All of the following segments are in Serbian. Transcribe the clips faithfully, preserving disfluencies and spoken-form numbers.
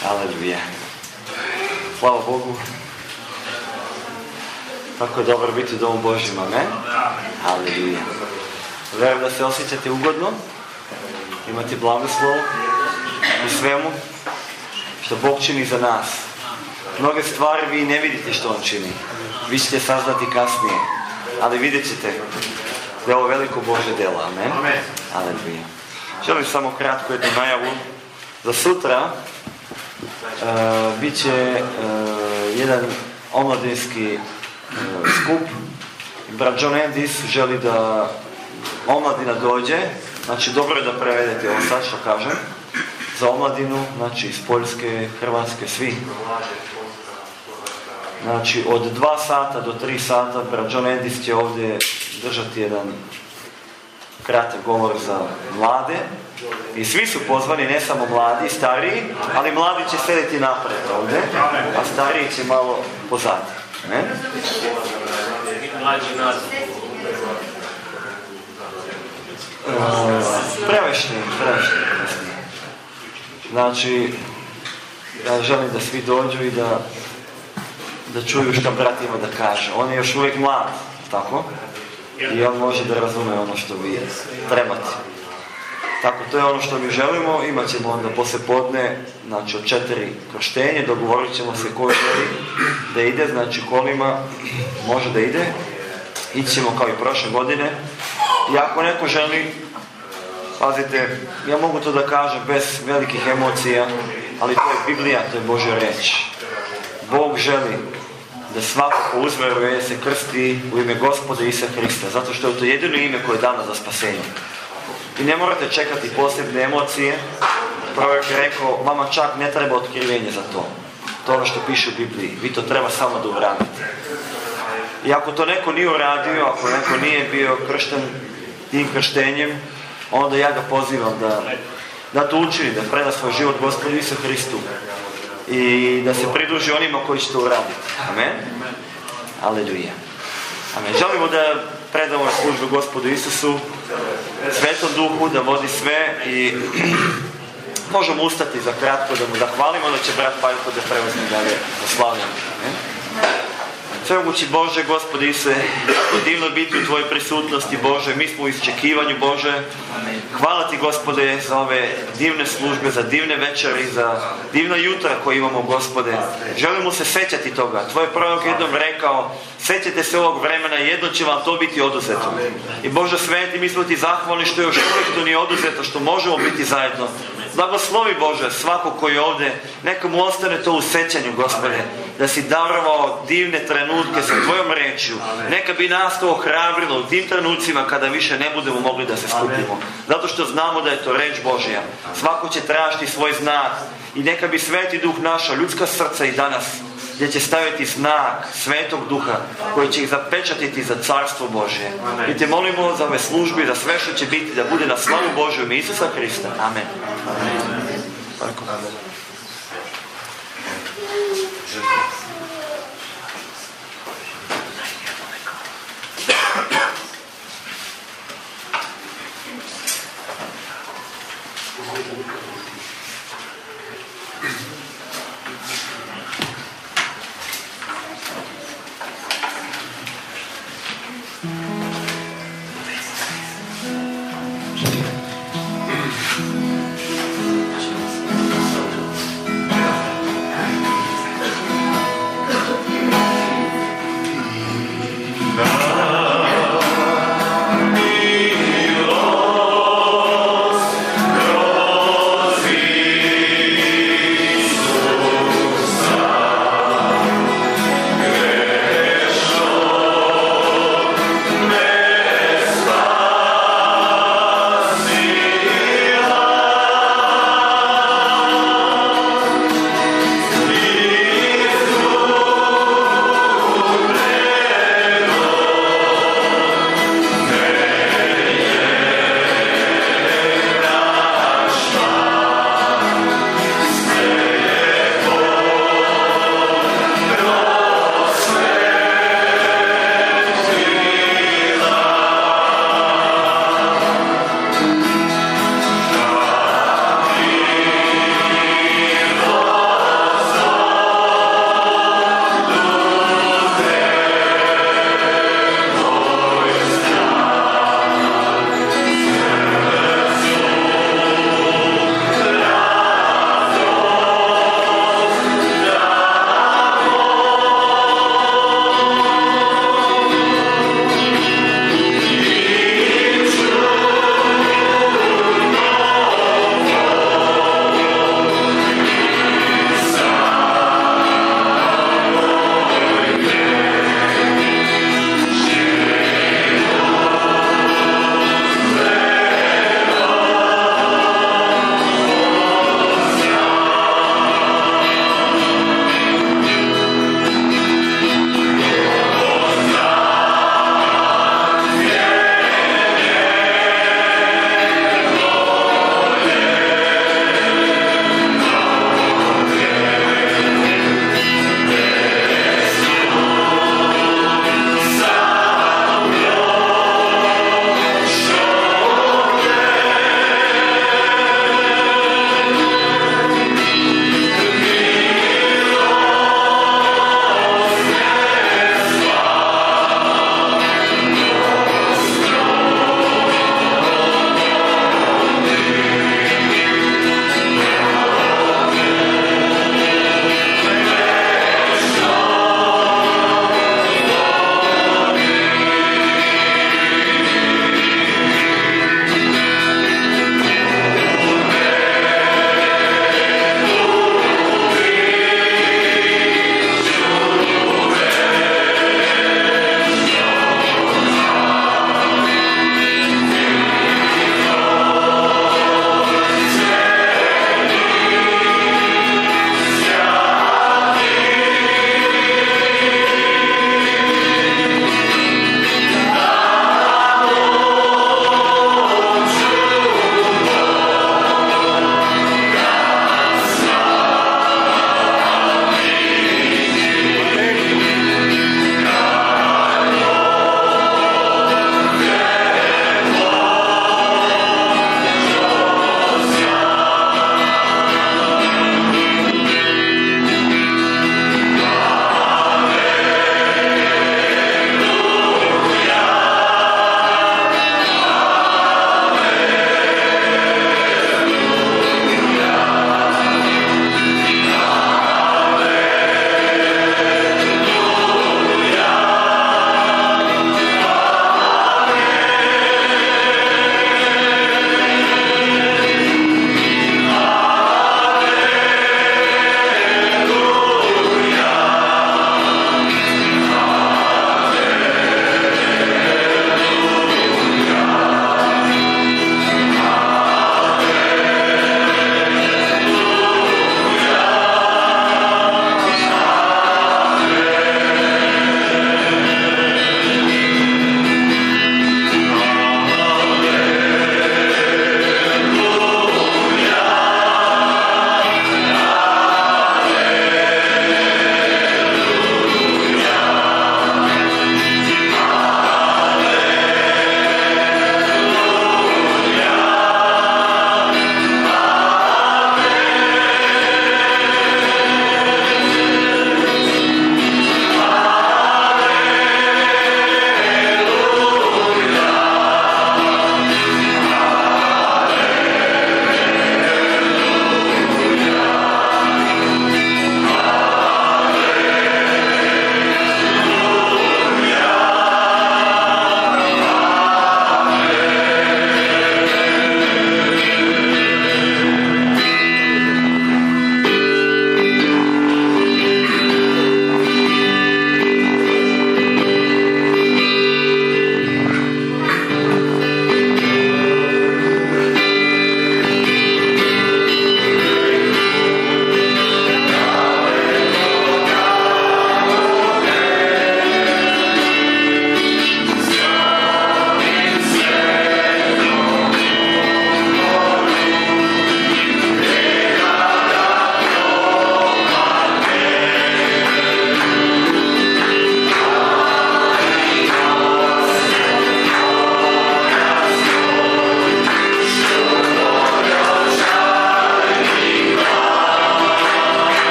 Aleluja. Slava Bogu. Tako je dobro biti u domu Božjem, amen. Aleluja. Vjerujem da se osjećate ugodno, imate blagoslov u svemu što Bog čini za nas. Mnoge stvari vi ne vidite što On čini. Vi ćete saznati kasnije, ali vidjet ćete da je ovo veliko Božje delo, amen. Aleluja. Želim samo kratko jednu najavu. Za sutra uh, bit će uh, jedan omladinski uh, skup. Brat John Endis želi da omladina dođe. Znači dobro je da prevedete ovo sad što kažem. Za omladinu, znači iz Poljske, Hrvatske, svi. Znači od dva sata do tri sata brat John Endis će ovdje držati jedan kratak govor za mlade. I svi su pozvani, ne samo mladi, stariji, ali mladi će sedeti napred ovdje, a stariji će malo pozadi. Ne? Uh, prevešni, prevešni. Znači, ja želim da svi dođu i da, da čuju što brat ima da kaže. On je još uvijek mlad, tako? I on može da razume ono što vi trebate. Tako, to je ono što mi želimo. Imat ćemo onda poslije podne, znači od četiri krštenje, dogovorit ćemo se ko želi da ide, znači kolima može da ide. Ići ćemo kao i prošle godine. I ako neko želi, pazite, ja mogu to da kažem bez velikih emocija, ali to je Biblija, to je Božja reč. Bog želi da svako ko uzveruje se krsti u ime Gospoda Isusa Hrista, zato što je to jedino ime koje je dano za spasenje. I ne morate čekati posebne emocije. Prorok je rekao, vama čak ne treba otkrivenje za to. To je ono što piše u Bibliji. Vi to treba samo da uradite. I ako to neko nije uradio, ako neko nije bio kršten tim krštenjem, onda ja ga pozivam da, da to učini, da preda svoj život Gospodu Isusu Hristu. I da se pridruži onima koji će to uraditi. Amen. Aleluja. Amen. Želimo da predamo službu Gospodu Isusu, Svetom Duhu, da vodi sve i možemo ustati za kratko da mu zahvalimo, da će brat Pajko da preuzme dalje oslavljamo. Svemogući Bože, Gospode Isuse, divno biti u Tvojoj prisutnosti, Bože, mi smo u iščekivanju, Bože. Hvala Ti, Gospode, za ove divne službe, za divne večeri, za divna jutra koje imamo, Gospode. Želimo se sećati toga. Tvoj prorok jednom rekao, sećate se ovog vremena, jedno će vam to biti oduzeto. I Bože sveti, mi smo Ti zahvalni što još uvijek to nije oduzeto, što možemo biti zajedno. Blagoslovi, Bože, svako koji je ovdje, neka mu ostane to u sećanju, Gospode, da si darovao divne trenutke sa Tvojom rečju. Neka bi nas to ohrabrilo u tim trenucima kada više ne budemo mogli da se skupimo. Zato što znamo da je to reč Božja. Svako će tražiti svoj znak i neka bi Sveti Duh našao ljudska srca i danas, gdje će staviti znak Svetog Duha koji će ih zapečatiti za Carstvo Božje. I te molimo za ove službe, za sve što će biti, da bude na slavu Božju ime Isusa Hrista. Amen. Amen. Amen.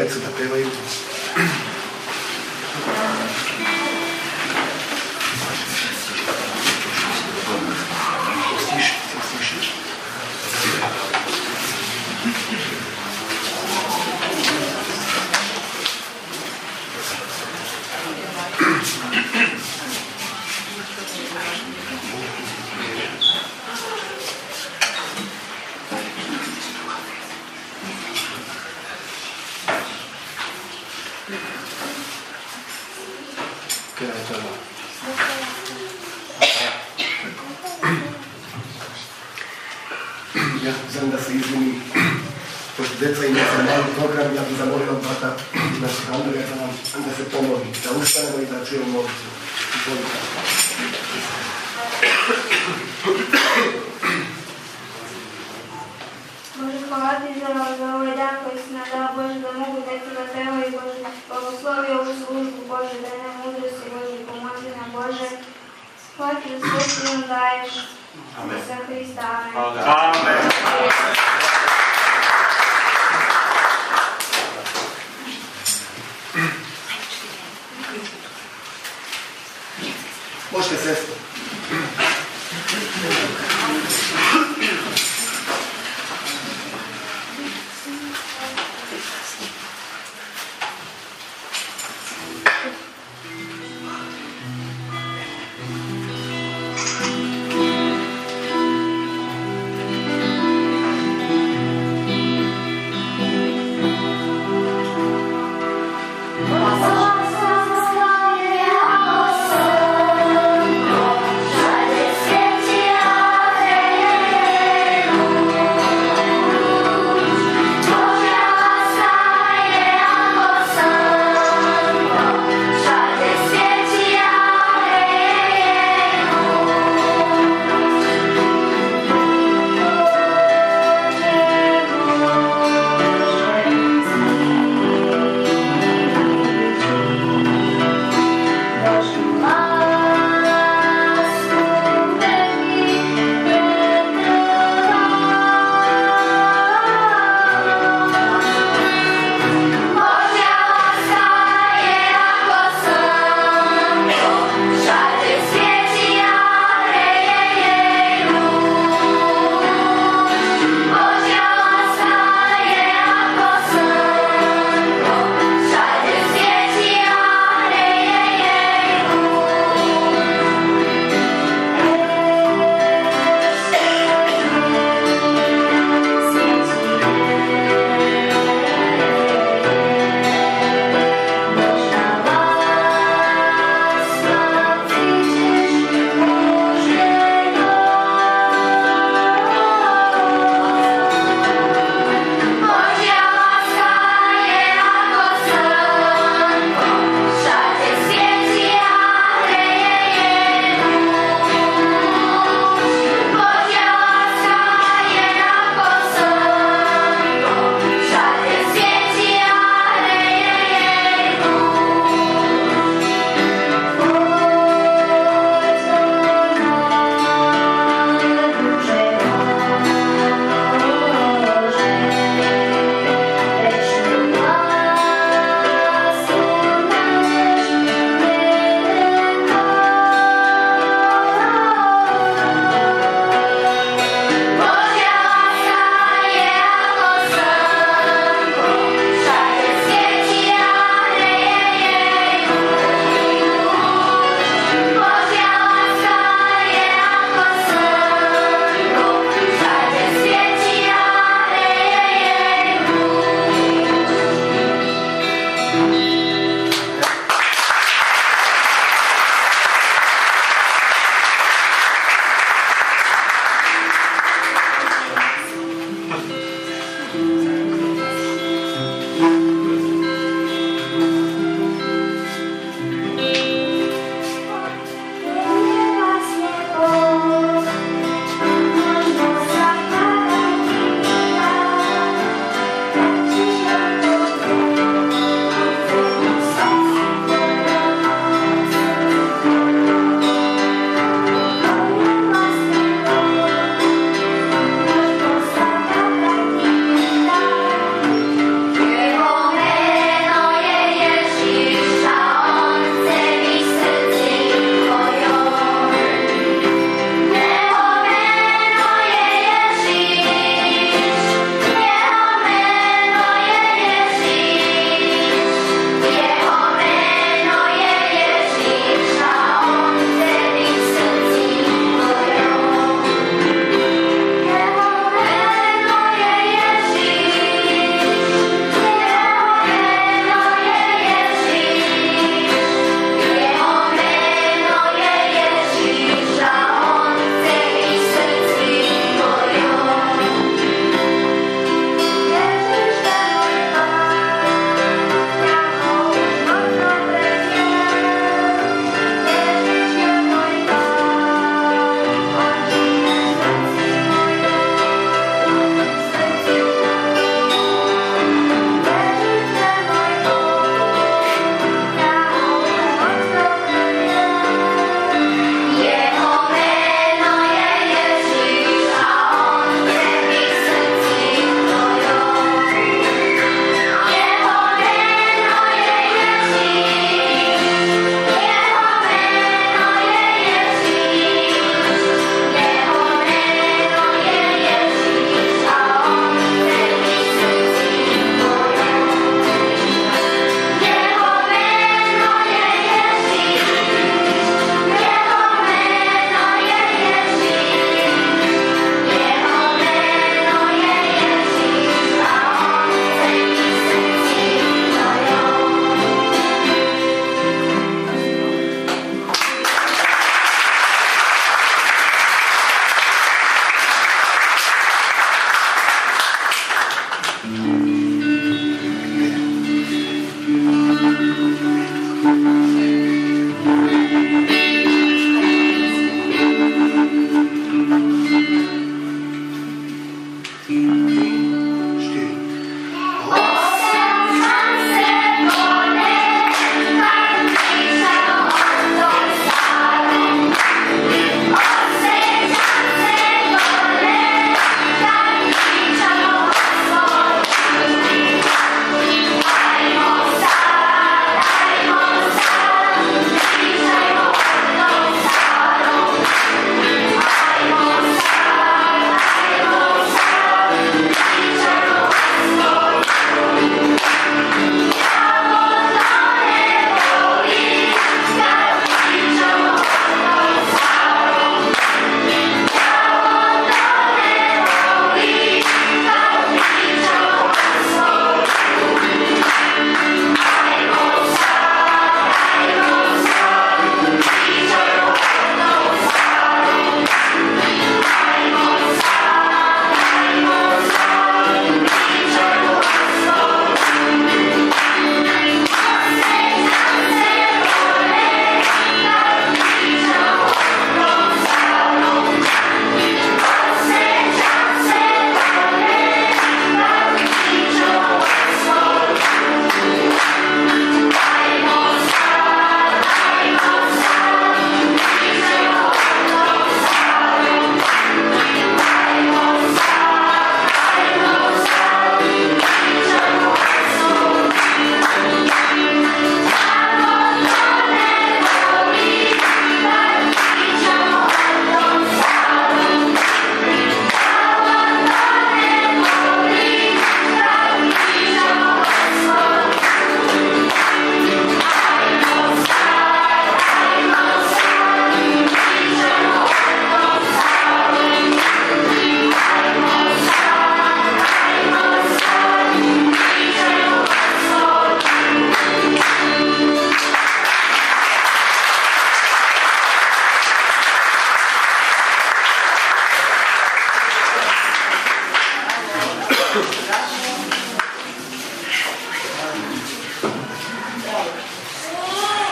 decu da pevaju. Ja znam da se izvinim, pošto djeca ima za mali program, ja bih zamolio brata našeg Andreja da nam da se pomoli, da ustanemo i da čujemo molitvu. Bože, hvala ti za ovaj dan koji si nam dao, Bože, da mogu djeca da pevaju, Bože, blagoslovi ovu službu, Bože, da je nam mudrosti, Bože, pomozi nam, Bože. Hvala ti da sve što nam daješ. Amen. Za Hrista, amen. Amen. Možete sesti. Oh,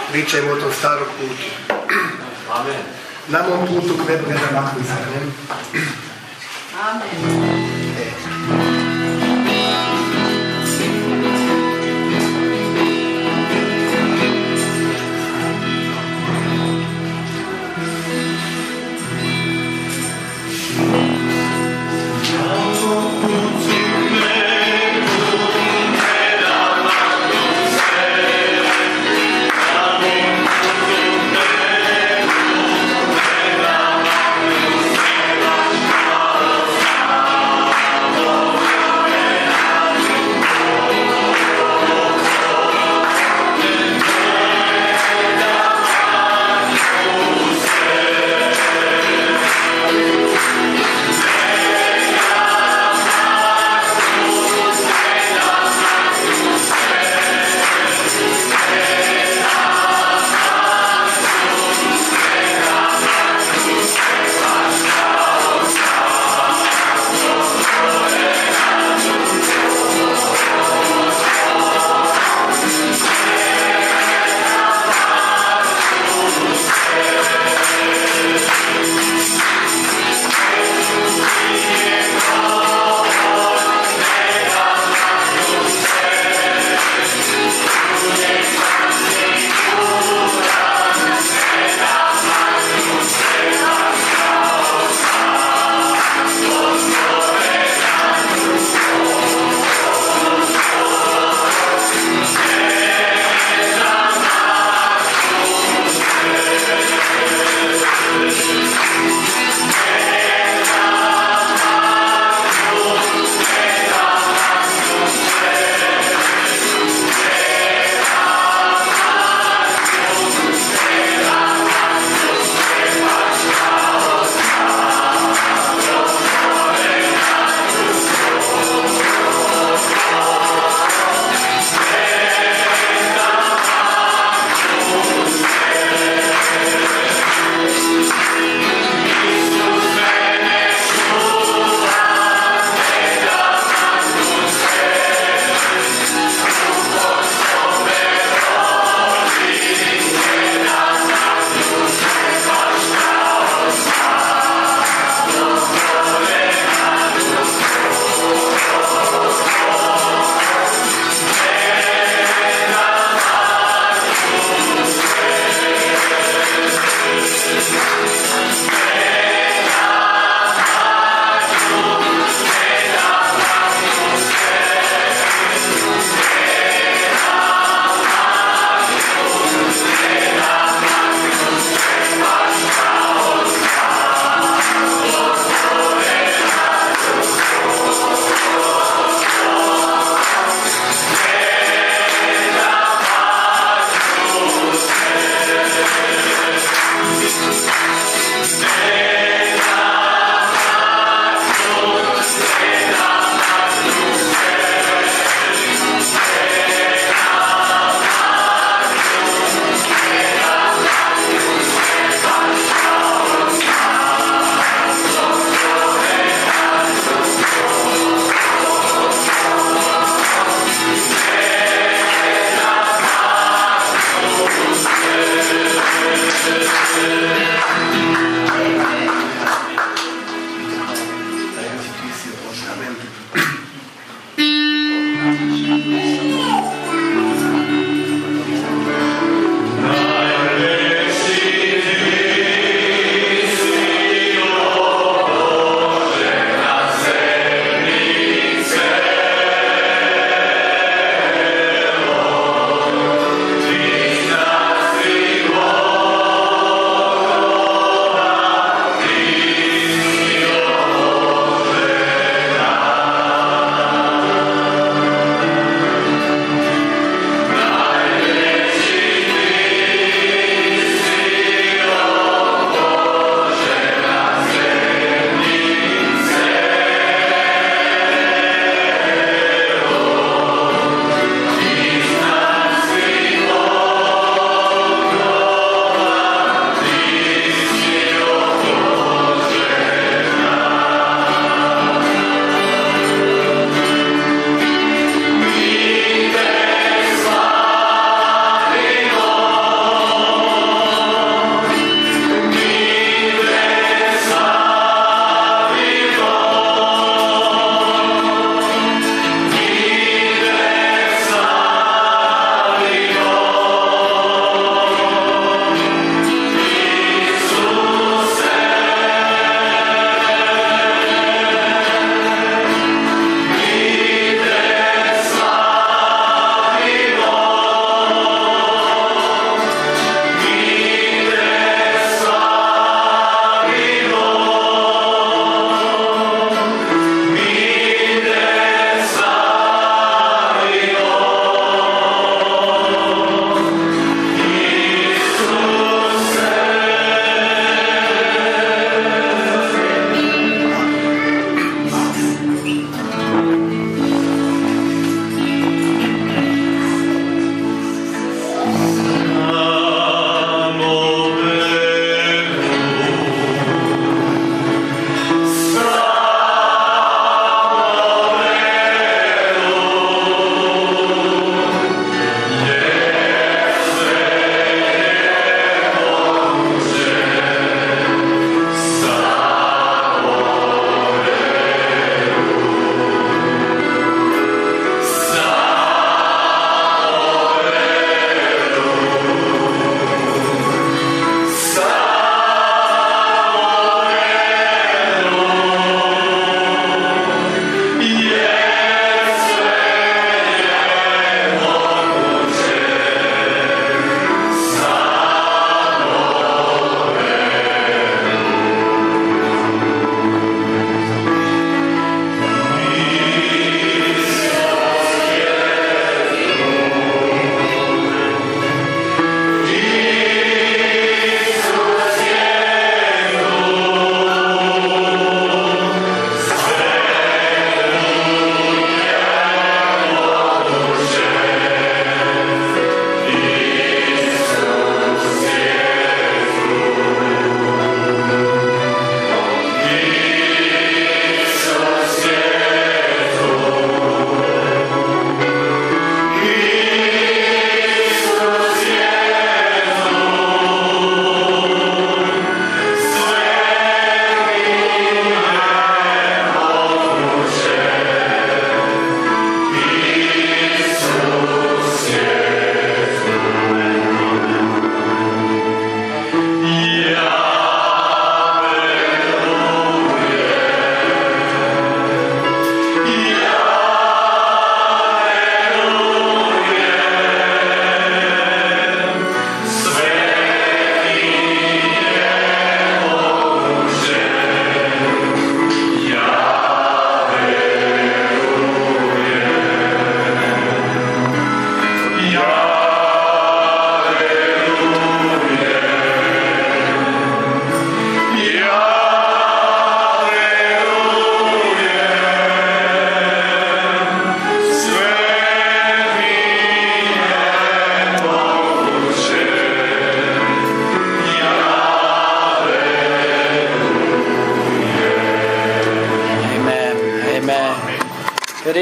pričajmo o tom starom putu. Amen. Na mom putu k nebu ne zamakuj se, ne? Amen. Oh,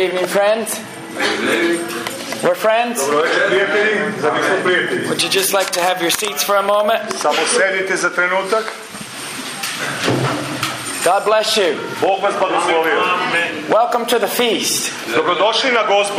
evening, friends. We're friends. Dobro večer, prijatelji. Zar nismo prijatelji? Would you just like to have your seats for a moment? Samo sedite za trenutak. God bless you. Bog vas blagoslovio. Welcome to the feast. Dobrodošli na gozbu.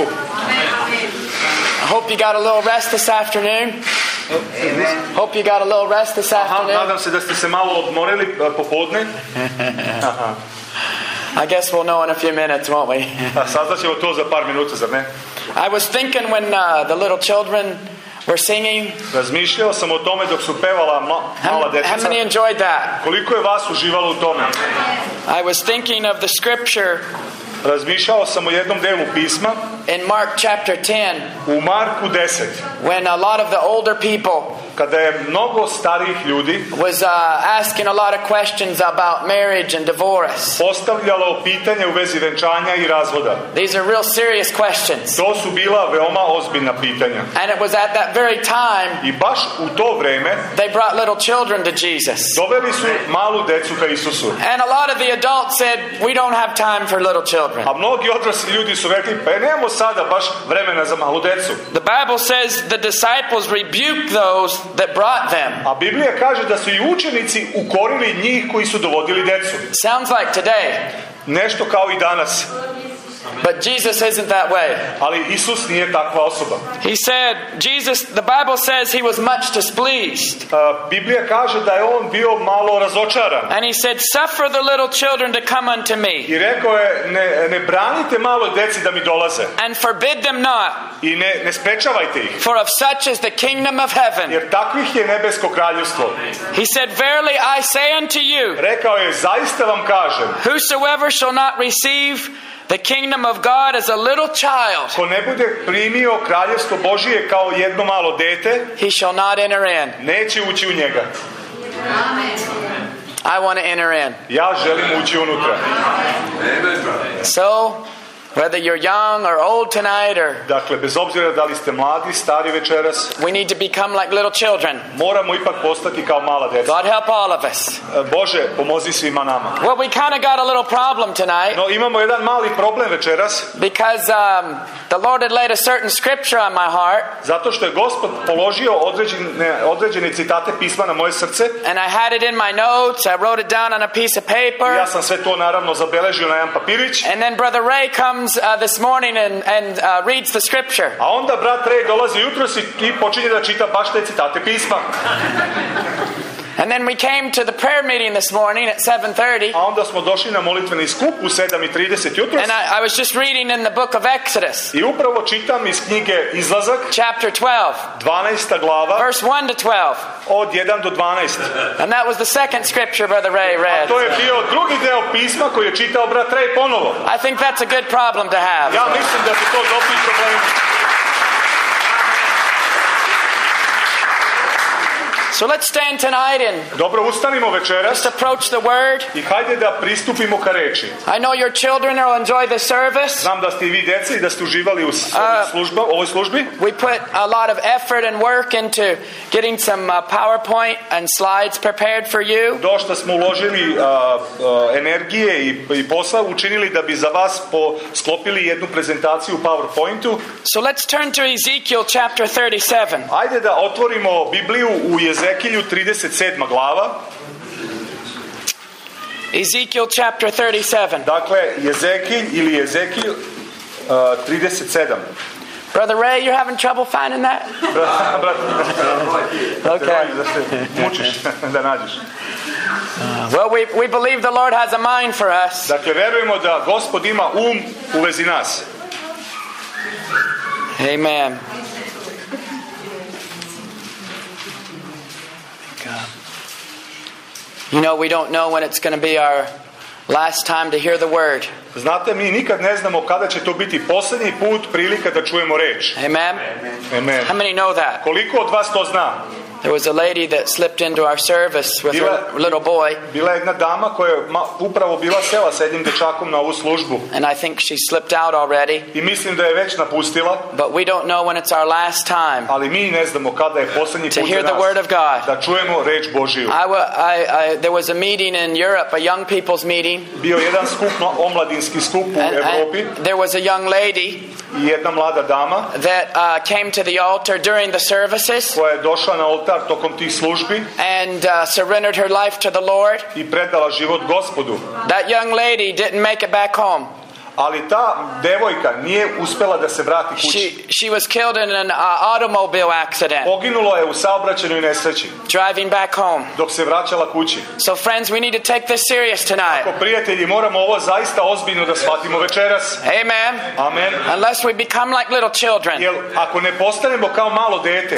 I hope you got a little rest this afternoon. Hope you got a little rest this Aha, afternoon. nadam se da ste se malo odmorili popodne. Aha. I guess we'll know in a few minutes, won't we? A saznaćemo to za par minuta, zar ne? I was thinking when uh, the little children were singing. Razmišljao sam o tome dok su pevala ma, mala How, dečica. how many enjoyed that? Koliko je vas uživalo u tome? I was thinking of the scripture Razmišljao sam o jednom delu pisma in Mark chapter ten u Marku deset. when a lot of the older people Kada je mnogo starijih ljudi was uh, asking a lot of questions about marriage and divorce. postavljalo pitanje u vezi venčanja i razvoda. These are real serious questions. To su bila veoma ozbiljna pitanja. And it was at that very time I baš u to vreme they brought little children to Jesus. doveli su malu decu ka Isusu. And a lot of the adults said, we don't have time for little children. A mnogi odrasli ljudi su rekli, pa nemamo sada baš vremena za malu decu. The Bible says the disciples rebuked those that brought them. A Biblija kaže da su i učenici ukorili njih koji su dovodili decu. Sounds like today. Nešto kao i danas. But Jesus isn't that way. Ali Isus nije takva osoba. He said, Jesus, the Bible says he was much displeased. Uh, Biblija kaže da je on bio malo razočaran. And he said, suffer the little children to come unto me. I rekao je, ne, ne branite maloj deci da mi dolaze. And forbid them not. I ne, ne sprečavajte ih. For of such is the kingdom of heaven. Jer takvih je nebesko kraljevstvo. He said, verily I say unto you, Rekao je, zaista vam kažem, whosoever shall not receive the kingdom of God as a little child, ko ne bude primio kraljevstvo Božije kao jedno malo dete, he shall not enter in. neće ući u njega. I want to enter in. Ja želim ući unutra. So, whether you're young or old tonight, or Dakle, bez obzira da li ste mladi, stari večeras, we need to become like little children. moramo ipak postati kao mala deca. God help all of us. Bože, pomozi svima nama. Well, we kind of got a little problem tonight No, imamo jedan mali problem večeras, because um, the Lord had laid a certain scripture on my heart, zato što je Gospod položio određene, određene citate pisma na moje srce. and I had it in my notes. I wrote it down on a piece of paper. Ja sam sve to naravno zabeležio na jedan papirić. And then Brother Ray comes uh, this morning and, and uh, reads the scripture. A onda brat Ray dolazi jutros i počinje da čita baš te citate pisma. And then we came to the prayer meeting this morning at seven thirty. A onda smo došli na molitveni skup u sedam i trideset jutros. And I, I was just reading in the book of Exodus, I upravo čitam iz knjige Izlazak, chapter twelve, dvanaesta glava, verse one to twelve. od jedan do dvanaest. And that was the second scripture Brother Ray A read. to je bio drugi deo pisma koji je čitao brat Ray ponovo. I think that's a good problem to have. Ja mislim da su to dobri problemi. So let's stand tonight and Dobro, ustanimo večeras just approach the word. i hajde da pristupimo ka reči. I know your children will enjoy the service. Znam da ste i vi djeci i da ste uživali u služba, ovoj službi. We put a lot of effort and work into getting some uh, PowerPoint and slides prepared for you. Došta smo uložili a, a, energije i, i posla učinili da bi za vas po, sklopili jednu prezentaciju u PowerPointu. So let's turn to Ezekiel chapter thirty-seven. Ajde da otvorimo Bibliju u Jezekilju trideset sedma glava. Ezekiel chapter thirty-seven. Dakle, Jezekilj ili Jezekilj uh, trideset sedam. Brother Ray, you're having trouble finding that? Brat, brat, Okay. da se mučiš da nađeš. Well, we, we believe the Lord has a mind for us. Dakle, verujemo da Gospod ima um u vezi nas. Amen. You know, we don't know when it's going to be our last time to hear the word. Znate, mi nikad ne znamo kada će to biti posljednji put prilika da čujemo reč. Amen? Amen. How many know that? Koliko od vas to zna? There was a lady that slipped into our service with her little boy. Bila je jedna dama koja je upravo bila sela sa jednim dečakom na ovu službu. And I think she slipped out already. I mislim da je već napustila. But we don't know when it's our last time. Ali mi ne znamo kada je posljednji put to hear za the nas word of God. Da čujemo reč Božiju. I, I, I, there was a meeting in Europe, a young people's meeting. Bio jedan skup, omladinski skup u and, Evropi. And there was a young lady. I jedna mlada dama. That uh, came to the altar during the services. Koja je došla na oltar tokom tih službi. And uh, surrendered her life to the Lord. I predala život Gospodu. That young lady didn't make it back home. Ali ta devojka nije uspela da se vrati kući. She, she was killed in an uh, automobile accident. Poginulo je u saobraćajnoj nesreći. Driving back home. Dok se vraćala kući. So friends, we need to take this serious tonight. Ako prijatelji, moramo ovo zaista ozbiljno da shvatimo večeras. Amen. Amen. Unless we become like little children. Jer ako ne postanemo kao malo dete.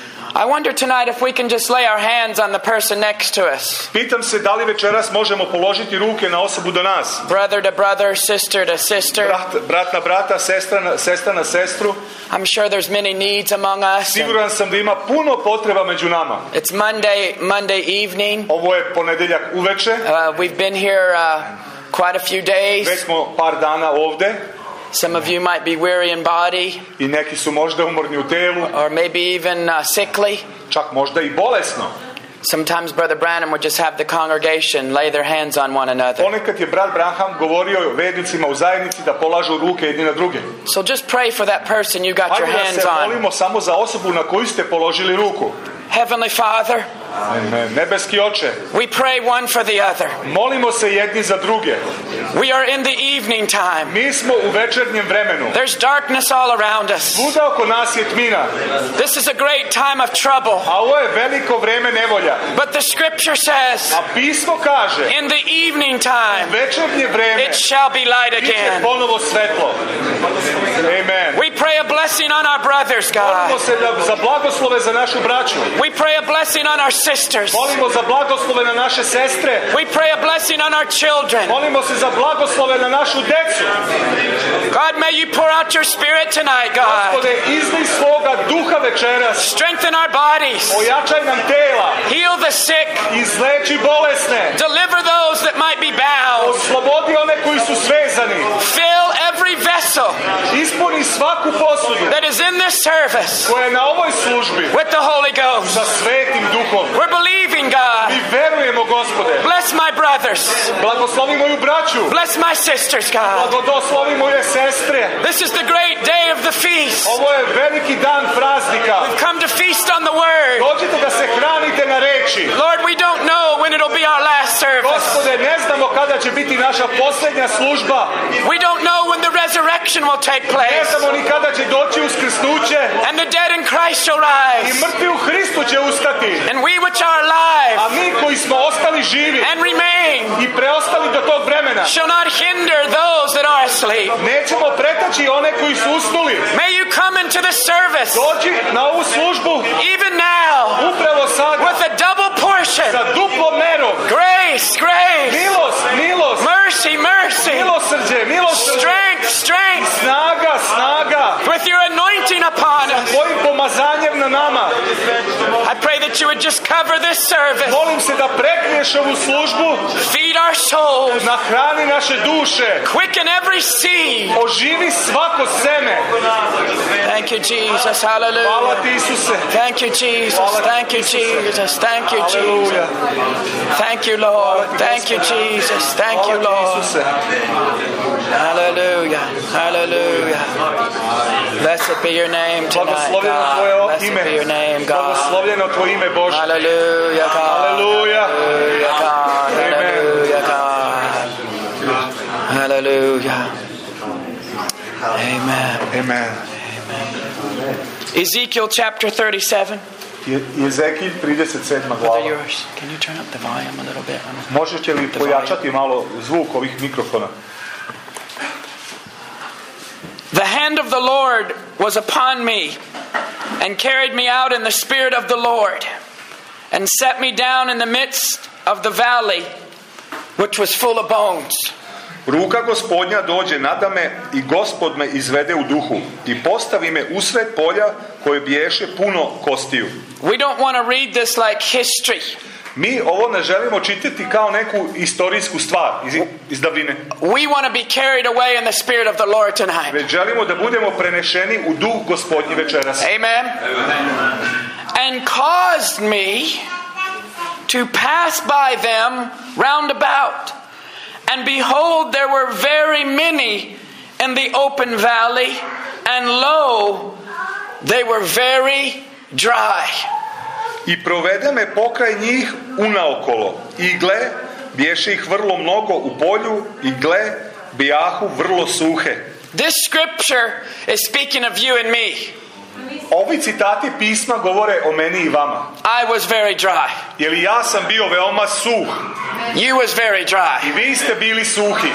I wonder tonight if we can just lay our hands on the person next to us. Pitam se da li večeras možemo položiti ruke na osobu do nas. Brother to brother, sister to sister. Brat, brat na brata, sestra na, sestra na sestru. I'm sure there's many needs among us. Siguran sam da ima puno potreba među nama. It's Monday, Monday evening. Ovo je ponedeljak uveče. Uh, we've been here uh, quite a few days. Već smo par dana ovde. Some of you might be weary in body. I neki su možda umorni u telu. Or maybe even uh, sickly. Čak možda i bolesno. Sometimes Brother Branham would just have the congregation lay their hands on one another. Ponekad je brat Branham govorio vernicima u zajednici da polažu ruke jedni na druge. So just pray for that person you got your hands on. Ajde da se molimo samo za osobu na koju ste položili ruku. Heavenly Father, Amen. Nebeski Oče, we pray one for the other. Molimo se jedni za druge. We are in the evening time. Mi smo u večernjem vremenu. There's darkness all around us. Svuda oko nas je tmina. This is a great time of trouble. A ovo je veliko vreme nevolja. But the scripture says, a pismo kaže, in the evening time, večernje vreme, it shall be light again. Biće ponovo svetlo. Amen. We pray a blessing on our brothers, God. Molimo se za blagoslove za našu braću. We pray a blessing on our sisters. Molimo za blagoslove na naše sestre. We pray a blessing on our children. Molimo se za blagoslove na našu decu. God, may you pour out your spirit tonight, God. Gospode, izli svoga duha večeras. Strengthen our bodies. Ojačaj nam tela. Heal the sick. Izleči bolesne. Deliver those that might be bound. Oslobodi one koji su svezani. Fill every vessel. Ispuni svaku posudu that is in this service koja je na ovoj službi with the Holy Ghost. Sa svetim duhom. We're believing, God. Mi verujemo, Gospode. Bless my brothers. Blagoslovi moju braću. Bless my sisters, God. Blagoslovi moje sestre. This is the great day of the feast. Ovo je veliki dan praznika. We've come to feast on the word. Dođite da se hranite na reči. Lord, we don't know when it'll be our last service. Gospode, ne znamo kada će biti naša posljednja služba. We don't know when the resurrection will take place. Ne znamo ni kada će doći uskrsnuće. And the dead in Christ shall rise. I mrtvi u Hristu će ustati. And we which are alive. A mi koji smo ostali živi. And remain. I preostali do tog vremena. Shall not hinder those that are asleep. Nećemo pretaći one koji su usnuli. May you come into the service. Dođi na ovu službu. Even now. Upravo sada. With a double portion. Sa duplom merom. Grace, grace. Milost, milost. Mercy, mercy. Milosrđe, milosrđe. Strength, strength. Snaga, snaga. With your anointing upon us. Tvojim pomazanjem na nama. I pray that you would just cover this service. Molim se da prekriješ ovu službu. Feed our souls. Nahrani naše duše. Quicken every seed. Oživi svako seme. Thank you, Jesus. Hallelujah. Hvala ti, Isuse. Thank you, Jesus. Thank you, Jesus. Thank you, Jesus. Thank you, Lord. Thank you, Jesus. Thank you, Lord. Hallelujah. Hallelujah. Blessed be your name tonight, God. Blessed be your name, God. Blagoslovljeno tvoje ime, Bože. Hallelujah, God. Hallelujah. Hallelujah, God. Hallelujah, God. Hallelujah. Amen. Amen. Amen. Ezekiel chapter thirty-seven. Ezekilj trideset sedma glava. Yours. Can you turn up the volume a little bit? Možete li pojačati malo zvuk ovih mikrofona? The hand of the Lord was upon me and carried me out in the spirit of the Lord and set me down in the midst of the valley which was full of bones. Ruka Gospodnja dođe nadame i Gospod me izvede u duhu i postavi me usred polja koje biješe puno kostiju. We don't want to read this like history. Mi ovo ne želimo čitati kao neku istorijsku stvar iz, iz davnine. We want to be carried away in the Spirit of the Lord tonight. Već želimo da budemo prenešeni u duh Gospodnji večeras. Amen. And caused me to pass by them round about. And behold, there were very many in the open valley, and lo, they were very dry. I provede me pokraj njih unaokolo. I gle, biješe ih vrlo mnogo u polju, i gle, bijahu vrlo suhe. This scripture is speaking of you and me. Ovi citati pisma govore o meni i vama. I was very dry. Jer ja sam bio veoma suh. You was very dry. I vi ste bili suhi.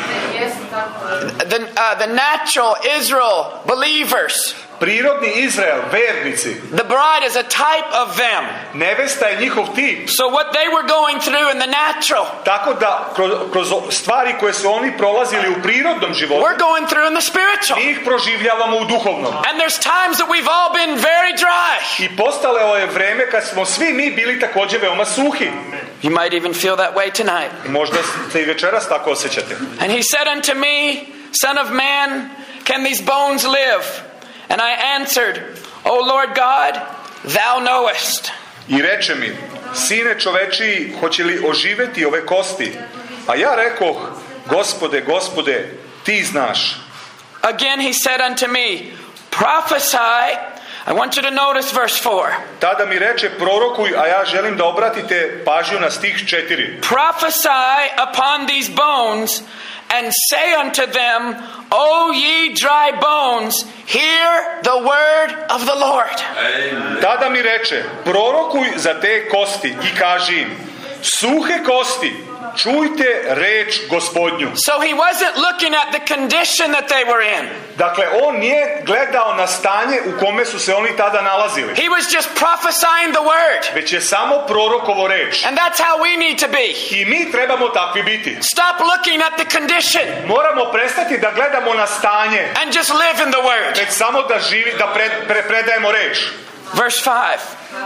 The, uh, the natural Israel believers. Prirodni Izrael, vernici. The bride is a type of them. Nevesta je njihov tip. So what they were going through in the natural, Tako da kroz, kroz stvari koje su oni prolazili u prirodnom životu, we're going through in the spiritual. mi ih proživljavamo u duhovnom. And there's times that we've all been very dry. I postalo je vreme kad smo svi mi bili također veoma suhi. You might even feel that way tonight. Možda se i večeras tako osjećate. And he said unto me, Son of man, can these bones live? And I answered, O Lord God, thou knowest. I reče mi, sine čovečiji, hoće li oživeti ove kosti? A ja rekoh, Gospode, Gospode, ti znaš. Again he said unto me, prophesy. I want you to notice verse four. Tada mi reče, prorokuj, a ja želim da obratite pažnju na stih četiri. Prophesy upon these bones and say unto them, O ye dry bones, hear the word of the Lord. Tada mi reče, prorokuj za te kosti i kaži im, suhe kosti, čujte reč Gospodnju. So he wasn't looking at the condition that they were in. Dakle, on nije gledao na stanje u kome su se oni tada nalazili. He was just prophesying the word. Već je samo prorokovo reč. And that's how we need to be. I mi trebamo takvi biti. Stop looking at the condition Moramo prestati da gledamo na stanje, and just live in the word. već samo da živi, da pred, pre, predajemo reč. Verse five.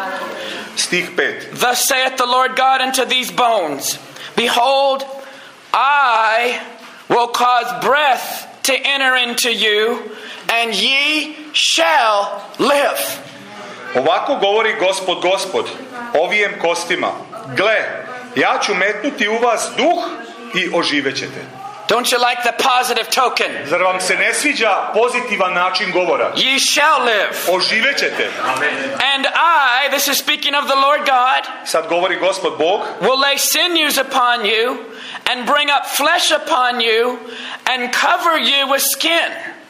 Stih pet. Thus saith the Lord God unto these bones, Behold, I will cause breath to enter into you, and ye shall live. Ovako govori Gospod, Gospod, ovijem kostima. Gle, ja ću metnuti u vas duh i oživećete. Don't you like the positive token? Zar vam se ne sviđa pozitivan način govora? Ye shall live. Oživećete. And I, this is speaking of the Lord God, Sad govori Gospod Bog, will lay sinews upon you, and bring up flesh upon you, and cover you with skin,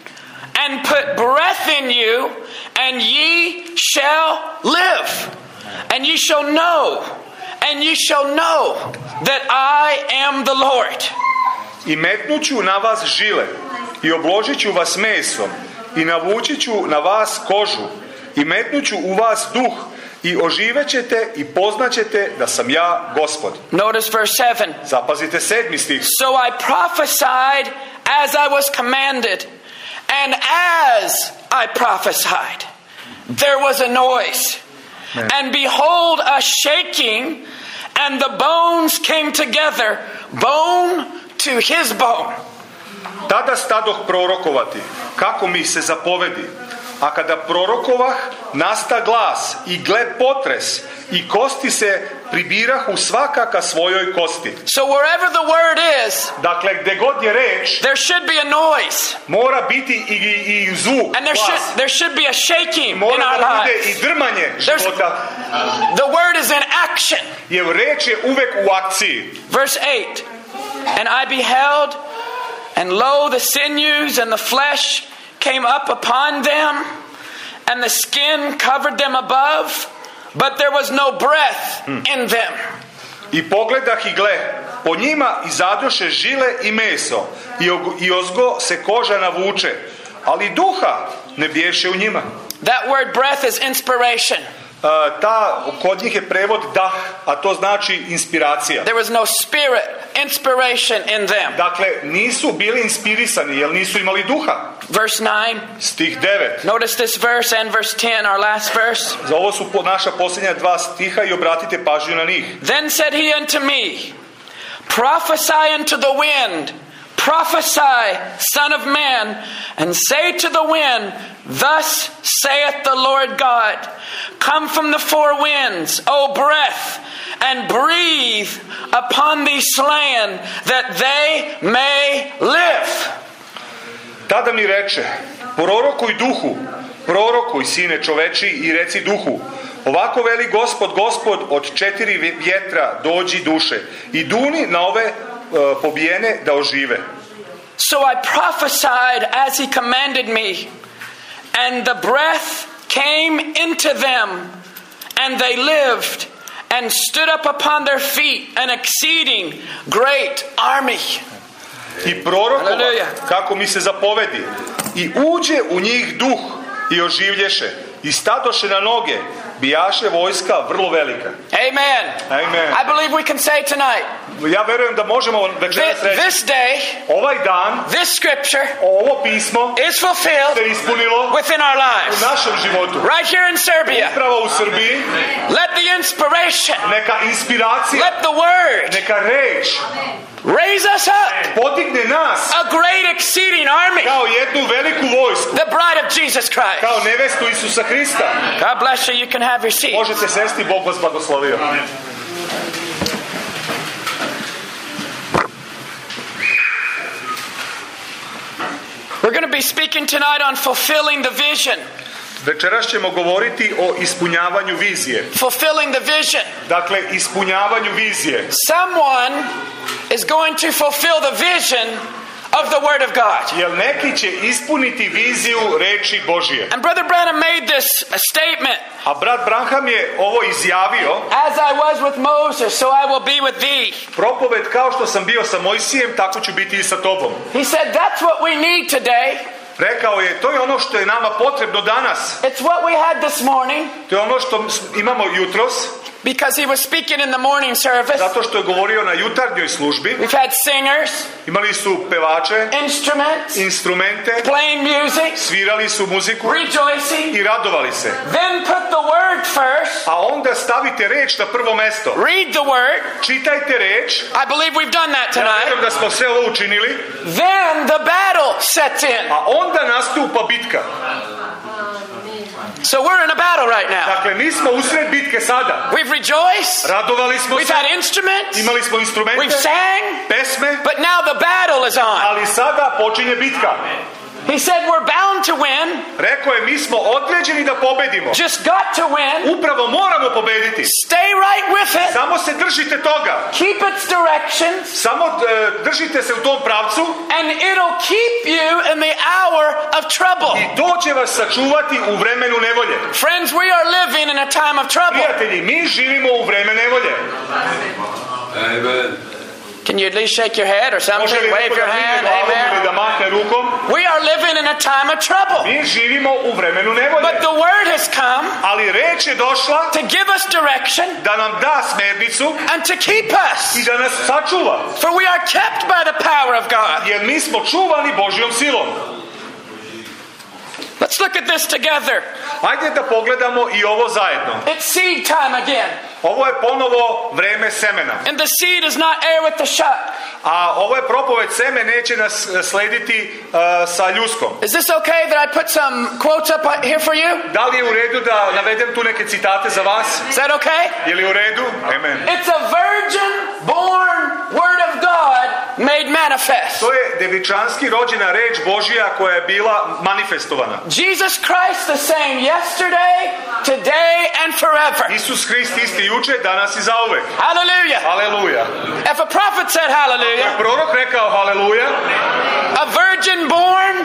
and put breath in you, and ye shall live. And ye shall know, and ye shall know that I am the Lord. i metnuću na vas žile i obložit ću vas mesom i navući ću na vas kožu i metnuću u vas duh i oživećete i poznaćete da sam ja Gospod. Notice verse seven. Zapazite sedmi stih. So I prophesied as I was commanded, and as I prophesied, there was a noise. Man. And behold, a shaking, and the bones came together, bone to his bone. Tada stadoh prorokovati, kako mi se zapovedi. A kada prorokovah, nasta glas i gle potres i kosti se pribirahu svaka ka svojoj kosti. So wherever the word is, Dakle, gde god je reč, there should be a noise. mora biti i, i, i zvuk, And there glas. should, there should be a shaking in Mora our da bude lives. i drmanje There's- života, The word is in action. jer reč je uvek u akciji. Verse eight. And I beheld, and lo, the sinews and the flesh came up upon them, and the skin covered them above, but there was no breath in them. I pogledah i gle, po njima izadoše žile i meso, i, og, i ozgo se koža navuče, ali duha ne biješe u njima. That word breath is inspiration. ta, kod njih je prevod dah, a to znači inspiracija. There was no spirit, inspiration in them. Dakle, nisu bili inspirisani, jer nisu imali duha. Verse nine. Stih devet. Notice this verse and verse ten, our last verse. Za ovo su naša posljednja dva stiha i obratite pažnju na njih. Then said he unto me, prophesy unto the wind, prophesy, son of man, and say to the wind, thus saith the Lord God, come from the four winds, O breath, and breathe upon these slain, that they may live. Tada mi reče, prorokuj duhu, prorokuj sine čoveči i reci duhu, ovako veli Gospod, Gospod, od četiri vjetra dođi duše i duni na ove uh, pobijene da ožive. So I prophesied as he commanded me, and the breath came into them, and they lived, and stood up upon their feet, an exceeding great army. I prorokova, kako mi se zapovedi, i uđe u njih duh i oživlješe, i stadoše na noge, bijaše vojska vrlo velika. Amen. Amen. I believe we can say tonight, ja verujem da možemo večeras this, reći, this day, ovaj dan, this scripture ovo pismo is fulfilled se ispunilo within our lives. U našem životu. Right here in Serbia. Upravo u Srbiji. Let the inspiration, neka inspiracija, let the word, neka reč raise us up, podigne nas, a great exceeding army, kao jednu veliku vojsku, the bride of Jesus Christ, kao nevestu Isusa Hrista. God bless you. You can have your seat. Možete sesti, Bog vas blagoslovio. We're going to be speaking tonight on fulfilling the vision. Večeras ćemo govoriti o ispunjavanju vizije. Fulfilling the vision. Dakle, ispunjavanju vizije. Someone is going to fulfill the vision of the Word of God. Jer neki će ispuniti viziju reči Božije. And Brother Branham made this a statement. A brat Branham je ovo izjavio. As I was with Moses, so I will be with thee. Propoved kao što sam bio sa Mojsijem, tako ću biti i sa tobom. He said that's what we need today. Rekao je, to je ono što je nama potrebno danas. It's what we had this morning. To je ono što imamo jutros. Because he was speaking in the morning service. Zato što je govorio na jutarnjoj službi. We've had singers. Imali su pevače. Instruments. Instrumente. Playing music. Svirali su muziku. Rejoicing. I radovali se. Then put the word first. A onda stavite reč na prvo mesto. Read the word. Čitajte reč. I believe we've done that tonight. Ja vjerujem da smo sve ovo učinili. Then the battle sets in. A onda nastupa bitka. So we're in a battle right now. Dakle, mi smo usred bitke sada. We've rejoiced. Radovali smo We've se. had instruments. Imali smo instrumente. We've sang. Pesme. But now the battle is on. Ali sada počinje bitka. He said we're bound to win. Rekao je, mi smo određeni da pobedimo. Just got to win. Upravo moramo pobediti. Stay right with it. Samo se držite toga. Keep its directions. Samo uh, držite se u tom pravcu. And it'll keep you in the hour of trouble. I to će vas sačuvati u vremenu nevolje. Friends, we are living in a time of trouble. Prijatelji, mi živimo u vreme nevolje. Amen. Can you at least shake your head or something? Wave your hand. Amen. Da mahne rukom. We are living in a time of trouble. Mi živimo u vremenu nevolje. But the word has come. Ali reč je došla to give us direction. Da nam da smernicu. And to keep us. I da nas sačuva. For we are kept by the power of God. Jer mi smo čuvani Božjom silom. Let's look at this together. Ajde da pogledamo i ovo zajedno. It's seed time again. Ovo je ponovo vreme semena. And the seed is not air with the shuck. A ovo je propoved seme neće nas slediti uh, sa ljuskom. Is this okay that I put some quotes up here for you? Da li je u redu da navedem tu neke citate za vas? Is that okay? Je li u redu? Amen. It's a virgin born word of God made manifest. To je devičanski rođena reč Božja koja je bila manifestovana. Jesus Christ the same yesterday, today and forever. Isus Hrist isti juče, danas i zauvek. Hallelujah. Hallelujah. If a prophet said hallelujah, ako je prorok rekao hallelujah, a virgin born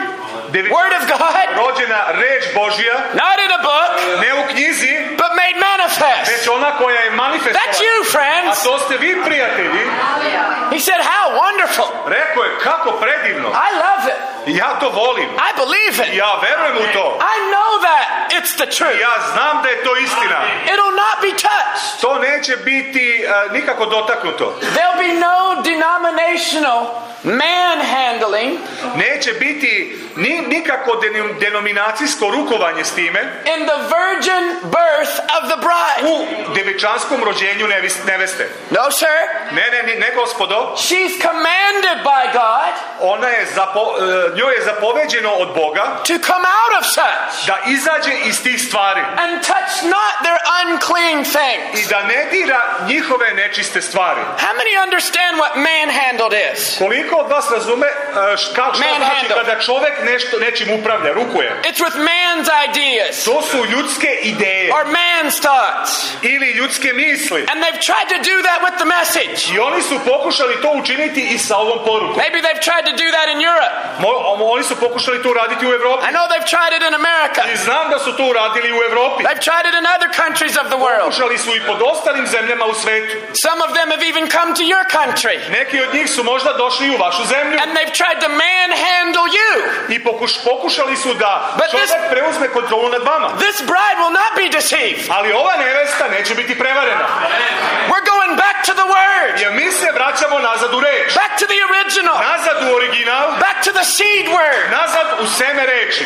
Word of God, rođena reč Božja, not in a book, ne u knjizi, but made manifest. već ona koja je manifestovana. That's you, A friends. to ste vi, prijatelji. He said, how wonderful. Rekao je, kako predivno. I love it. Ja to volim. I believe it. Ja verujem u to. I know that it's the truth. Ja znam da je to istina. It'll not be touched. To neće biti uh, nikako dotaknuto. There'll be no denominational manhandling Neće biti ni, nikako denom, denominacijsko rukovanje s time in the virgin birth of the bride. u devičanskom rođenju nevis- neveste. No, sir. Ne, ne, ne, ne gospodo. She's commanded by God Ona je zapo, uh, njoj je zapoveđeno od Boga to come out of such da izađe iz tih stvari and touch not their unclean things. i da ne dira njihove nečiste stvari. How many understand what manhandled is? Koliko od vas razume uh, š- kao šta znači Manhandle. kada čovek nešto nečim upravlja, rukuje? It's with man's ideas To su ljudske ideje or man's thoughts. ili ljudske misli. And they've tried to do that with the message. I oni su pokušali to učiniti i sa ovom porukom. Maybe they've tried to do that in Europe. Mo- oni su pokušali to uraditi u Evropi. I know they've tried it in America. I znam da su to uradili u Evropi. They've tried it in other countries of the world. Pokušali su i pod ostalim zemljama u svetu. Some of them have even come to your country. Neki od njih su možda došli u vašu zemlju And they've tried to manhandle you. i pokuš, pokušali su da But čovjek this- preuzme kontrolu nad vama. This bride will not be deceived. Ali ova nevesta neće biti prevarena. We're going back to the Word. Jer mi se vraćamo nazad u reč. Back to the original. Nazad u original. Back to the seed word. Nazad u seme reči.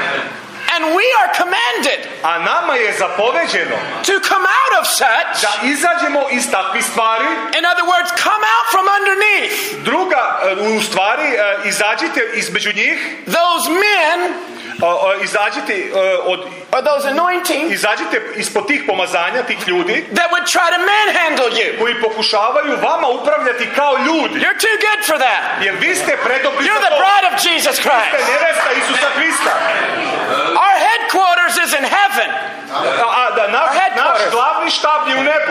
And we are commanded A nama je zapoveđeno to come out of such. da izađemo iz takvih stvari. In other words, come out from underneath. Druga, u stvari, izađite između njih. Those men O, o, izađite uh, od or those anointing izađite ispod tih pomazanja tih ljudi that would try to manhandle you. koji pokušavaju vama upravljati kao ljudi. You're too good for that. Jer vi ste predobri za You're the to. bride of Jesus Vi ste Christ. nevesta Isusa Hrista. Our headquarters is in heaven. A, a da naš, Our headquarters. naš glavni štab je u nebu.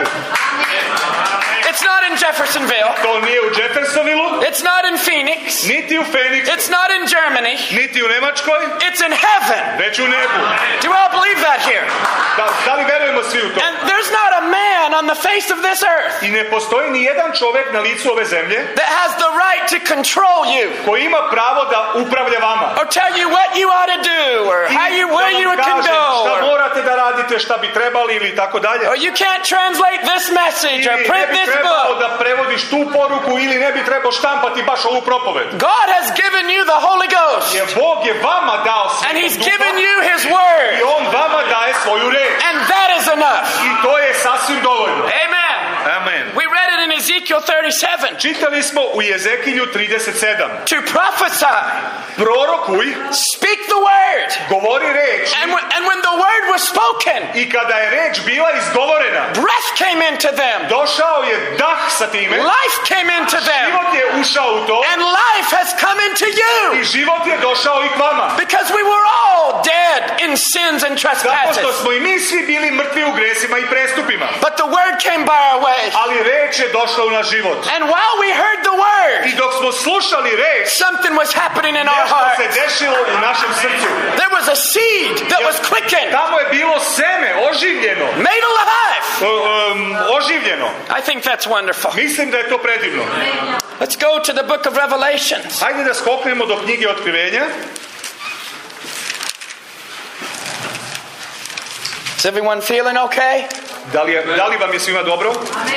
It's not in Jeffersonville. To nije u Jeffersonvilleu, It's not in Phoenix. niti u Phoenixu, It's not in Germany. niti u Nemačkoj, It's in heaven. već u nebu. Do you all believe that here? Da, da li verujemo svi u to? And there's not a man on the face of this earth I ne postoji ni jedan čovjek na licu ove zemlje that has the right to control you koji ima pravo da upravlja vama. or tell you what you ought to do or I how you da where vam you can kaže go šta or, morate da radite, šta bi trebali ili tako dalje. or you can't translate this message or Ili ne print bi this trebalo book. da prevodiš tu poruku ili ne bi trebao štampati baš ovu propoved. God has given you the Holy Ghost Jer Bog je vama dao and Svetog He's Duha given you His i Word, On vama daje svoju reč. and that is enough. I to je sasvim dovoljno. Amen. Amen. We read it in Ezekiel thirty-seven. Čitali smo u Jezekilju trideset sedam. To prophesy, Prorokuj, speak the word. govori reč. And when, and when the word was spoken, I kada je reč bila izgovorena, breath came into them. došao je dah sa time. Life came into them. Život je ušao u to. And life has come into I you. život je došao i k vama. Because we were all dead in sins and Zato što trespasses. smo i mi svi bili mrtvi u gresima i prestupima. But the word came by our way. Ali reč je došla u naš život. And while we heard the word, I dok smo slušali reč, something was happening in our nešto heart. se dešilo u našem srcu. There was a seed that was quickened, Tamo je bilo seme, oživljeno. made alive. O, um, oživljeno. I think that's wonderful. Mislim da je to predivno. Let's go to the book of Revelations. Hajde da skoknemo do knjige Otkrivenja. Is everyone feeling okay? Da li, je, da li vam je svima dobro?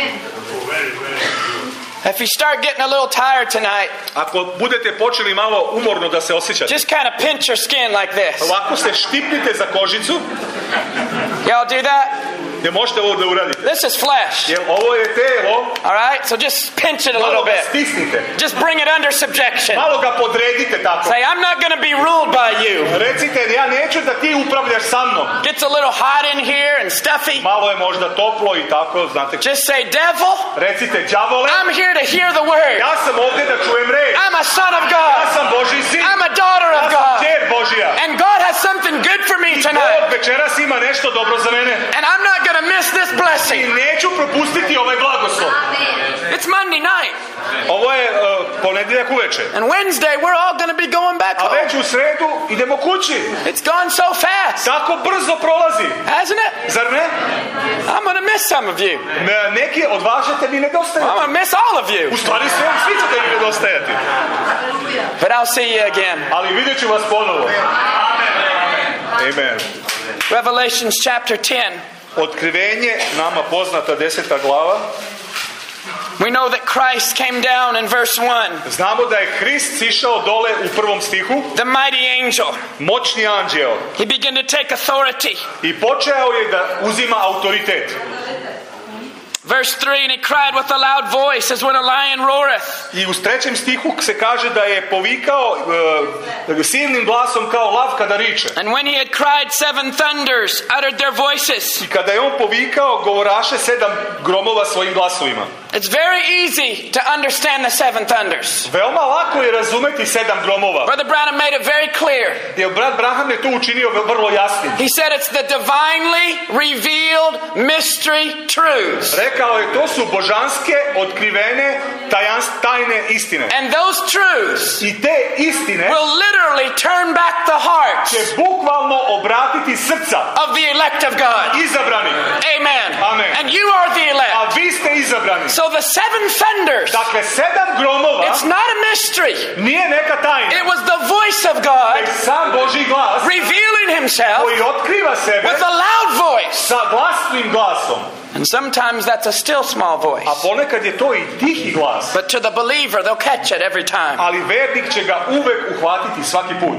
If you start getting a little tired tonight, Ako budete počeli malo umorno da se osjećate, just kind of pinch your skin like this. ovako se štipnite za kožicu. Y'all do that? Ne možete ovo da uradite. This is flesh. Jer ovo je telo, All right? So just pinch it a malo little ga bit. stisnite. Just bring it under subjection. Malo ga podredite tako. Say, I'm not going to be ruled by you. Recite, ja neću da ti upravljaš sa mnom. Gets a little hot in here and stuffy. Malo je možda toplo i tako, znate. Just say, devil, Recite, đavole, I'm here to hear the word. ja sam ovdje da čujem reč. I'm a son of Ja God. sam Božji sin. I'm a daughter Ja of sam God. kćer Božja. And God has something good for me I tonight. Bog večeras ima nešto dobro za mene. And I'm not going to miss this I blessing. neću propustiti ovaj blagoslov. It's Monday night. Ovo je uh, ponedjeljak uveče. And Wednesday, we're all going to be going back A home. već u sredu idemo kući. It's gone so fast, Tako brzo prolazi. hasn't it? Zar ne? I'm going to miss some of you. Ne, neki od vas ćete mi nedostajati. I'm going to miss all of you. U stvari sve, svi ćete mi nedostajati. But I'll see you again. Ali vidjet ću vas ponovo. Amen. Revelations chapter ten. Otkrivenje, nama poznata deseta glava. We know that Christ came down in verse one. Znamo da je Hrist sišao dole u prvom stihu. The mighty angel. Moćni anđeo. He began to take authority. I počeo je da uzima autoritet. Verse three, and he cried with a loud voice as when a lion roareth. I u trećem stihu se kaže da je povikao uh, silnim glasom kao lav kada riče. And when he had cried, seven thunders uttered their voices. I kada je on povikao, govoraše sedam gromova svojim glasovima. It's very easy to understand the seven thunders. Veoma lako je razumeti sedam gromova. Brother Branham made it very clear. Jer brat Branham je to učinio vrlo jasnim. He said it's the divinely revealed mystery truths. Rekao je, to su božanske, otkrivene, tajans, tajne istine. And those truths I te istine will literally turn back the hearts će bukvalno obratiti srca of the elect of God. izabranih. Amen. Amen. And you are the elect. A vi ste izabrani. So the seven thunders, Dakle, sedam gromova it's not a mystery. nije neka tajna. It was the voice of God Već sam Božji glas revealing himself koji otkriva sebe with a loud voice. sa glasnim glasom. And sometimes that's a still small voice. A ponekad je to i tihi glas. But to the believer, they'll catch it every time. Ali vernik će ga uvek uhvatiti svaki put.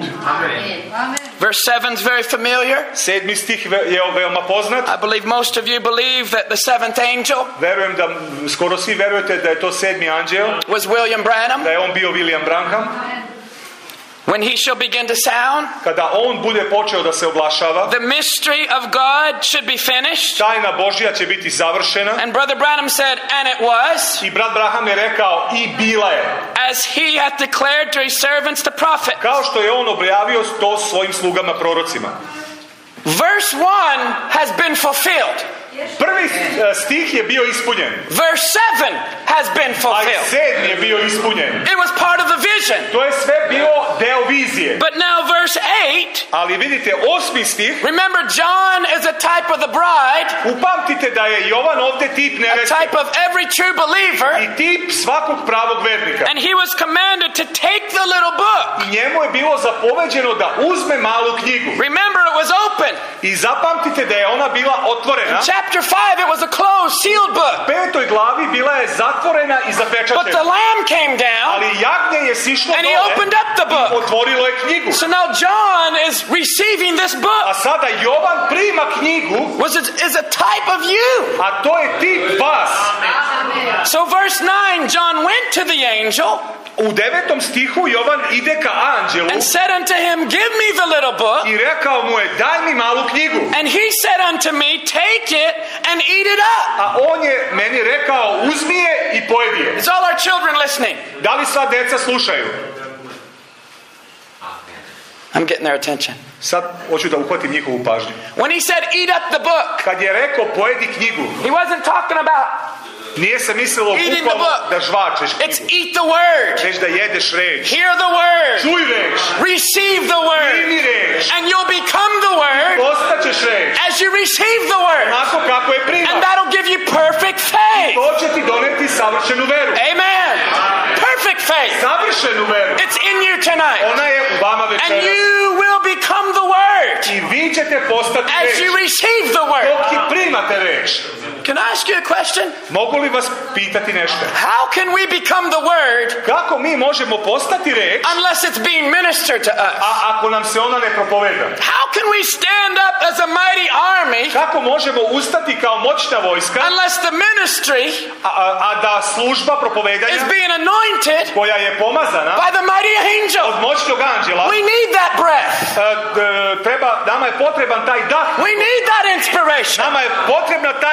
Verse seven is very familiar. Sedmi stih je veoma poznat. I believe most of you believe that the seventh angel Verujem da skoro svi verujete da je to sedmi anđeo, was William Branham. da je on bio William Branham. When he shall begin to sound, Kada on bude počeo da se oglašava, the mystery of God should be finished. tajna Božja će biti završena. And Brother Branham said, and it was, I brat Branham je rekao, i bila je. as he hath declared to his servants the prophet. Kao što je on objavio to svojim slugama prorocima. Verse one has been fulfilled. Prvi eh, stih je bio ispunjen. Verse seven has been A i fulfilled. sedmi je bio ispunjen. It was part of the vision. To je sve bio deo vizije. But now verse eight, Ali vidite, osmi stih, remember John is a type of the bride, upamtite da je Jovan ovdje tip a neveste. type of every true believer, I tip svakog pravog vernika. and he was commanded to take the little book. I njemu je bilo zapoveđeno da uzme malu knjigu. Remember, it was open. I zapamtite da je ona bila otvorena. Chapter five, it was a closed, sealed book. U petoj glavi bila je zatvorena i But the zapečaćena. Lamb came down, Ali jagnje je sišlo and he dole opened up the i book. otvorilo je knjigu. So now John is receiving this A book, sada Jovan prima knjigu, was it, is a type of you. a to je tip vas. So verse nine, John went to the angel U devetom stihu Jovan ide ka anđelu and said unto him, give me the little book. i rekao mu je, daj mi malu knjigu. And he said unto me, take it and eat it up. A on je meni rekao, uzmi je i pojedi je. Is all our children listening? Da li sva deca slušaju? I'm getting their attention. Sad hoću da uhvatim njihovu pažnju. When he said, eat up the book, Kad je rekao, pojedi knjigu, he wasn't talking about nije se mislilo Eating the bukvalno book. da žvačeš it's knjigu, eat the word. već da jedeš reč. Hear the word. Čuj reč, Receive the word. primi reč, And you'll become the word postaćeš reč, as you receive the word. onako kako je And primaš. that'll give you perfect faith. To će ti doneti savršenu veru. Amen. Perfect faith. Savršenu veru. It's in you tonight. Ona je u vama And večeras. you will become the word I vi ćete postati as reč. you receive the word. Dok ti primate reč. Can I ask you a question? Mogu li vas pitati nešto? How can we become the word Kako mi možemo postati reč, unless it's being ministered to us? a ako nam se ona ne propoveda? How can we stand up as a mighty army Kako možemo ustati kao moćna vojska, unless the ministry a, a, a da služba propovedanja is being anointed koja je pomazana by the mighty angel? od moćnog anđela, We need that breath. e, d- treba, nama je potreban taj dah, We need that inspiration. nama je potrebna ta In inspiracija.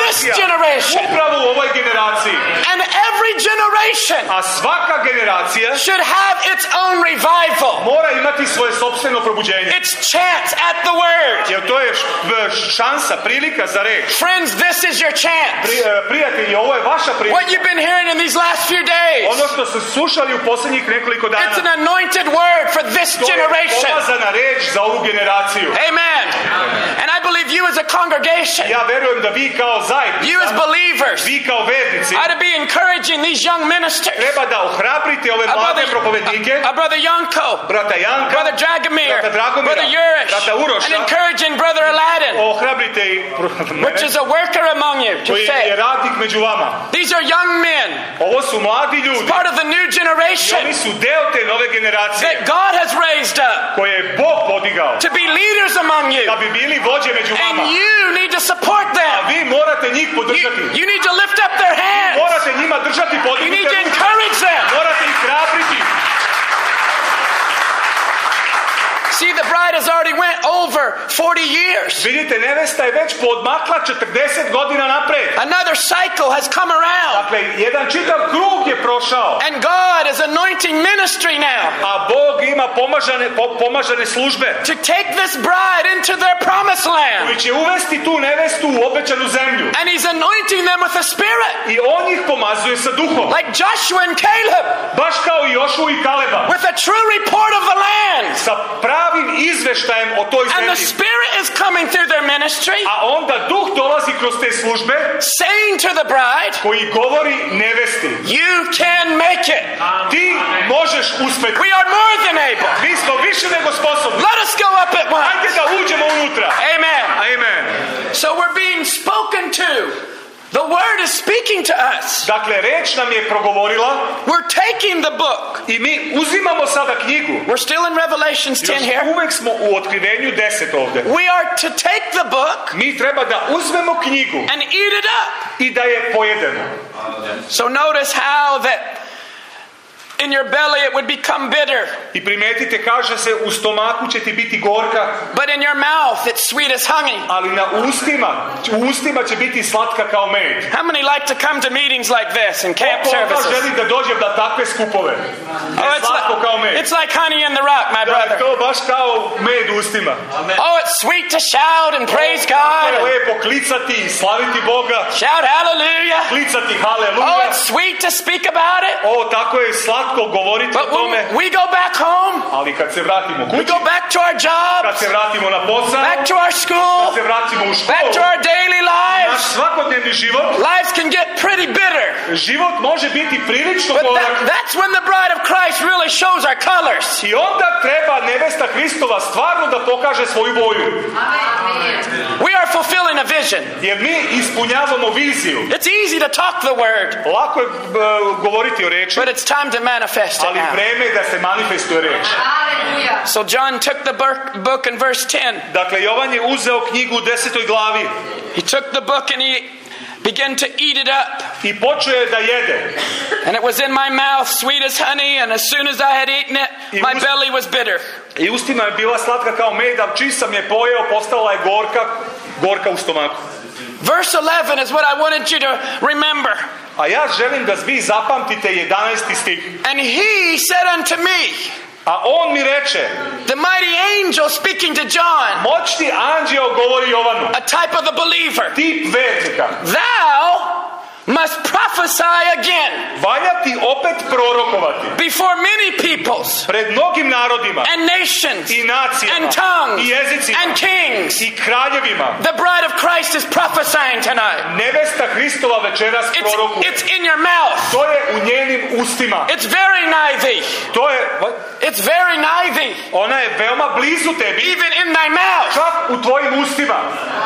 generacija. generation. Upravo u ovoj generaciji. And every generation A svaka generacija should have its own revival. mora imati svoje sopstveno probuđenje. It's chance at the word. Jer to je š- šansa, prilika za reč. Friends, this is your chance. Pri, e, prijatelji, ovo je vaša prilika. What you've been hearing in these last few days, Ono što ste slušali u posljednjih nekoliko dana, it's an anointed word for this to je generation. pomazana reč za ovu generaciju. Amen. And I believe you as a congregation, Ja verujem da vi kao you as zajednica, believers, vi kao vernici, are to be encouraging these young ministers. treba da ohrabrite ove Our mlade brother, propovednike, our brother Janko, brata Janka, brother Dragomir, brata Dragomira, brother Urish, brata Uroša, and encouraging brother Aladdin, ohrabrite i which is a worker among you, to koji je say. radnik među vama. These are young men, Ovo su mladi ljudi. part of the new I generation oni su deo te nove generacije that God has raised up koje je Bog podigao to be leaders among you. da bi bili vođe među vama. And you need to support A them. vi morate njih You, podržati. you need to lift up their hands. Morate njima držati You need podignute to ruke. encourage them. Morate ih hrabriti. See, the bride has already went over forty years. Vidite, nevesta je već podmakla četrdeset godina napred. Another cycle has come around. Dakle, jedan čitav krug je prošao. And God is anointing ministry now A Bog ima pomažane, po, pomažane službe to take this bride into their promised land. koji će uvesti tu nevestu u obećanu zemlju. And He's anointing them with the Spirit, I on ih pomazuje sa duhom. like Joshua and Caleb, Baš kao i Jošu i Kaleba. with a true report of the land. Sa pravim izveštajem o toj And the zemlji. Spirit is coming through their ministry, A onda duh dolazi kroz te službe saying to the bride, koji govori nevesti. you can make it. Ti možeš uspeti. We are more than able. Mi smo više nego sposobni. Let us go up at once. Hajde da uđemo unutra. Amen. Amen. So we're being spoken to. The Word is speaking to us. Dakle, reč nam je progovorila We're taking the book. i mi uzimamo sada knjigu. We're still in Revelations ten Još here. uvek smo u otkrivenju deset ovde. We are to take the book Mi treba da uzmemo knjigu and eat it up. i da je pojedemo. So notice how that in your belly it would become bitter, I primetite, kaže se, u stomaku će ti biti gorka, but in your mouth it's sweet as honey. ali na ustima, u ustima će biti slatka kao med. How many like to come to meetings like this and camp Ko od vas services? želi da dođe da takve skupove? Oh, Je it's slatko kao like, med. it's like honey in the rock, my Da je brother. to baš kao med u ustima. Oh, it's sweet to shout and praise To je God. lepo klicati i slaviti Boga, Shout hallelujah. klicati Oh, haleluja. it's sweet to speak about it. O, tako je slatko govoriti o But tome, when we go back home, ali kad se vratimo we kući, go back to our kad jobs, se vratimo na posao, back to our school, kad se vratimo u back to školu, our daily naš lives. svakodnevni život, Lives can get pretty bitter. život može biti prilično But gorak. that, that's when the bride of Christ really shows our colors. I onda treba nevesta Hristova stvarno da pokaže svoju boju. We are fulfilling a vision. Jer mi ispunjavamo viziju. It's easy to talk the word, Lako je e, govoriti o reči, but it's time to manifest it ali now. vreme je da se manifestuje reč. So John took the bur- book in verse ten. Dakle, Jovan je uzeo knjigu u desetoj glavi He took the book and he began to eat it up. i počeo je da jede. And it was in my mouth, sweet as honey, and as soon as I had eaten it, my belly was bitter. I ustima je bila slatka kao med, a čim sam je pojeo, postala je gorka, gorka u stomaku. Verse eleven is what I wanted you to remember. A ja želim da vi zapamtite jedanaesti stih. And he said unto me, A on mi reče, the mighty angel speaking to John, moćni anđeo govori Jovanu, a type of the believer, tip vernika, thou must prophesy again valja ti opet prorokovati before many peoples pred mnogim narodima and nations i nacijama and tongues i jezicima and kings. i kraljevima. The bride of Christ is prophesying tonight. Nevesta Hristova večeras It's, prorokuje. it's in your mouth. To je u njenim ustima. It's very nigh thee. To je, It's very nigh thee. ona je veoma blizu tebi, Even in thy mouth. čak u tvojim ustima.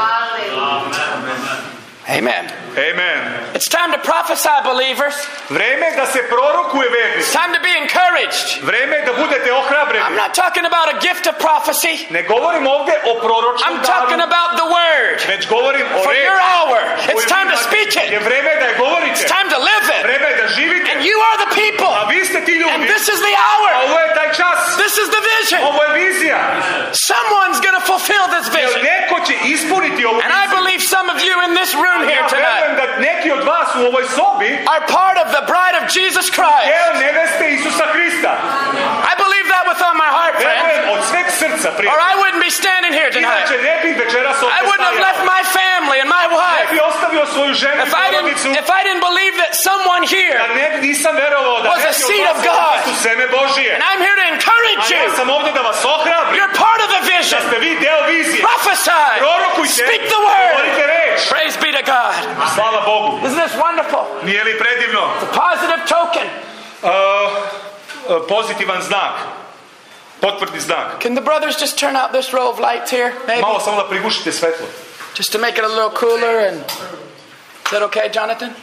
Amen. Amen. It's time to prophesy, believers. Vreme je da se prorokuje, vernici. It's time to be encouraged. Vreme je da budete I'm ohrabreni. not talking about a gift of prophecy. Ne govorim ovdje o proročnom I'm talking daru, about the word. već govorim o For reči. your hour. It's koju time to imate. speak Je it. vreme da je govorite. It's time to live it. Vreme je da živite. And you are the people. A vi ste ti And ljudi. this is the A hour. ovo je taj čas. This is the vision. Ovo je vizija. Someone's going to fulfill this Jer vision. neko će ispuniti ovu And I viziju. believe some of you in this this room here Ja tonight verujem da neki od vas u ovoj sobi are part of the bride of Jesus Christ. deo neveste Isusa Hrista. I believe that with all my heart, friend. Verujem od sveg srca, Or prijatelj. I wouldn't be standing here tonight. Inače ne bih večeras ovdje I wouldn't have left stajao. my family and my Ne wife bih ostavio svoju ženu i if I porodicu. didn't, if I didn't believe that someone Ja here, ne, nisam verovao da was a neki seed od of vas God. su seme Božije. and I'm here to A encourage ja you. sam ovdje da vas ohrabrim. You're part of the Da vision. ste vi deo vizije. Prophesy. Prorokujte. Speak the word. Govorite reč. Praise be to God. Slava Bogu. Isn't this wonderful? Nije li predivno? Positive token. Uh, uh, pozitivan znak. Potvrdni znak. Can the brothers just turn out this row of lights here? Maybe? Malo samo da prigušite svetlo. Just to make it a little cooler. And is that okay, Jonathan?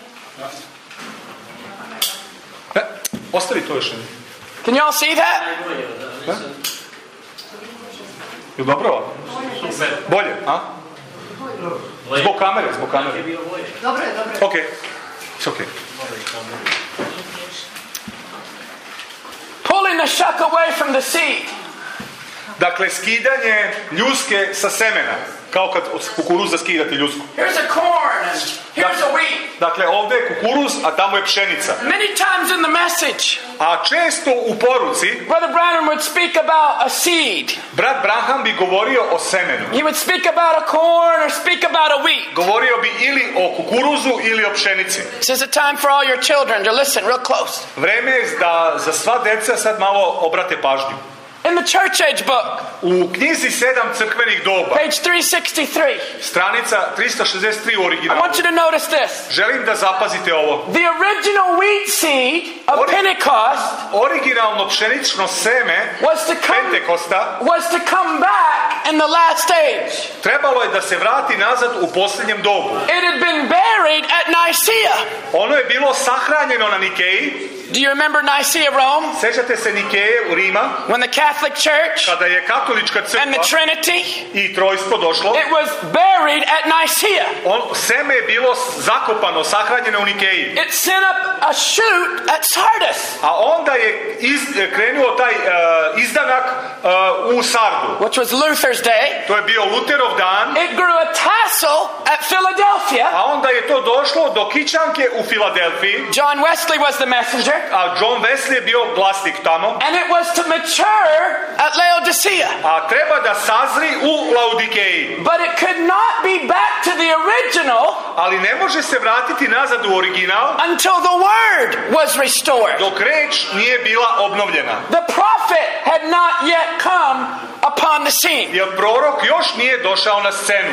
E, ostavi to još jedno. Can you all see that? Je dobro ovo? Bolje, a? Zbog kamere, zbog kamere. Dobro je, dobro je. Ok, it's ok. Pulling the shuck away from the seed. Dakle, skidanje ljuske sa semena. Kao kad od kukuruza skidate ljusku. Here's a corn and here's a wheat. Dakle, ovdje je kukuruz, a tamo je pšenica. Many times in the message, A često u poruci, Brother Branham would speak about a seed. brat Branham bi govorio o semenu. He would speak about a corn or speak about a wheat. Govorio bi ili o kukuruzu ili o pšenici. This is a time for all your children to listen real close. Vreme je da za sva deca sad malo obrate pažnju. In the church age book, U knjizi sedam crkvenih doba, page three sixty-three, stranica tristo šezdeset tri u I originalu, want you to notice this. želim da zapazite ovo. The original wheat seed of What? Pentecost Originalno pšenično seme was to come Pentekosta was to come back in the last age. trebalo je da se vrati nazad u posljednjem dobu. It had been buried at Nicaea. Ono je bilo sahranjeno na Nikeji. Do you remember Nicaea, Rome? Sećate se Nikeje u Rima, When the Catholic Church kada je katolička and the crkva Trinity, i trojstvo došlo? it was buried at Nicaea. On, seme je bilo zakopano, sahranjeno u Nikeji. It sent up a shoot at Sardis, A onda je iz, krenuo taj uh, izdanak uh, u Sardu. which was Luther's day. To je bio Luterov dan. It grew a tassel at Philadelphia. A onda je to došlo do kićanke u Filadelfiji. John Wesley was the messenger. A John Wesley je bio glasnik tamo. And it was to mature at Laodicea. A treba da sazri u Laodikeji. But it could not be back to the original Ali ne može se vratiti nazad u original until the word was restored. dok reč nije bila obnovljena. The prophet had not yet come upon the scene. Jer prorok još nije došao na scenu.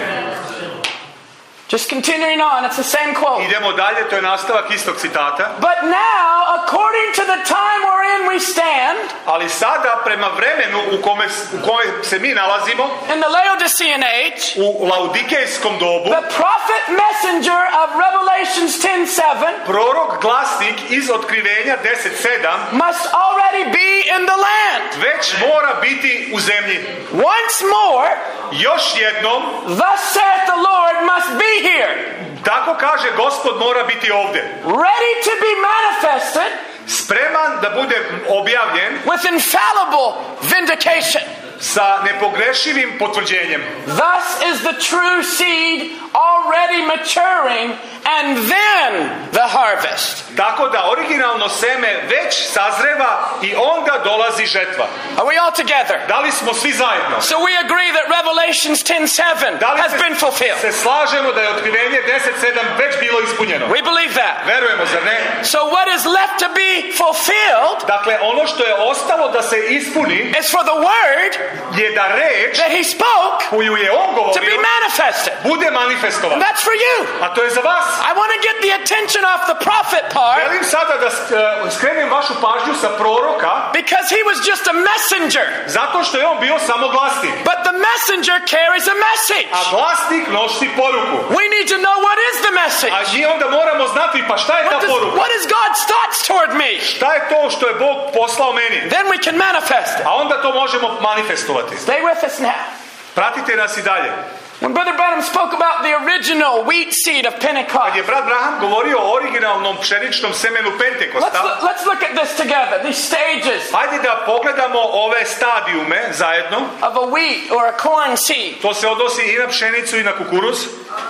Just continuing on, it's the same quote. Idemo dalje, to je nastavak istog citata. But now, according to the time wherein we stand, Ali sada, prema vremenu u kome, u kome se mi nalazimo, in the Laodicean age, u laudikejskom dobu, the prophet messenger of Revelations ten seven prorok glasnik iz otkrivenja deset sedam must already be in the land. već mora biti u zemlji. Once more, Još jednom, thus saith the Lord must be here, tako kaže Gospod, mora biti ovdje. ready to be manifested Spreman da bude objavljen with infallible vindication. sa nepogrešivim potvrđenjem. Thus is the true seed already maturing, and then the harvest. Tako da originalno seme već sazreva i onda dolazi žetva. Are we all together? Da li smo svi zajedno? So we agree that Revelations ten seven Da li has been fulfilled. se slažemo da je otkrivenje deset sedam već bilo ispunjeno? We believe that. Verujemo, zar ne? So what is left to be fulfilled Dakle, ono što je ostalo da se ispuni is for the word je da reč that he spoke koju je on to be govorio manifested. bude manifestovana. That's for you. A to je za vas. I want to get the attention off the prophet part Želim sada da sk- skrenem vašu pažnju sa proroka, because he was just a messenger. zato što je on bio samo glasnik. But the messenger carries a message. A glasnik nosi poruku. We need to know what is the message. A mi onda moramo znati, pa šta je ta What, does, poruka? what is God's thoughts toward me? Šta je to što je Bog poslao meni? Then we can manifest it. A onda to možemo manifestovati. Stay with us now. Pratite nas i dalje. When Brother Branham spoke about the original wheat seed of Kad je Pentecost, brat Branham govorio o originalnom pšeničnom semenu let's, Pentekosta, look- let's look at this together, these stages hajde da pogledamo ove stadijume zajedno. of a wheat or a corn seed. To se odnosi i na pšenicu i na kukuruz.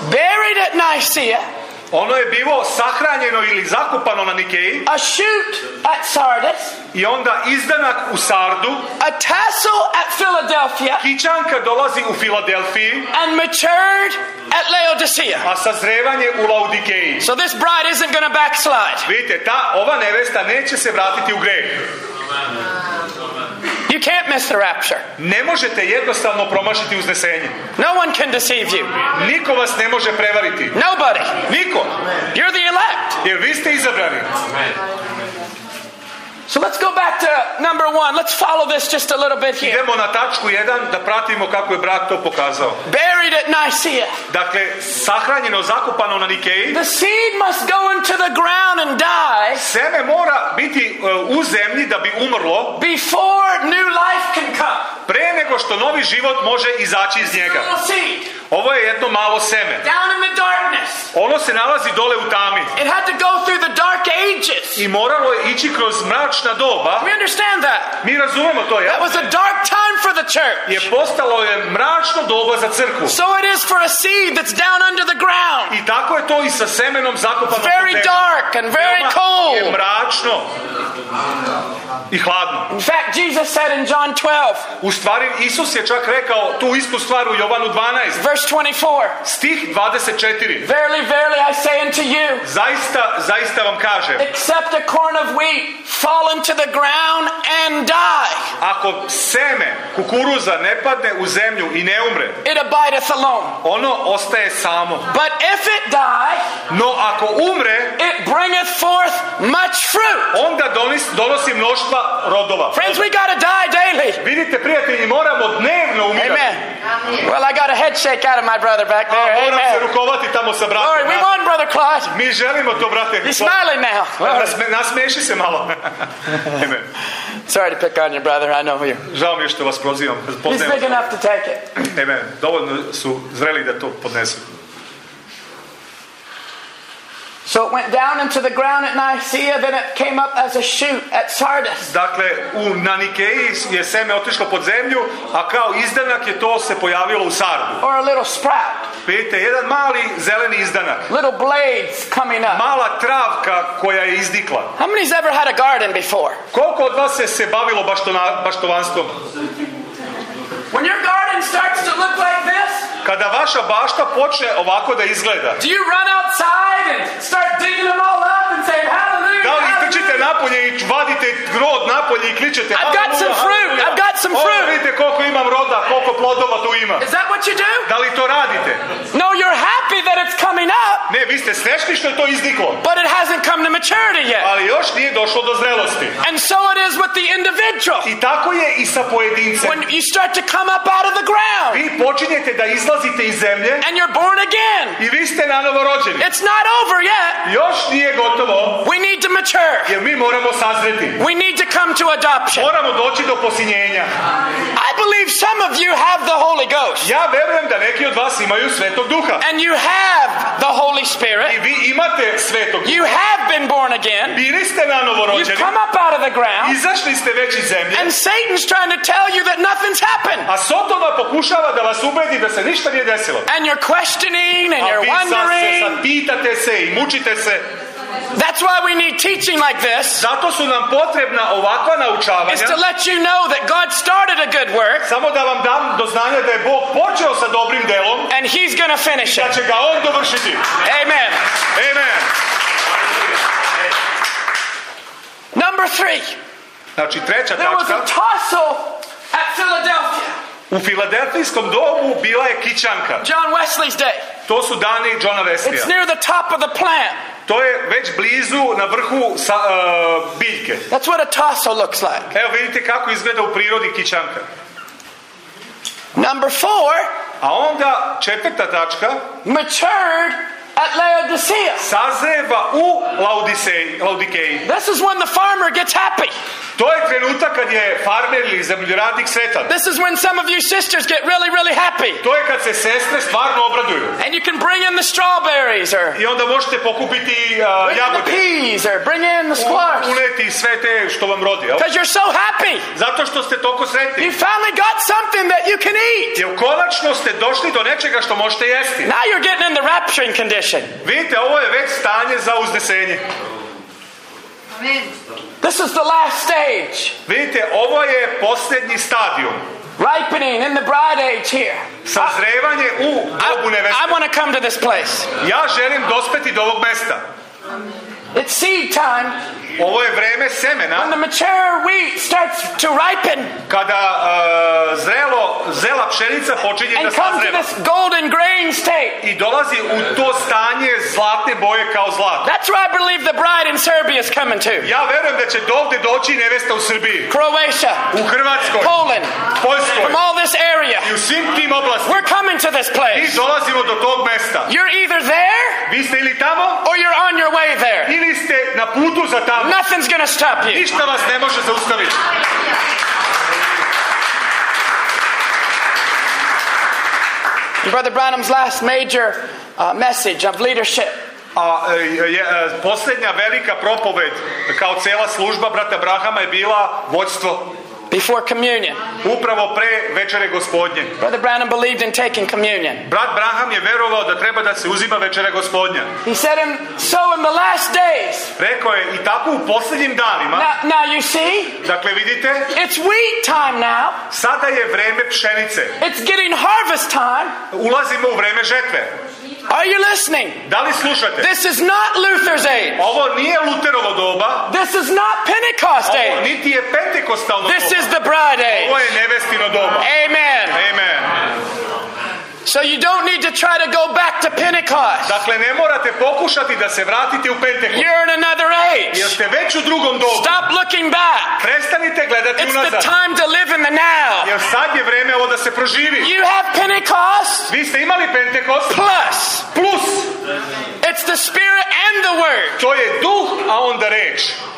buried at Nicaea, ono je bilo sahranjeno ili zakopano na Nikeji, a shoot at Sardis, i onda izdanak u Sardu, a tassel at Philadelphia, kićanka dolazi u Filadelfiji, and matured at Laodicea. a sazrevanje u Laodikeji. So this bride isn't going to backslide. Vidite, ta, ova nevesta neće se vratiti u greh. You can't miss the rapture. Ne možete jednostavno promašiti uznesenje. No one can deceive you. Niko vas ne može prevariti. Nobody. Niko. You're the elect. Jer vi ste izabrani. So let's go back to number one. Let's follow this just a little bit here. Idemo na tačku jedan da pratimo kako je brat to pokazao. Buried at Nicaea. Dakle, sahranjeno, zakopano na Nikeji. The seed must go into the ground and die Seme mora biti uh, u zemlji da bi umrlo before new life can come. pre nego što novi život može izaći iz njega. Little seed Ovo je jedno malo seme. down in the darkness. Ono se nalazi dole u tami. It had to go through the dark ages. I moralo je ići kroz mračna doba. We understand that. Mi razumemo to, That ja? was a dark time for the church. Je postalo je mračno doba za crkvu. So it is for a seed that's down under the ground. I tako je to i sa semenom zakopanom. Very dark and very Je cold. mračno i hladno. In fact, Jesus said in John twelve, U stvari, Isus je čak rekao tu istu stvar u Jovanu dvanaest. verse twenty-four, Stih dvadeset četiri. verily, verily, I say unto you, Zaista, zaista vam kažem, except a corn of wheat fall into the ground and die, ako seme kukuruza ne padne u zemlju i ne umre, it abideth alone. ono ostaje samo. But if it die, No ako umre, it bringeth forth much fruit. onda donosi, donosi mnoštva rodova. Friends, we got to die daily. Vidite, prijatelji, moramo dnevno umirati. Amen. Well, I got a head shake out of my brother back A there. moram se Amen. rukovati tamo sa bratom. Glory, we won, Brother Claude. Mi želimo to, brate. He's smiling now. Nasme, nasmeši se malo. Amen. Sorry to pick on you, brother. I know you. Žao mi je što vas prozivam. He's Poznajem big vas. enough to take it. Amen. Dovoljno su zreli da to podnesu. So it went down into the ground at Nicaea, then it came up as a shoot at Sardis. Dakle, u, na Nikeji je seme otišlo pod zemlju, a kao izdanak je to se pojavilo u Sardu. Or a little sprout. Vidite, jedan mali zeleni izdanak. Little blades coming up. Mala travka koja je izdikla. How many's ever had a garden before? Koliko od vas se, se bavilo baštona, baštovanstvom? When your garden starts to look like this, Kada vaša bašta počne ovako da izgleda, do you run outside and start digging them all up and say, hallelujah, da li trčite hallelujah? napolje i vadite grod napolje i kličete I've got some fruit, I've got some O, fruit. vidite koliko imam roda, koliko plodova tu ima. Is that what you do? Da li to radite? No, you're happy that it's coming up, Ne, vi ste srećni što je to izdiklo, but it hasn't come to maturity yet. ali još nije došlo do zrelosti. And so it is with the individual. I tako je i sa pojedincem. When you start to come up out of the ground Vi počinjete da izlazite iz zemlje and you're born again, i vi ste nanovo rođeni. it's not over yet. Još nije gotovo, We need to mature. jer mi moramo sazreti. We need to come to adoption. Moramo doći do posinjenja. I believe some of you have the Holy Ghost. Ja verujem da neki od vas imaju Svetog Duha. And you have the Holy I Spirit. vi imate Svetog Duha. You have been born again. Bili ste nanovo You've rođeni. come up out of the ground. Izašli ste već iz zemlje. And Satan's trying to tell you that nothing's happened. A Sotona pokušava da vas ubedi da se ništa nije desilo. And you're questioning and A you're vi sad se wondering. sad pitate se i mučite se. That's why we need teaching like this. Zato su nam potrebna ovakva naučavanja. Is to let you know that God started a good work Samo da vam dam do znanja da je Bog počeo sa dobrim delom, and He's going to finish da it. će ga On dovršiti. Amen. Amen. Number three, Znači, treća there was a tačka. tassel at Philadelphia. U Filadelfijskom domu bila je kićanka. John Wesley's day. To su dani Johna It's Weslija. near the top of the plant. To je već blizu na vrhu sa, uh, biljke. That's what a tassel looks like. Evo vidite kako izgleda u prirodi kićanka. Number four, A onda četvrta tačka, matured at Laodicea. sazreva u Laodiseji, Laodikeji. This is when the farmer gets happy. To je trenutak kad je farmer ili zemljoradnik sretan. This is when some of you sisters get really, really happy. To je kad se sestre stvarno obraduju. And you can bring in the strawberries or I onda možete pokupiti uh, bring in the jagode. peas or bring in the squash. Uneti sve te što vam rodi. Jel? Because you're so happy. Zato što ste toliko sretni. You finally got something that you can eat. Jer konačno ste došli do nečega što možete jesti. Now you're getting in the rapturing condition. Vidite, ovo je već stanje za uznesenje. Amen. This is the last stage. Vidite, ovo je posljednji stadijum. Ripening in the bride age here. Sazrevanje u dobu I, neveste. I want to come to this place. Ja želim dospeti do ovog mesta. It's seed time. Ovo je vreme semena. When the mature wheat starts to ripen Kada uh, zrelo, zela pšenica počinje da and come to sazreva. this golden grain state. I dolazi u to stanje zlatne boje kao zlato. That's where I believe the bride in Serbia is coming to. Ja verujem da će dovde doći nevesta u Srbiji, Croatia, u Hrvatskoj, Poland, Poljskoj from all this area. i u svim tim oblastima. We're coming to this Mi place. dolazimo do tog mesta. You're either there Vi ste ili tamo, or you're on your way there. ili ste na putu za tamo. Nothing's going to stop you. Ništa vas ne može zaustaviti. Brother Branham's last major uh, message of leadership A e, je, e, posljednja velika propoved kao cela služba brata Brahama je bila vođstvo before communion. upravo pre večere gospodnje. Brother Branham believed in taking communion. Brat Braham je verovao da treba da se uzima večera gospodnja. He said, and so in the last days. Rekao je i tako u posljednjim danima. Now, now you see, Dakle, vidite, it's wheat time now. sada je vreme pšenice. It's getting harvest time. Ulazimo u vreme žetve. Are you listening? Da li slušate? This is not Luther's age. Ovo nije Luterovo doba. This is not Pentecost Ovo age. niti je pentekostalno This doba. is the bride Ovo age. je nevestino doba. Amen. Amen. So you don't need to try to go back to Pentecost. Dakle, ne morate pokušati da se vratite u Pentekost. You're in another age. Jer ste već u drugom dobu. Stop looking back. Prestanite gledati It's the unazad. time to live in the now. Jer sad je vreme ovo da se proživi. You have Pentecost Vi ste imali Pentekost plus. plus. It's the Spirit and the Word. To je duh, a onda reč.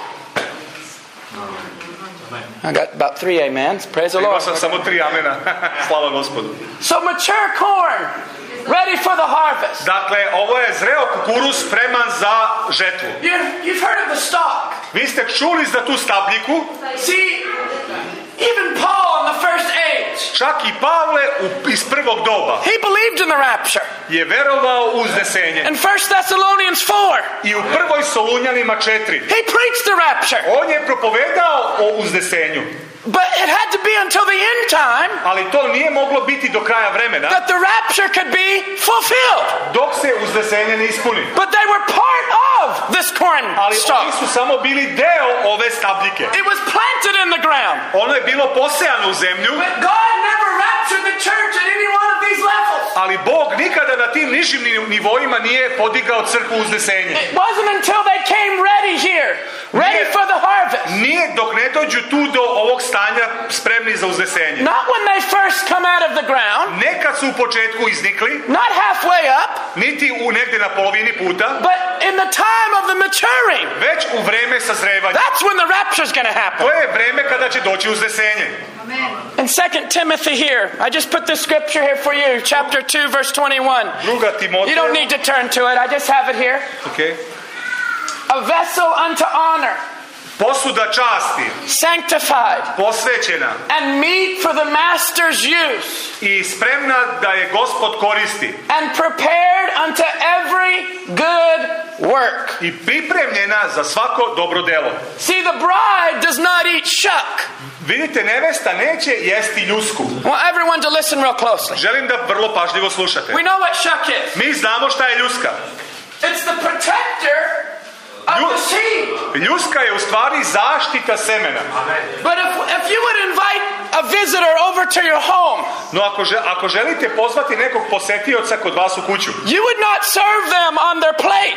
I got about three amens. Praise the Imao Lord. sam samo tri amena. Slava Gospodu. So mature corn, ready for the harvest. Dakle, ovo je zreo kukuruz spreman za žetvu. You, you've heard of the stalk. Vi ste čuli za tu stabljiku. See, even Paul in the first age, Čak i Pavle u, iz prvog doba he believed in the rapture. je verovao u uznesenje. In First Thessalonians four, I u prvoj Solunjanima četiri. he preached the rapture. On je propovedao o uznesenju. But it had to be until the end time Ali to nije moglo biti do kraja vremena that the rapture could be fulfilled. dok se uznesenje ne ispuni. But they were part of this corn Ali oni stalk. su samo bili deo ove stabljike. It was planted in the ground. Ono je bilo posejano u zemlju, But God never raptured the church at any one of these levels. ali Bog nikada na tim nižim ni- nivoima nije podigao crkvu uznesenje. It wasn't until they came ready here, ready Yeah. for the harvest. Nije dok ne dođu tu do ovog stanja spremni za uznesenje. Not when they first come out of the ground, Ne kad su u početku iznikli, not halfway up, niti u negdje na polovini puta, but in the time of the maturing. već u vreme sazrevanja. That's when the rapture's going to happen. To je vreme kada će doći uznesenje. In Second Timothy here, I just put this scripture here for you, chapter two, verse twenty-one. Druga You Timoteja. don't need to turn to it, I just have it here. Okay. A vessel unto honor, Posuda časti, sanctified, posvećena and meet for the master's use, i spremna da je Gospod koristi and prepared unto every good work. i pripremljena za svako dobro delo. See, the bride does not eat shuck. Vidite, nevesta neće jesti ljusku. I want everyone to listen real closely. Želim da vrlo pažljivo slušate. We know what shuck is. Mi znamo šta je ljuska. It's the protector of You- the seed. Ljuska je u stvari zaštita semena. But if, if you would invite a visitor over to your home, No ako, že- ako želite pozvati nekog posetioca kod vas u kuću, you would not serve them on their plate.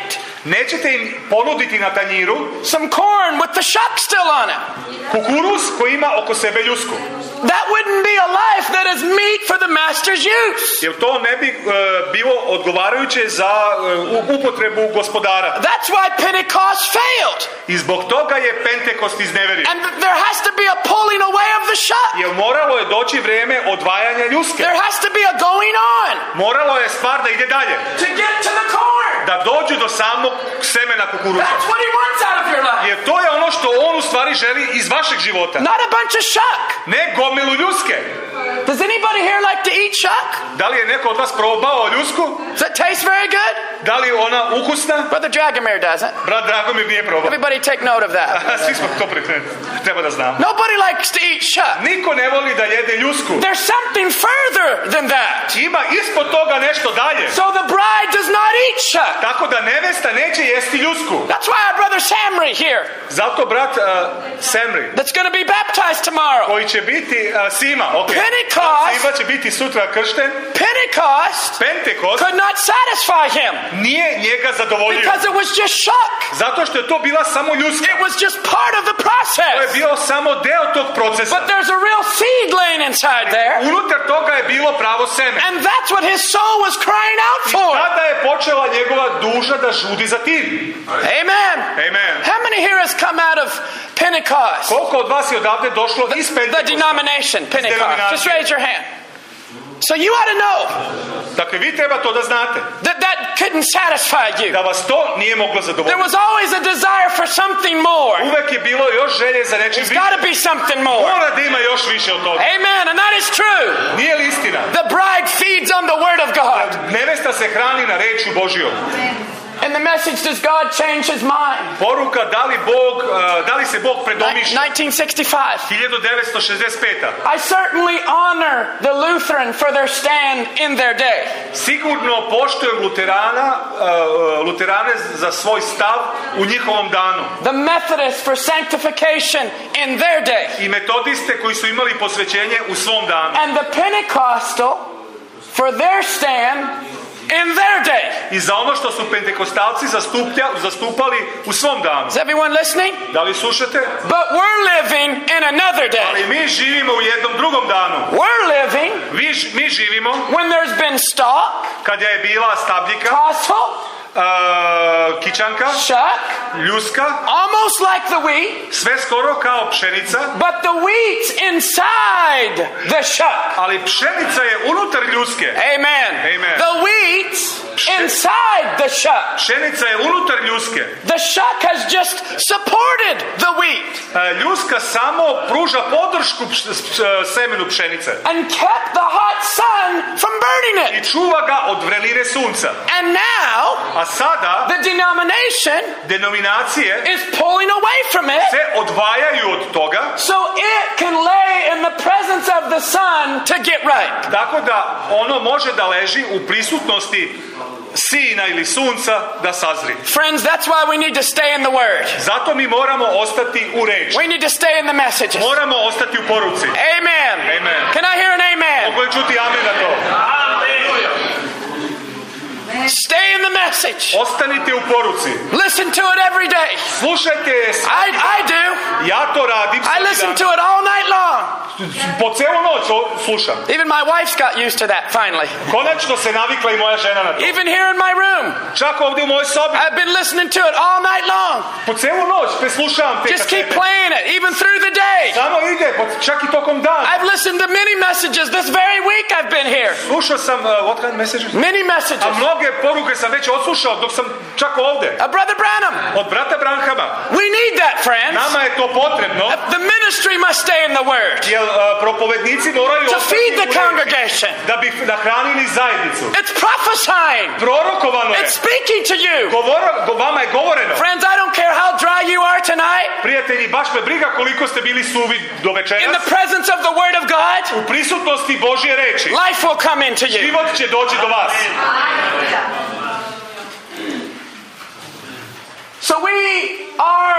Nećete im ponuditi na tanjiru some corn with the shuck still on it. kukuruz koji ima oko sebe ljusku. That wouldn't be a life that is meat for the master's use. Jer to ne bi uh, bilo odgovarajuće za uh, upotrebu gospodara. That's why Pentecost failed. I zbog toga je Pentekost izneverio. And there has to be a pulling away of the shuck. Jer moralo je doći vrijeme odvajanja ljuske. There has to be a going on. Moralo je stvar da ide dalje. To get to the corn. Da dođu do samog semena kukuruza. That's what he wants out of your life. Jer to je ono što on u stvari želi iz vašeg života. Not a bunch of shuck. Ne gomilu ljuske. Does anybody here like to eat shuck? Da li je neko od vas probao ljusku? Does it taste very good? Da li je ona ukusna? Brother Dragomir doesn't. Brat Dragomir nije probao. Everybody take note of that. Svi smo to pre... treba da znamo. Nobody likes to eat shuck. Niko ne voli da jede ljusku. There's something further than that. Ima ispod toga nešto dalje. So the bride does not eat shuck. Tako da nevesta neće jesti ljusku. That's why our brother Samri here, Zato brat uh, Samri, that's going to be baptized tomorrow. koji će biti uh, Sima, okay. Pentecost. Sima će biti sutra kršten. Pentecost Pentekost could not satisfy him nije njega zadovoljio. because it was just shuck. Zato što je to bila samo ljuska. It was just part of the To je process. bio samo deo tog procesa. But there's a real seed laying inside there. Unutar toga je bilo pravo seme. And that's what his soul was crying out I for. tada je počela njegova duša da žudi za tim. Amen. Amen. How many here has come out of Pentecost? Koliko od vas je odavde došlo iz The Pentekosta? denomination, Pentecost. denominacije. Just raise your hand. So you ought to know Dakle, vi treba to da znate. that that couldn't satisfy you. Da vas to nije moglo There zadovoljiti. was always a desire for something more. Uvek je bilo još želje za nečim There's više. got to be something more. Mora da ima još više od toga. Amen. And that is true. Nije li istina? The bride feeds on the word of God. Nevesta se hrani na rečju Božjom. And the message, does God change his mind? Poruka, da li Bog, uh, da li se Bog predomišlja? nineteen sixty-five. hiljadu devetsto šezdeset peta. I certainly honor the Lutheran for their stand in their day. Sigurno poštujem Luterana, uh, Luterane za svoj stav u njihovom danu. The Methodists for sanctification in their day. I metodiste koji su imali posvećenje u svom danu. And the Pentecostal for their stand in their day. I za ono što su pentekostalci zastuplja, zastupali u svom danu. Is everyone listening? Da li slušate? But we're living in another day. Ali mi živimo u jednom drugom danu. We're living Vi, ž- mi živimo when there's been stalk, kad je bila stabljika, tassel, uh, kičanka, shuck, ljuska, almost like the wheat, sve skoro kao pšenica, but the wheat's inside the shuck. ali pšenica je unutar ljuske. Amen. Amen. The wheat's inside the shuck. Pšenica je unutar ljuske. The shuck has just supported the wheat Uh, ljuska samo pruža podršku pš- pš- semenu pšenice and kept the hot sun from burning i it. čuva ga od vreline sunca. And now A sada the denomination denominacije is pulling away from it se odvajaju od toga so it can lay in the presence of the sun to get right. tako da ono može da leži u prisutnosti sina ili sunca da sazri. Friends, that's why we need to stay in the Word. Zato mi moramo ostati u reči. We need to stay in the messages. Moramo ostati u poruci. Amen. Amen. Can I hear an amen? Mogu li čuti amen na to? Stay in the message. Ostanite u poruci. Listen to it every day. Slušajte je I, svaki dan. I do. Ja to radim I svaki listen dan. to it all night long. Po celu noć o- slušam. Even my wife's got used to that finally. Konačno se navikla i moja žena na to. Even here in my room, Čak ovdje u mojoj sobi. I've been listening to it all night long. Po celu noć preslušavam te Just keep kasete. playing it, even through the day. Samo ide, po- čak i tokom dana. I've listened to many messages this very week I've been here. Slušao sam, uh, what kind of messages? Many messages. A mnoge poruke sam već odslušao dok sam čak ovdje. Uh, Brother Branham, Od brata Branhama. we need that, friends. Nama je to potrebno, Uh, The ministry must stay in the Word jer uh, propovednici moraju to ostati feed u the reči congregation. da bi nahranili zajednicu. It's prophesying. Prorokovano je. It's speaking to you. Govora, go, vama je govoreno. Friends, I don't care how dry you are tonight. Prijatelji, baš me briga koliko ste bili suvi do In večeras. the presence of the Word of God, U prisutnosti Božje reči. life will come into you. Život će doći do vas. So we are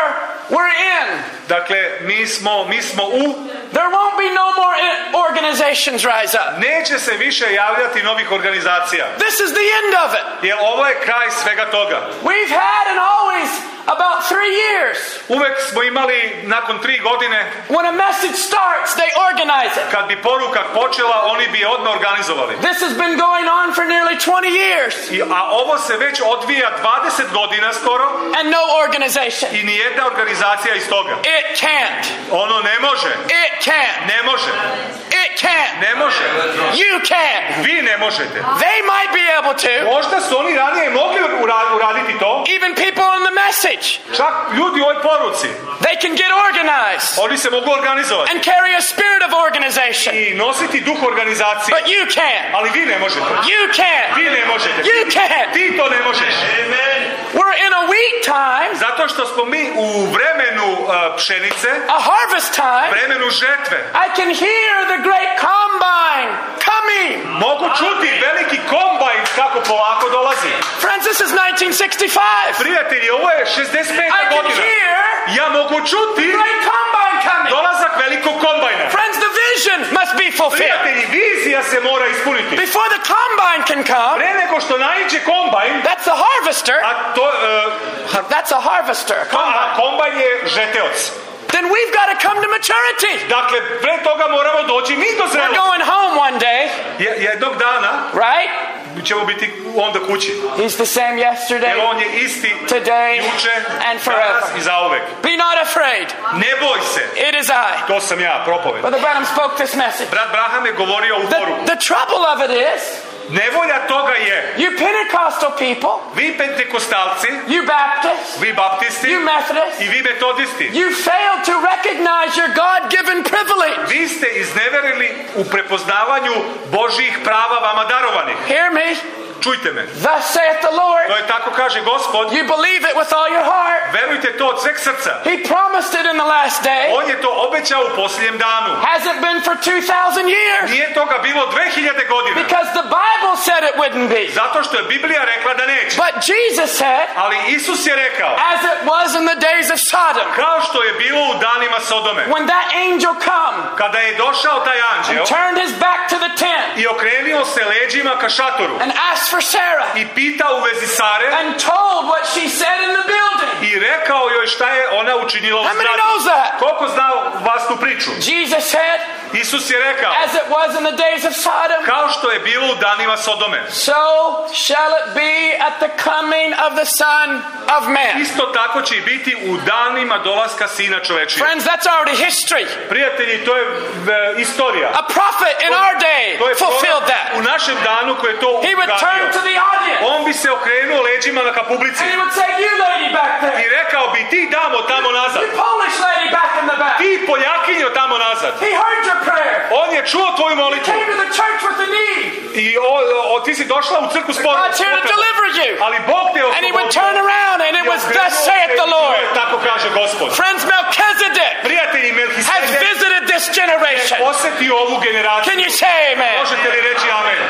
We're in. Dakle, mi smo, mi smo u... There won't be no more in- organizations rise up. Neće se više javljati novih organizacija. This is the end of it. Jer ovo je kraj svega toga. We've had and always about three years. Uvek smo imali nakon tri godine, When a message starts, they organize it. kad bi poruka počela, oni bi je odmah organizovali. This has been going on for nearly twenty years. I, a ovo se već odvija dvadeset godina skoro And no organization. i nijedna organizacija iz toga. It can't. Ono ne može. It can't. Ne može. It can't. Ne može. You can't. Vi ne možete. They might be able to. Možda su oni ranije mogli ura- uraditi to. Even people in the message. Čak ljudi u ovoj poruci. They can get organized Oni se mogu organizovati. and carry a spirit of organization. I nositi duh organizacije. But you can't. Ali vi ne možete. You can't. Vi ne možete. You can't. Ti to ne možeš. We're in a wheat time, Zato što smo mi u vremenu uh, pšenice, a harvest time. vremenu žetve. I can hear the great combine coming. Mogu čuti veliki kombajn kako polako dolazi. Friends, this is nineteen sixty-five. Prijatelji, ovo je šezdeset peta I can godina. hear Ja mogu čuti great combine coming. dolazak velikog kombajna. Friends, the vision must be fulfilled. Prijatelji, vizija se mora ispuniti. Before the combine can come, Pre nego što naiđe kombajn, that's the harvester. a to, uh, That's a harvester. a combine. a kombajn je žeteoc. Then we've got to come to maturity. Dakle, pre toga moramo doći mi do We're zrelosti. going home one day, Je- Jednog dana right? ćemo biti onda kući. He's the same Jer yesterday, on je isti today, juče, and forever. danas i zauvek. Be not afraid. Ne boj se. It is I. To sam ja, propoved. Brother Branham spoke this message. Brat Braham je govorio u poruku. The, the trouble of it is, Nevolja toga je, you Pentecostal people, vi pentekostalci, you Baptists, vi baptisti you Methodists, i vi metodisti, you fail to recognize your God-given privilege. vi ste izneverili u prepoznavanju Božjih prava vama darovanih. Hear me. Čujte me. Thus saith the Lord. To je tako kaže Gospod. You believe it with all your heart. Verujte to od sveg srca. He promised it in the last day. On je to obećao u posljednjem danu. Has it been for two thousand years? Nije toga bilo dve hiljade godina. Because the Bible said it wouldn't be. Zato što je Biblija rekla da neće. But Jesus said, Ali Isus je rekao, as it was in the days of Sodom, kao što je bilo u danima Sodome, when that angel come kada je došao taj anđeo and turned his back to the tent i okrenuo se leđima ka šatoru and asked for Sarah i pitao u vezi Sare and told what she said in the building. i rekao joj šta je ona učinila u How many zgradi. knows that? Koliko zna vas tu priču? Jesus said, Isus je rekao, as it was in the days of Sodom, kao što je bilo u danima Sodome, so shall it be at the coming of the Son of Man. isto tako će i biti u danima dolaska Sina čovečija. Friends, that's already history. Prijatelji, to je e, istorija. A prophet in our day To je fulfilled prorok that. u našem danu koji je to He would turn to uradio. the audience On bi se okrenuo leđima na ka publici and he would say, you lady back i there, rekao bi, ti damo tamo nazad, you Polish lady back in the back. ti Poljakinjo tamo nazad. He heard your prayer. On je čuo tvoju molitvu Came to the church with the need. i o, o, ti si došla u crkvu s porodom. God's here to deliver you. Ali Bog te And he would oslobodio. turn around and it I was okrenuo thus se saith the i Lord. tako kaže Gospod. Friends, Melchizedek Prijatelji, has Melchisedek visited this generation. osjetio ovu generaciju. Can you say amen? Možete li reći amen?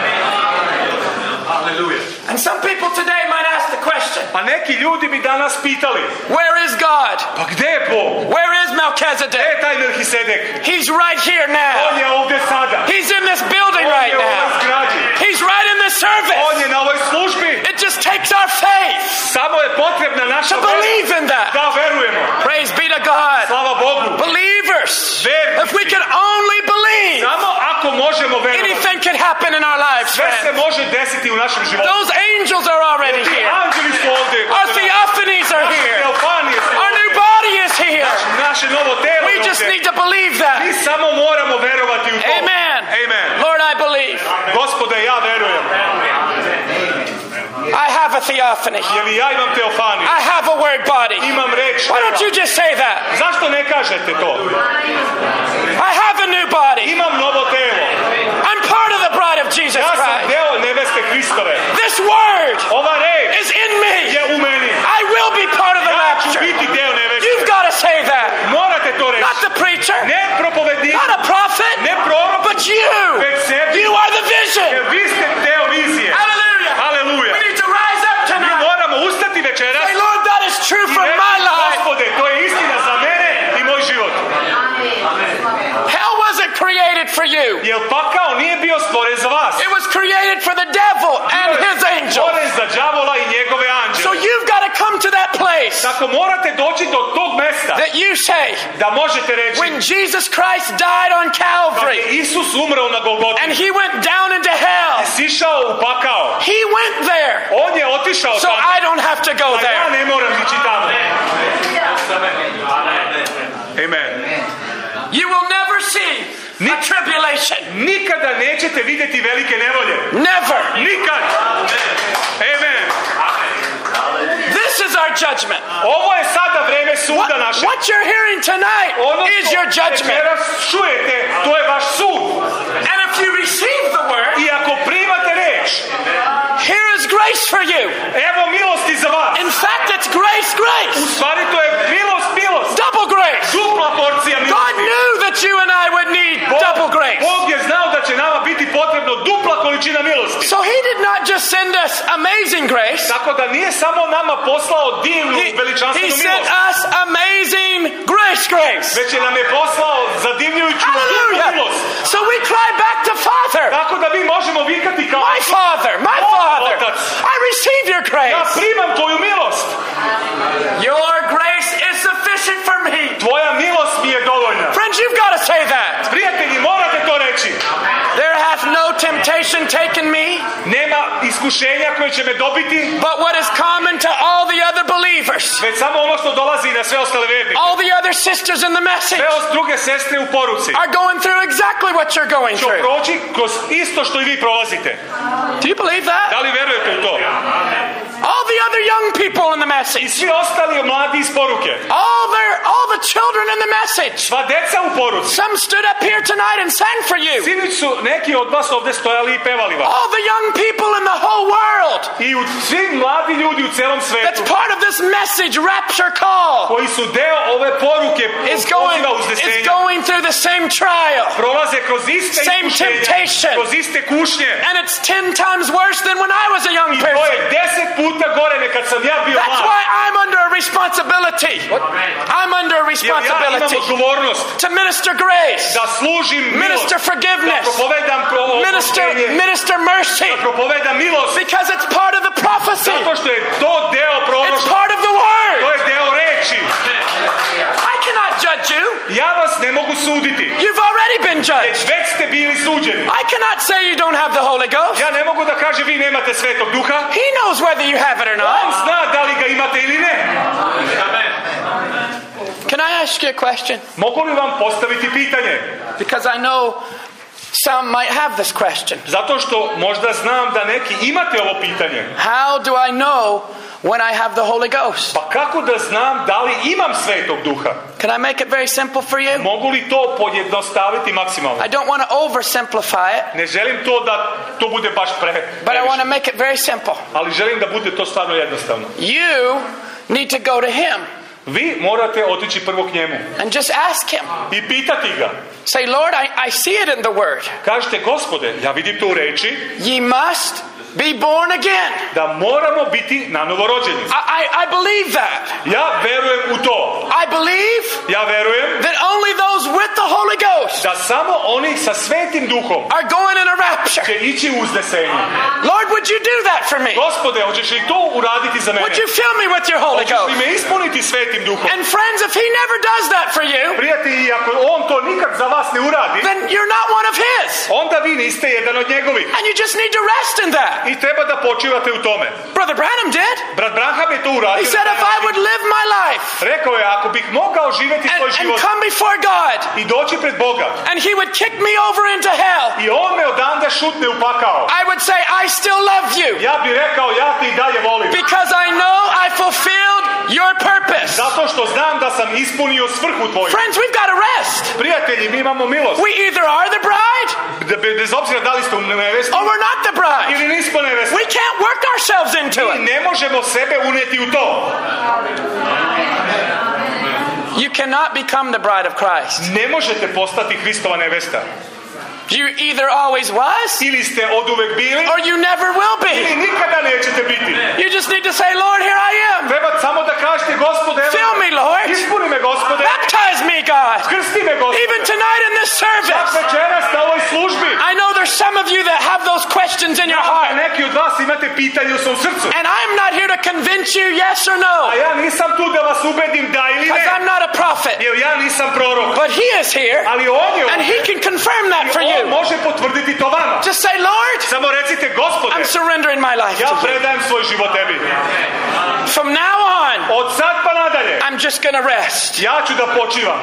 Aleluja. And some people today might ask the question, A neki ljudi bi danas pitali, where is God? pa gde je Bog? Where is Gde Melchizedek? je taj Melchisedek? He's right here On now. je ovdje sada. He's in this building On right je u ovoj now. zgradi. He's right in this On service. je na ovoj službi. It just takes our faith Samo je potrebna naša to vera believe in that. da verujemo. Praise be to God. Slava Bogu. Believers, Vernici. if we can only believe, Samo ako možemo verovati. anything can happen in our lives, Sve se friends. može desiti u našem životu. Those angels are already Ti here. anđeli su ovdje. Our theophanies are Naše here. teofanije su Our ovdje. new body is here. Naše novo telo We je just ovdje. need to believe Mi that. samo moramo verovati u to. Amen. Amen. Lord, I believe. Gospode, ja verujem. I have a theophany. Jer i ja imam teofaniju. I have a word body. Imam reč. Why don't you just say that? Zašto ne kažete to? I have a new body. Imam novo telo. I'm part of the bride of Jesus Ja sam Christ. deo nebeske Hristove. This word Ova reč is in me. je u meni. I will be part of the Ja ću rapture. biti deo nebeske. You've got to say that. Morate to reći. Not the preacher, Ne propovednik, not a prophet, ne prorok, but you. već sebi. You are the vision. Jer vi ste deo vizije. Hallelujah. Haleluja. We need to rise up Mi tonight. moramo ustati večeras Say, Lord, that is true i for reći, my life. Gospode, to je istina za ako morate doći do tog mesta that you say, da možete reći when Jesus Christ died on kad je Calvary Isus umrao na Golgoti, and he went down into hell, sišao u pakao, he went there, on je otišao so tamo, I don't have to go a ja there. ne moram ići tamo. Amen. You will never see a tribulation. Nikada nećete vidjeti velike nevolje. Never. Nikad. Amen. This is our judgment. Ovo je sada vreme What, suda naše. what you're hearing tonight Ono is your što judgment. večeras čujete, to je vaš sud. And if you receive the word, I ako primate reč, here is grace for you. evo milosti za vas. In fact, it's grace, U grace. stvari to je milost, milost. Double grace. Dupla porcija God milosti. knew that you and I would need double grace. Bog je znao da će nama biti potrebno dupla količina milosti. So he did not just send us amazing grace. Tako da nije samo nama poslao divnu He, veličanstvenu he sent milost, us amazing grace, grace. već je nam je poslao zadivljujuću duplu Hallelujah. milost. So we cry back to Father. Tako da mi možemo vikati kao My Father, my Moj Father. Otac. I receive your ja grace. primam tvoju milost. Your grace is sufficient for me. Tvoja milost mi je dovoljna. Friends, you've got to say that. Prijatelji, morate to reći. There hath no temptation taken me, Nema iskušenja koje će me dobiti, but what is common to all the other believers, već samo ono što dolazi na sve ostale vernike. all the other sisters in the message, Sve os- druge sestre u poruci are going through exactly what you're going će through. proći kroz isto što i vi prolazite. Do you believe that? Da li verujete u to? All the other young people in the I message, svi ostali mladi iz poruke, all their, all the children in the message. sva deca u poruci. Some stood up here tonight and sang for you. Sinoć su neki od vas ovde stojali i pevali vas. All the young people in the whole world. I u, svi mladi ljudi u celom That's svetu part of this message, rapture call, koji su deo ove poruke is going, poziva is uznesenja, going through the same trial. prolaze kroz iste Same iskušenja, temptation. kroz iste kušnje. And it's ten times worse than when I was a young I to person. je deset puta gore nek kad sam ja bio That's mlad. why I'm under a responsibility. I'm under a Jer ja imam responsibility odgovornost to minister grace, da služim milost, minister da forgiveness, propovedam pro- minister, oproštenje, minister mercy, da propovedam milost, because it's part of the prophecy. zato što je to deo It's proroštva, part of the to word. je deo reči. I cannot judge you. Ja vas ne mogu suditi, You've already been judged. već ste bili suđeni. I cannot say you don't have the Holy Ghost. Ja ne mogu da kažem vi nemate Svetog Duha. He knows whether you have it or On not. zna da li ga imate ili ne. Can I ask you a question? Mogu li vam postaviti pitanje? Because I know some might have this question. Zato što možda znam da neki imate ovo pitanje. How do I know when I have the Holy Ghost? Pa kako da znam da li imam Svetog Duha? Can I make it very simple for you? Mogu li to pojednostaviti maksimalno? I don't want to oversimplify it, Ne želim to da to bude baš pre, but I want to previše, make it very simple. ali želim da bude to stvarno jednostavno. You need to go to Him Vi morate otići prvo k njemu and just ask Him. i pitati ga. Say, Lord, I, I see it in the Word. Kažete, Gospode, ja vidim to u reči, Ye must be born again. da moramo biti nanovo rođeni. I, I, I believe that. Ja verujem u to. I believe Ja verujem that only those with the Holy Ghost da samo oni sa Svetim Duhom are going in a rapture. će ići u uznesenje. Lord, would you do that for me? Gospode, hoćeš li to uraditi za mene? Would you fill me with your Holy Hoćeš li Ghost? me ispuniti Svetim Duhom? And friends, if He never does that for you, Prijatelji, ako on to nikad za vas ne uradi, then you're not one of His. onda vi niste jedan od njegovih. And you just need to rest in that. I treba da počivate u tome. Brother Branham did. Brat Branham je to He uradio. said, if I would live my life Rekao je, ako bih mogao živjeti and, svoj and život come before God, i doći pred Boga and He would kick me over into hell, i on me odande šutne u pakao, I would say, I still love you ja bih rekao, ja te i dalje volim. because I know I fulfilled your purpose. Zato što znam da sam ispunio svrhu tvoju. Friends, we've got to rest. Prijatelji, mi imamo milost. We either are the bride Da be- Bez obzira da li ste u nevesti or we're not the bride. ili nismo nevesti. We can't work ourselves into Mi it. ne možemo sebe uneti u to. You cannot become the bride of Christ. Ne možete postati Hristova nevesta. You either always was Ili ste oduvek bili, or you never will ili be. nikada nećete biti. You just need to say, Lord, here I am. Treba samo da kažete, Gospode, evo Fill me, Lord. ispuni me, Gospode, Baptize me, God. krsti me, Gospode. Even tonight in this Čak service. večeras na ovoj službi. I know there's some of you that have those questions questions in your A heart. neki od vas imate pitanje u svom srcu. And I'm not here to convince you yes or A no, ja nisam tu da vas ubedim da ili because ne. I'm not a prophet. Jer ja nisam prorok. But he is here, Ali on je and he ovdje. can confirm that for On you. može potvrditi to vama. Just say, Lord, Samo recite, Gospode, I'm surrendering my life ja to you. predajem svoj život tebi. From now on, Od sad pa nadalje, I'm just going to rest. ja ću da počivam.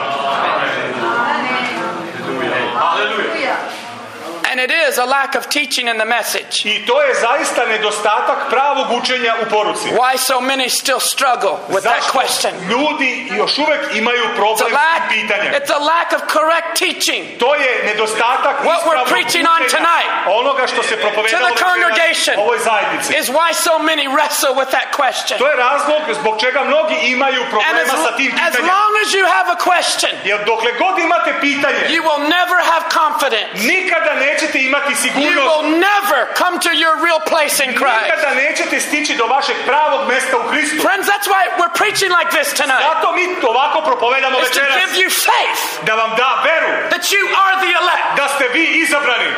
And it is a lack of teaching in the message. I to je zaista nedostatak pravog učenja u poruci. Why so many still struggle with that Zašto question? ljudi još uvek imaju It's a problem s lack, tim pitanjem? it's a lack of correct teaching. To je nedostatak What we're ispravnog preaching on učenja tonight onoga što se to propovedalo the congregation večeras ovoj zajednici. is why so many wrestle with that question. To je razlog zbog čega mnogi imaju And problema as, sa tim as pitanjem. long as you have a question, Jer dokle god imate pitanje, you will never have confidence. nikada nećete imati You sigurnost. will never come to your real place in Christ. Nikada nećete stići do vašeg pravog mesta u Hristu. Friends, that's why we're preaching like this tonight. Zato mi ovako propovedamo Is to večeras. give you faith Da vam da veru that you are the elect. da ste vi izabrani.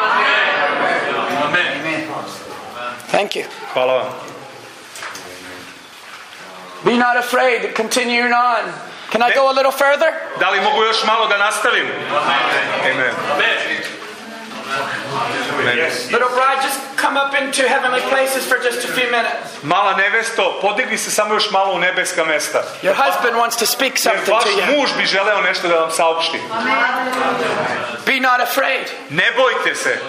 Thank you. Hvala vam. Be not afraid. Continuing on. Can I go a little further? Da li mogu još malo da nastavim? Amen. Little bride, just come up into heavenly places for just a few minutes. Mala nevesto, podigni se samo još malo u nebeska mesta. Your husband wants to speak Jer something vaš to you. muž bi želeo nešto da vam saopšti. Be not afraid. Ne bojte se.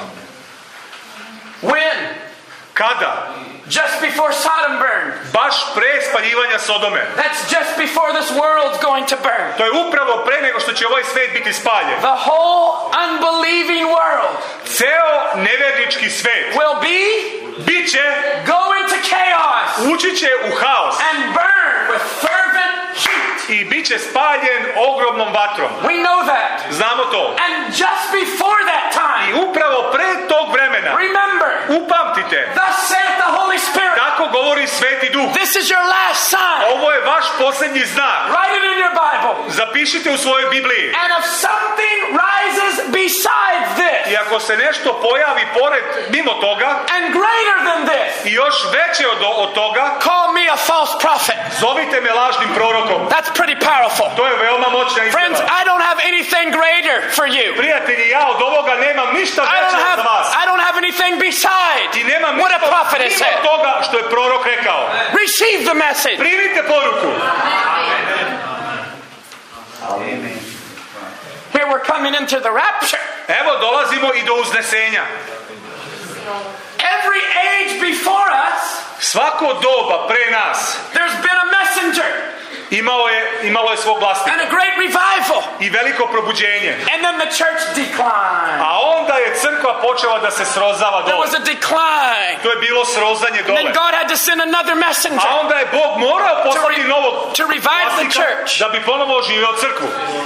When? Kada? Just before Sodom burned. Baš pre spaljivanja Sodome. That's just before this world's going to burn. To je upravo pre nego što će ovaj svet biti spaljen. The whole unbelieving world Ceo nevernički svet will be bit će, go into chaos ući će u haos and burn with fervent heat. i bit će spaljen ogromnom vatrom. We know that. Znamo to. And just before that I time, upravo pre tog vremena, remember, upamtite, thus saith the Holy Spirit, tako govori Sveti Duh. this is your last sign. Ovo je vaš posljednji znak. Write it in your Bible. Zapišite u svojoj Bibliji. And if something rises besides this, I ako se nešto pojavi pored, mimo toga, and greater than this, i još veće od, od toga, call me a false prophet. zovite me lažnim prorokom. That's pretty powerful. To je veoma moćna Friends, izjava. I don't have anything greater for you. Prijatelji, ja od ovoga nemam ništa I don't veće have za vas. I don't have anything besides I nemam what a ništa prophet has mimo said. toga što je prorok rekao. Receive the message. Primite poruku. Here we're coming into the rapture. Evo dolazimo i do uznesenja. Every age before us, Svako doba pre nas there's been a messenger imalo je, imalo je svog glasnika and a great revival. i veliko probuđenje. And then the church declined. A onda je crkva počela da se srozava There dole. was a decline. To je bilo srozanje And dole. then God had to send another messenger A onda je Bog morao to, poslati re- novog to revive the glasnika church. da bi ponovo oživio crkvu.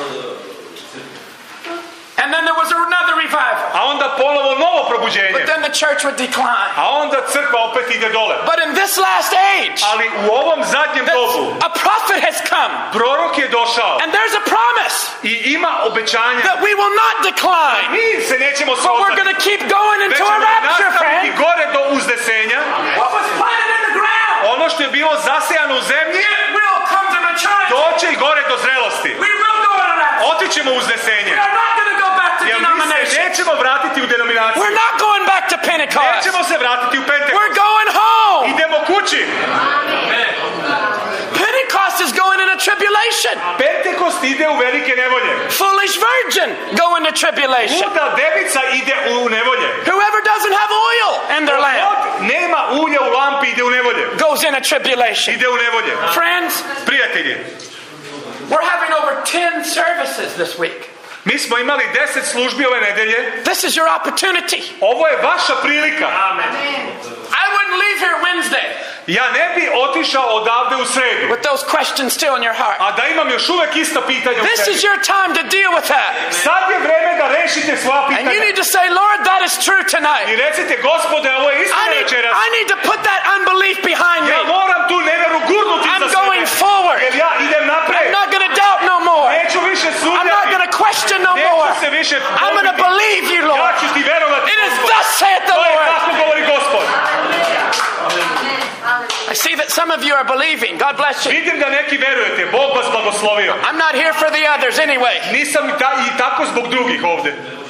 And then there was another revival. A onda ponovo novo probuđenje. But then the church would decline. A onda crkva opet ide dole. But in this last age, Ali u ovom zadnjem dobu a prophet has come. prorok je došao And there's a promise i ima obećanja. that we will not decline. Mi se nećemo But we're srozati. going to keep going Već into ćemo a rapture, nastaviti friend. gore do uznesenja. What was planted in the ground, Ono što je bilo zasejano u zemlji it will come to maturity. doće i gore do zrelosti. We will go in a rapture. Otićemo u uznesenje. We are not going to go back to Jer mi se denomination. nećemo vratiti u denominaciju. We're not going back to Pentecost. Nećemo se vratiti u Pentekost. We're going home. Idemo kući. Pentecost is going in a tribulation. Pentekost ide u velike nevolje. Foolish virgin go into tribulation. Luda devica ide u nevolje. Whoever doesn't have oil in their lamp Od nema ulja u lampi ide u nevolje. goes in a tribulation. Ide u nevolje. Friends, Prijatelji, we're having over ten services this week. mi smo imali deset službi ove nedelje. This is your opportunity. Ovo je vaša prilika. I wouldn't leave here Wednesday Ja ne bi otišao odavde u sredu, with those questions still in your heart. a da imam još uvek ista pitanja u This is sebi. your time to deal with that. Sad je vreme da rešite svoja And you pitanja. need to say, Lord, that is true I tonight. recite, Gospode, ovo je I istina need, večeras. I need to put that unbelief behind Ja me. moram tu neveru gurnuti I'm za sebe. going forward. Jer ja idem napred. I'm not going to doubt no more. Neću više I'm not sumnjati. going to question no more. Neću se više I'm going to dvomiti. believe you, Ja Lord. ću ti verovati. It is Gospode. thus saith the To je of you are believing. God bless you. Vidim da neki verujete, Bog vas blagoslovio. I'm not here for the others anyway. Nisam i, ta, i tako zbog drugih ovde.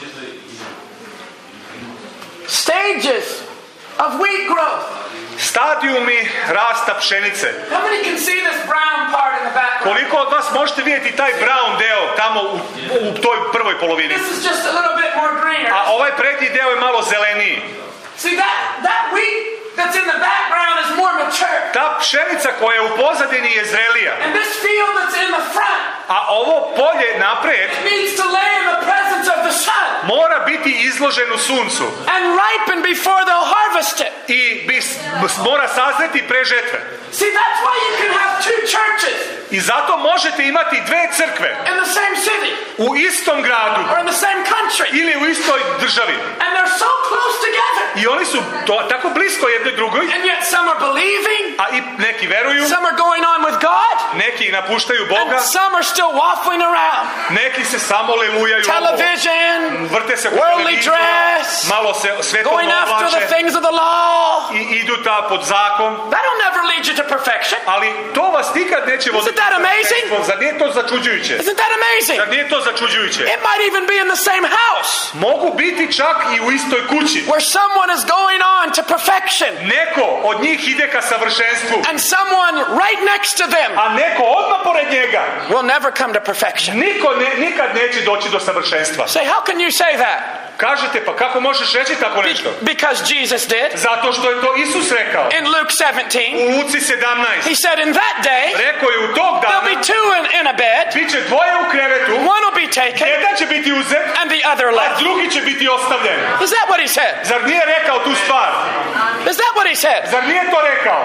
Stages of wheat growth. Stadijumi rasta pšenice. How many can see this brown part in the background? Koliko od vas možete vidjeti taj brown deo tamo u, u toj prvoj polovini? This is just a little bit more greener. A ovaj prednji deo je malo zeleniji. See that that wheat that's in the background is more mature. Ta pšenica koja je u pozadini je zrelija. And this field that's in the front, A ovo polje napred needs to lay in the presence of the sun mora biti izloženo suncu and ripen before they'll harvest it. i bis, mora sazreti pre žetve. See, that's why you can have two churches I zato možete imati dve crkve in the same city u istom gradu or in the same country, ili u istoj državi. and they're so close together, I oni su to, tako blisko jedne drugoj, and yet some are believing, a i neki veruju, some are going on with God, neki napuštaju Boga, and some are still waffling around. neki se samo lelujaju, Television, vrte se po worldly televiziju, dress, malo se svetovno going after the oblače things of the law. i idu ta pod zakon, That'll never lead you to perfection. ali to vas nikad neće voditi. Isn't that amazing? Zar nije to začuđujuće? Isn't that amazing? Zar nije to začuđujuće? It might even be in the same house Mogu biti čak i u istoj kući. where someone is going on to perfection Neko od njih ide ka savršenstvu, and someone right next to them a neko odmah pored njega. will never come to perfection. Niko ne, nikad neće doći do savršenstva. Say, how can you say that? Kažete, pa kako možeš reći tako nešto? Because Jesus did. Zato što je to Isus rekao. In Luke seventeen, U Luci sedamnaest. he said, in that day, Rekao je u tog there'll be dana two in, in a bed, biće dvoje u krevetu, one will be taken jedan će biti uzet, and the other a left. drugi će biti ostavljen. Is that what he said? Zar nije rekao tu stvar? Is that what he said? Zar nije to rekao?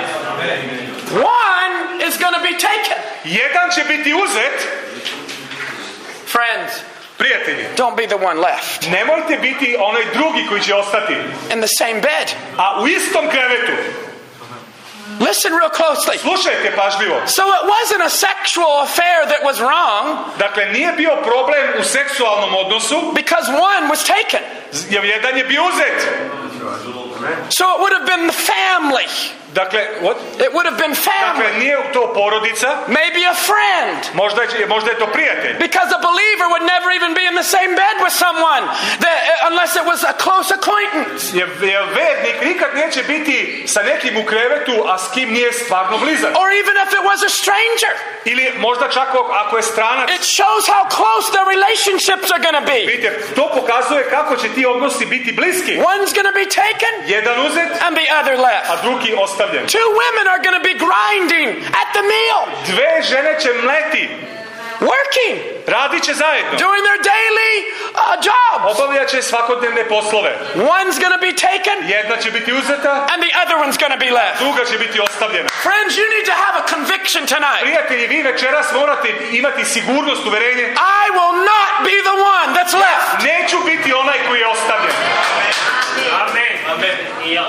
One is going to be taken. Jedan će biti uzet. Friends, Prijatelji, don't be the one left nemojte biti onaj drugi koji će ostati, in the same bed. a u istom krevetu. Listen real closely. Slušajte pažljivo. So it wasn't a sexual affair that was wrong Dakle, nije bio problem u seksualnom odnosu, because one was taken. jer jedan je bio uzet. So it would have been the family. Dakle, what? It would have been Dakle, family. nije to porodica, Maybe a friend. možda je, možda je to prijatelj. Because a believer would never even be in the same bed with someone that, unless it was a close acquaintance. Jer, jer vernik nikad neće biti sa nekim u krevetu, a s kim nije stvarno blizak. Or even if it was a stranger. Ili možda čak ako je stranac. It shows how close their relationships are going to be. Vidite, to pokazuje kako će ti odnosi biti bliski. One's going to be taken Jedan uzet, and the other left. a drugi ostavljen. Two women are going to be grinding at the meal, Dve žene će mleti, working, radit će zajedno, doing their daily uh, jobs. obavljat će svakodnevne poslove. One's going to be taken Jedna će biti uzeta, and the other one's going to be left. druga će biti ostavljena. Friends, you need to have a conviction tonight. Prijatelji, vi večeras morate imati sigurnost, uverenje. I will not be the one that's left. Neću biti onaj koji je ostavljen. Amen. Amen. I ja.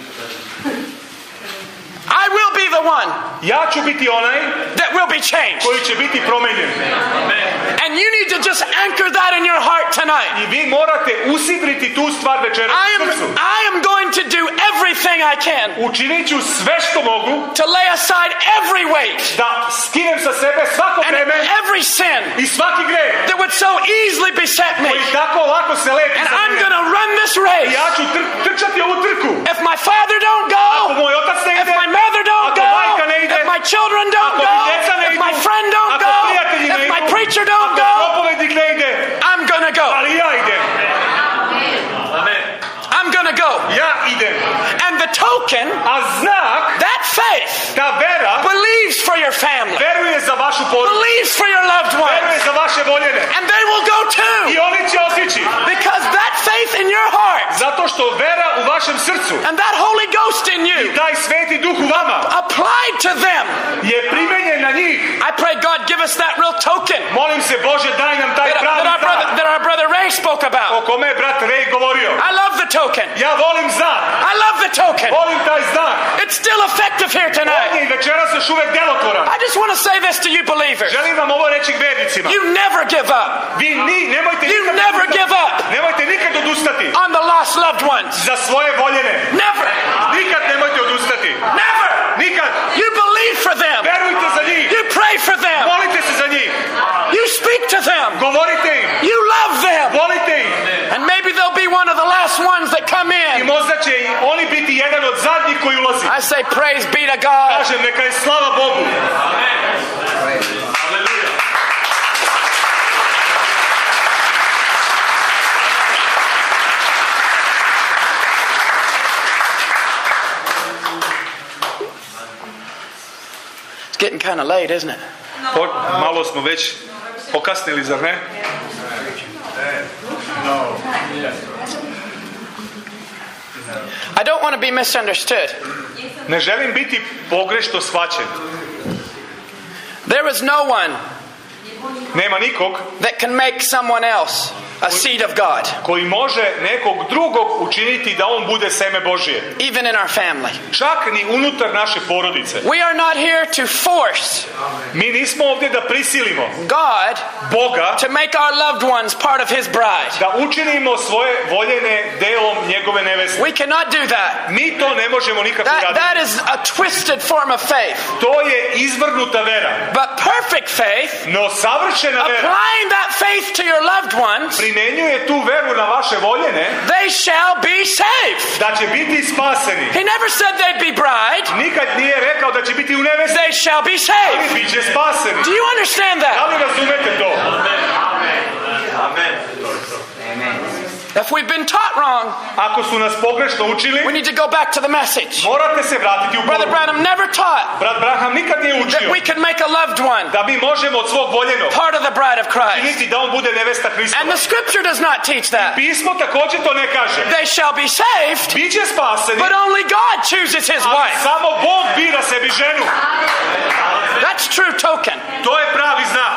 I will be the one Ja ću biti onaj that will be changed. koji će biti promenjen. And you need to just anchor that in your heart tonight. I vi morate usidriti tu stvar večeras I u am, srcu. I am going to do everything I can Učinit ću sve što mogu to lay aside every weight da skinem sa sebe svako and breme every sin i svaki greh that would so easily beset me. koji tako lako se lepi And za I'm mene. going to run this race. Ja ću tr- trčati ovu trku. If my father don't Ako go, moj otac ne if ide, my mother don't ako go, majka ne ide, if my children don't ako go, mi djeca ne if idu, my friend don't ako go, prijatelji ne if my idu, preacher don't ako go, propovednik ne ide, I'm going to go. ali ja idem. Amen. I'm going to go. Ja idem. And the token, A znak, that faith, ta vera, believes for your family, veruje za vašu porodicu, believes for your loved veruje ones, za vaše voljene. and they will go I too. oni će otići. Because that faith in your heart Zato što vera u vašem srcu and that Holy Ghost in i you taj sveti duh u vama applied to them. je primenjen na njih. I pray God give us that real token Molim se, Bože, daj nam taj that, pravi that, our, brother, znak that our brother Ray spoke o about. kome je brat Rej govorio. I love the token. Ja volim znak. I love the token. Volim taj znak. It's still effective here On tonight. je i večeras još uvek delotvoran. I just want to say this to you believers. Želim vam ovo reći vernicima. You never give up Vi ni, nemojte You nikad never odustati. give up. Nemojte nikad odustati on the lost loved ones. za svoje voljene. Never. Nikad nemojte odustati. Never. Nikad. You last ones that come I in. možda će i oni biti jedan od zadnjih koji ulazi. I say, praise be to God. Kažem, neka je slava Bogu. It's getting kind of late, isn't it? Po- malo smo već pokasnili, zar ne? I don't want to be misunderstood. Ne želim biti pogrešno shvaćen. There is no one Nema nikog that can make someone else a seed of God, koji može nekog drugog učiniti da on bude seme Božije. even in our family. Čak ni unutar naše porodice. We are not here to force Mi nismo ovdje da prisilimo God Boga to make our loved ones part of His bride. da učinimo svoje voljene delom njegove neveste. We cannot do that. Mi to ne možemo nikako That, raditi. that is a twisted form of faith. To je izvrnuta vera. But perfect faith, No savršena vera applying that faith to your loved ones, primjenjuje tu veru na vaše voljene they shall be saved. da će biti spaseni. He never said they'd be bride. Nikad nije rekao da će biti u nevesti, They shall be ali saved. bit će spaseni. Do you understand Da that? li razumete to? If we've been taught wrong, Ako su nas pogrešno we učili, need to go back to the message. morate se vratiti u Brother poruku. Branham never taught Brat Branham nikad nije that učio we can make a loved one da mi možemo od svog voljenog part of the bride of Christ. činiti da on bude nevesta And Hristova. the scripture does not teach that. Pismo također to ne kaže. They shall be saved, Biće spaseni, but only God chooses His ali wife. samo Bog bira sebi ženu. That's true token. To je pravi znak.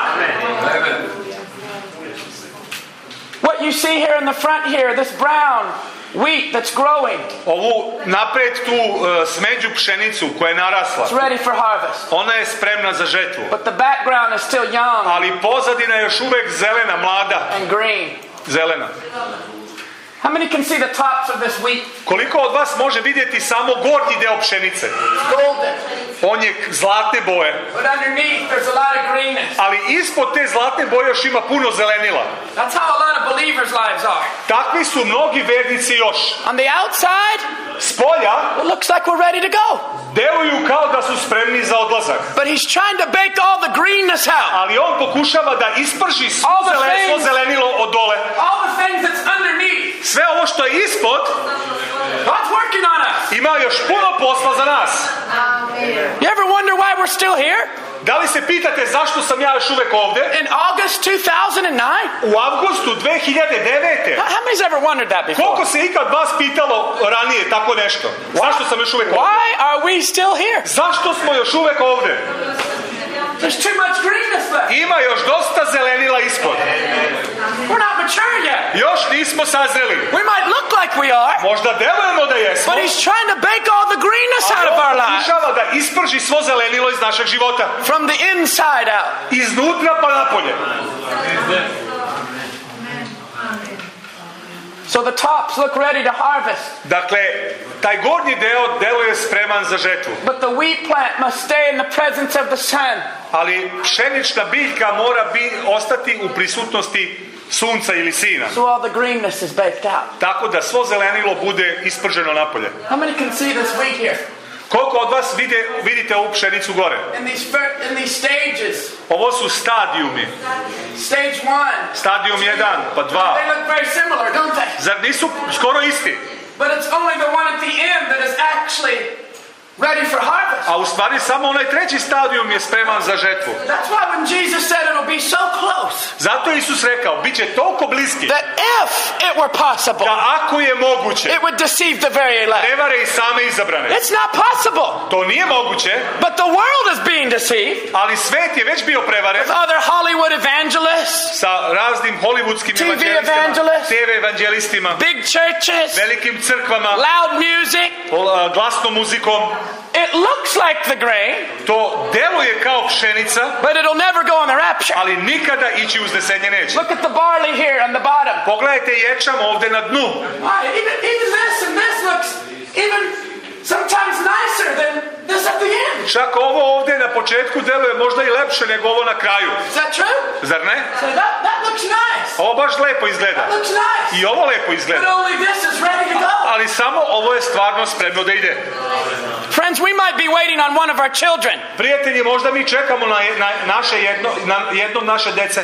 What you see here in the front here, this brown wheat that's growing, Ovu napred tu uh, smeđu pšenicu koja je narasla, it's ready for harvest. ona je spremna za žetvu. But the background is still young Ali pozadina je još uvek zelena, mlada, and green. zelena. How many can see the tops of this wheat? Koliko od vas može vidjeti samo gornji deo pšenice? It's golden. On je zlatne boje, But underneath there's a lot of greenness. ali ispod te zlatne boje još ima puno zelenila. That's how a lot of believers' lives are. Takvi su mnogi vernici još. On the outside, S polja it looks like we're ready to go. deluju kao da su spremni za odlazak. But He's trying to bake all the greenness out. Ali on pokušava da isprži svo, All the zele, svo things- zelenilo od dole. All the things that's underneath. Sve ovo što je ispod God's working on us. ima još puno posla za nas. You ever wonder why we're still here? Da li se pitate zašto sam ja još uvek ovde? In August two thousand nine? U avgustu dve hiljade devete. How how many's ever wondered that before? Koliko se ikad vas pitalo ranije tako nešto? Zašto sam još uvek ovde? Why are we still here? Zašto smo još uvek ovde? There's too much greenness left. Ima još dosta zelenila ispod. We're not mature yet. Još nismo sazreli. We might look like we are, Možda delujemo da jesmo, but He's trying to bake all the greenness out ali of our on lives pokušava da isprži svo zelenilo iz našeg života. from the inside out. Iznutra pa napolje. So the tops look ready to harvest, Dakle, taj gornji deo deluje spreman za žetvu. but the wheat plant must stay in the presence of the sun. Ali pšenična biljka mora bi ostati u prisutnosti sunca ili sina. So all the greenness is baked out. Tako da svo zelenilo bude isprženo napolje. How many can see this wheat here? Koliko od vas vide, vidite ovu pšenicu gore? In these fir- in these stages. Ovo su stadijumi. Stage one. Stadijum jedan, pa dva. They look very similar, don't they? Zar nisu skoro isti? But it's only the one at the end that is actually ready for harvest. A u stvari samo onaj treći stadijum je spreman za žetvu. That's why when Jesus said it'll be so close, Zato je Isus rekao, bit će toliko bliski that if it were possible, da ako je moguće, it would deceive the very elect. prevare i same izabrane. It's not possible. To nije moguće, But the world is being deceived ali svet je već bio prevaren with other Hollywood evangelists, sa raznim hollywoodskim T V evanđelistima, evangelists, T V evanđelistima, big churches, velikim crkvama, loud music. glasnom muzikom. It looks like the grain, To deluje kao pšenica, but it'll never go in the rapture. ali nikada ići uznesenje neće. Look at the barley here on the bottom. Pogledajte ječam ovde na dnu. Why, even, even this and this looks even sometimes nicer than this at the end. Čak ovo ovdje na početku deluje možda i lepše nego ovo na kraju. Is that true? Zar ne? So that, that looks nice. Ovo baš lepo izgleda. That looks nice. I ovo lepo But izgleda. only this is ready to go. Ali samo ovo je stvarno spremno da ide. Friends, we might be waiting on one of our children. Prijatelji, možda mi čekamo na, na naše jedno, na jedno naše dece.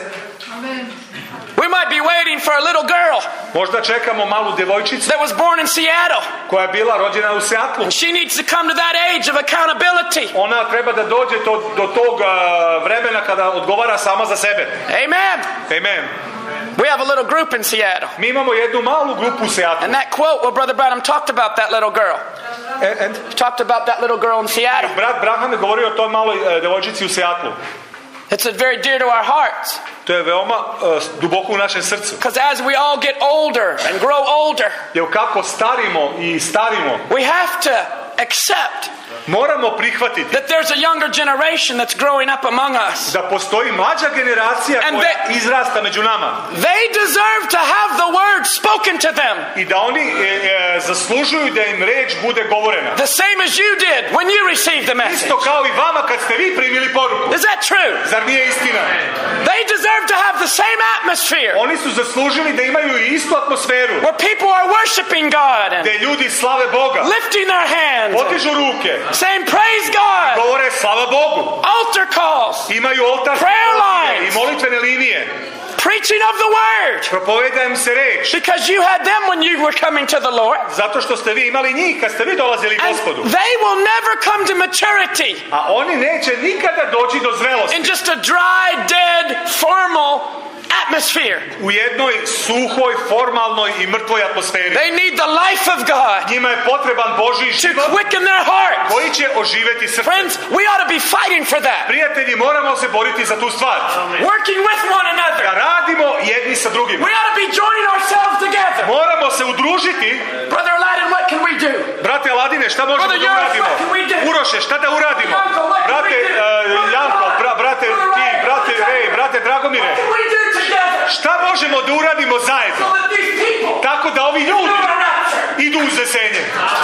We might be waiting for a little girl Možda čekamo malu djevojčicu that was born in Seattle. koja je bila rođena u Seattlu. She needs to come to that age of accountability. Ona treba da dođe do, do tog uh, vremena kada odgovara sama za sebe. Amen. Amen. We have a little group in Seattle. Mi imamo jednu malu grupu u Seattlu. And that quote where Brother Branham talked about that little girl. And, and, He talked about that little girl in Seattle. brat Branham je govorio o toj maloj uh, djevojčici u Seattlu. It's very dear to our hearts. To je veoma uh, duboko u našem srcu. Because as we all get older and grow older, Jer kako starimo i starimo, we have to accept moramo prihvatiti that there's a younger generation that's growing up among us. da postoji mlađa generacija And koja they- izrasta među nama. They deserve to have the word spoken to them. I da oni e, e, zaslužuju da im reč bude govorena. The same as you did when you received the message. Isto kao i vama kad ste vi primili poruku. Is that true? Zar nije istina? They deserve to have the same atmosphere Oni su zaslužili da imaju i istu atmosferu. where people are worshiping God and Gde ljudi slave Boga. lifting their hands, Podižu ruke. saying praise God, Govore slava Bogu. altar calls, Imaju oltarske Prayer molitve lines. i molitvene linije. preaching of the word. Propoveda im se reč. Because you had them when you were coming to the Lord. Zato što ste vi imali njih kad ste vi dolazili And Gospodu. they will never come to maturity A oni neće nikada doći do zrelosti. in just a dry, dead, formal atmosphere. U jednoj suhoj, formalnoj i mrtvoj atmosferi. They need the life of God Njima je potreban Božji to život quicken their heart. koji će oživeti srce. Friends, we ought to be fighting for that. Prijatelji, moramo se boriti za tu stvar. Working with one Da another. radimo jedni sa drugima. We ought to be joining ourselves together. Moramo se udružiti. Brother Aladdin, what can we do? Brate Aladine, šta možemo Brother da Jonas, uradimo? what can we do? Uroše, šta da uradimo? Janko, what can Brate we do? uh, Janko, bra, brate ti, brate Rej, brate Dragomire. What can we do together Šta možemo da uradimo zajedno? so that these people Tako da ovi ljudi go to rapture? idu u zesenje.